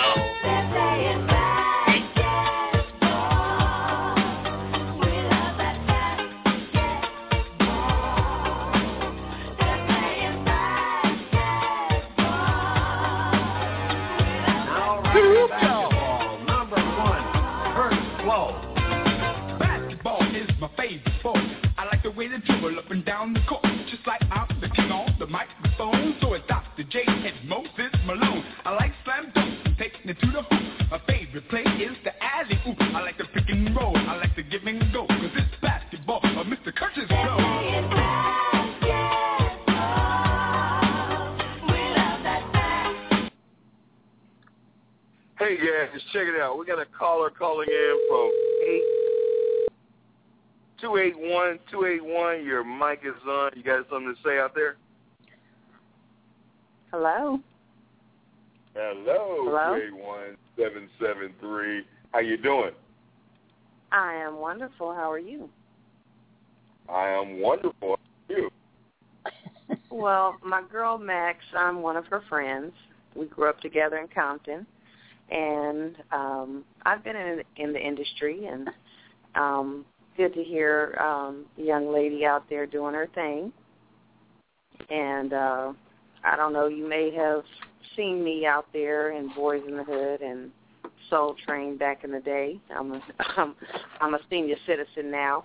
Way to dribble up and down the court, just like I'm the king on the microphone. So it's Doctor J and Moses Malone. I like slam dunks and take getting it to the hoop. My favorite play is the alley-oop. I like to pick and roll. I like to give and go. Cause it's basketball. Or Mister Kirch's flow. Hey guys, just check it out. We got a caller calling in from two eight one, two eight one. Your mic is on. You got something to say out there? Hello. Hello, Hello? two eight one, seven seven three. How you doing? I am wonderful. How are you? I am wonderful. How are you? Well, my girl Max, I'm one of her friends. We grew up together in Compton. And um, I've been in, in the industry, and um, good to hear um, a young lady out there doing her thing. And uh, I don't know, you may have seen me out there in Boys in the Hood and Soul Train back in the day. I'm a, I'm, I'm a senior citizen now.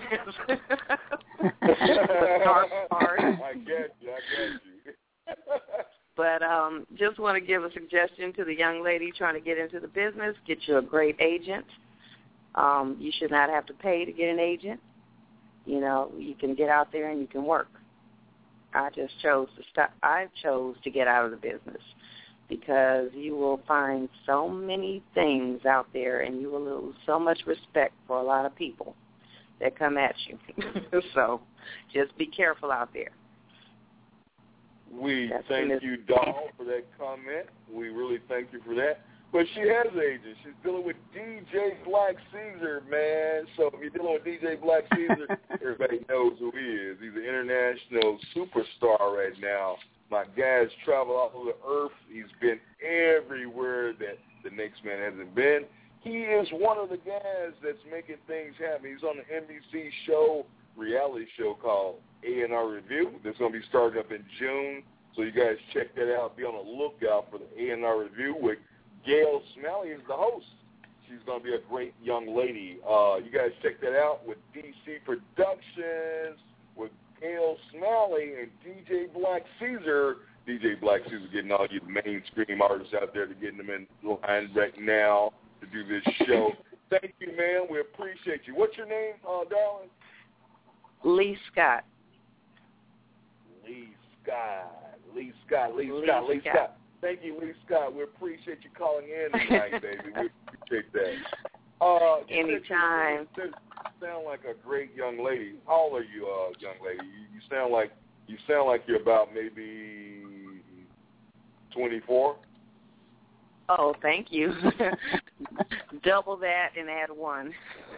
The dark part. I get you. I get you. But um, just want to give a suggestion to the young lady trying to get into the business. Get you a great agent. Um, you should not have to pay to get an agent. You know, you can get out there and you can work. I just chose to stop. I chose to get out of the business because you will find so many things out there, and you will lose so much respect for a lot of people that come at you. So just be careful out there. We That's thank you, Dawn, for that comment. We really thank you for that. But she has an agent. She's dealing with D J Black Caesar, man. So if you're dealing with D J Black Caesar, everybody knows who he is. He's an international superstar right now. My guy's traveled all over the earth. He's been everywhere that the next man hasn't been. He is one of the guys that's making things happen. He's on the N B C show, reality show called A and R Review. That's going to be starting up in June. So you guys check that out. Be on the lookout for the A and R Review with Gail Smalley is the host. She's going to be a great young lady. Uh, you guys check that out with D C Productions, with Gail Smalley and D J Black Caesar. D J Black Caesar getting all you mainstream artists out there to getting them in line right now to do this show. Thank you, man. We appreciate you. What's your name, uh, darling? Lee Scott. Lee Scott. Lee Scott. Lee, Lee Scott. Lee Scott. Scott. Thank you, Lee Scott. We appreciate you calling in tonight, baby. We appreciate that. Uh, Anytime. You sound like a great young lady. How old are you, uh, young lady? You, you sound like you sound like you're about maybe twenty-four. Oh, thank you. Double that and add one.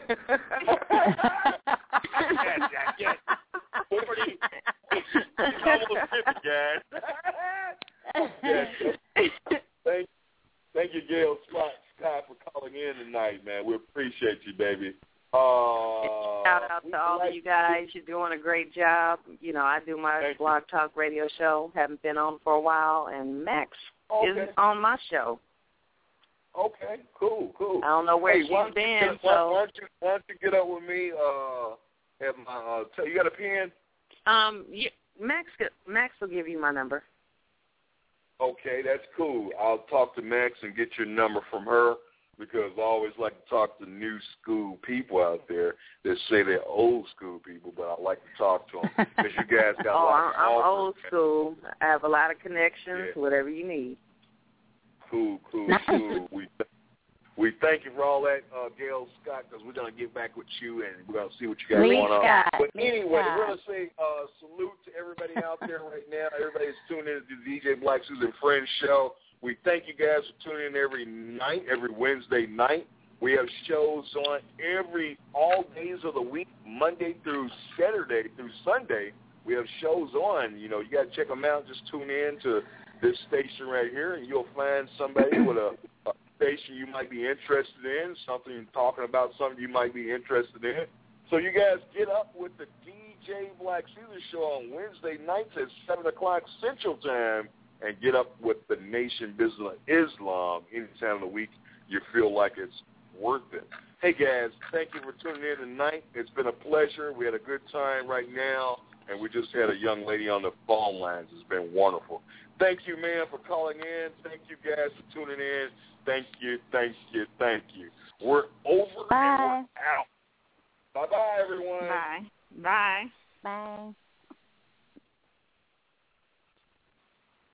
Yes, yes, yes. forty. Almost fifty, guys. Yes. Thank, thank you, Gail Scott, Scott, for calling in tonight, man. We appreciate you, baby. Uh, Shout out to all like of you guys. You're doing a great job. You know, I do my Thank blog talk radio show. Haven't been on for a while, and Max Okay. is on my show. Okay, cool, cool. I don't know where hey, she's why don't been, you get, why, so why don't you why don't you get up with me? Uh, have my uh, tell, you got a pen? um, you, Max Max will give you my number. Okay, that's cool. I'll talk to Max and get your number from her because I always like to talk to new school people out there that say they're old school people, but I like to talk to them because you guys got oh, a lot I'm, I'm of old school. I have a lot of connections. Yeah. Whatever you need. Cool, cool, cool. we we thank you for all that, uh, Gail Scott, because we're gonna get back with you and we're gonna see what you got Lee going Scott. on. But Lee anyway, Scott. we're gonna say uh, salute to everybody out there right now. Everybody that's tuning in to the D J Black Caesar Friends show. We thank you guys for tuning in every night, every Wednesday night. We have shows on every all days of the week, Monday through Saturday through Sunday. We have shows on. You know, you got to check them out. Just tune in to this station right here, and you'll find somebody with a, a station you might be interested in, something talking about something you might be interested in. So you guys get up with the D J Black Caesar show on Wednesday nights at seven o'clock Central Time, and get up with the Nation Business of Islam any time of the week you feel like it's worth it. Hey, guys, thank you for tuning in tonight. It's been a pleasure. We had a good time right now, and we just had a young lady on the phone lines. It's been wonderful. Thank you, man, for calling in. Thank you, guys, for tuning in. Thank you, thank you, thank you. We're over Bye. and we're out. Bye-bye, everyone. Bye. Bye. Bye.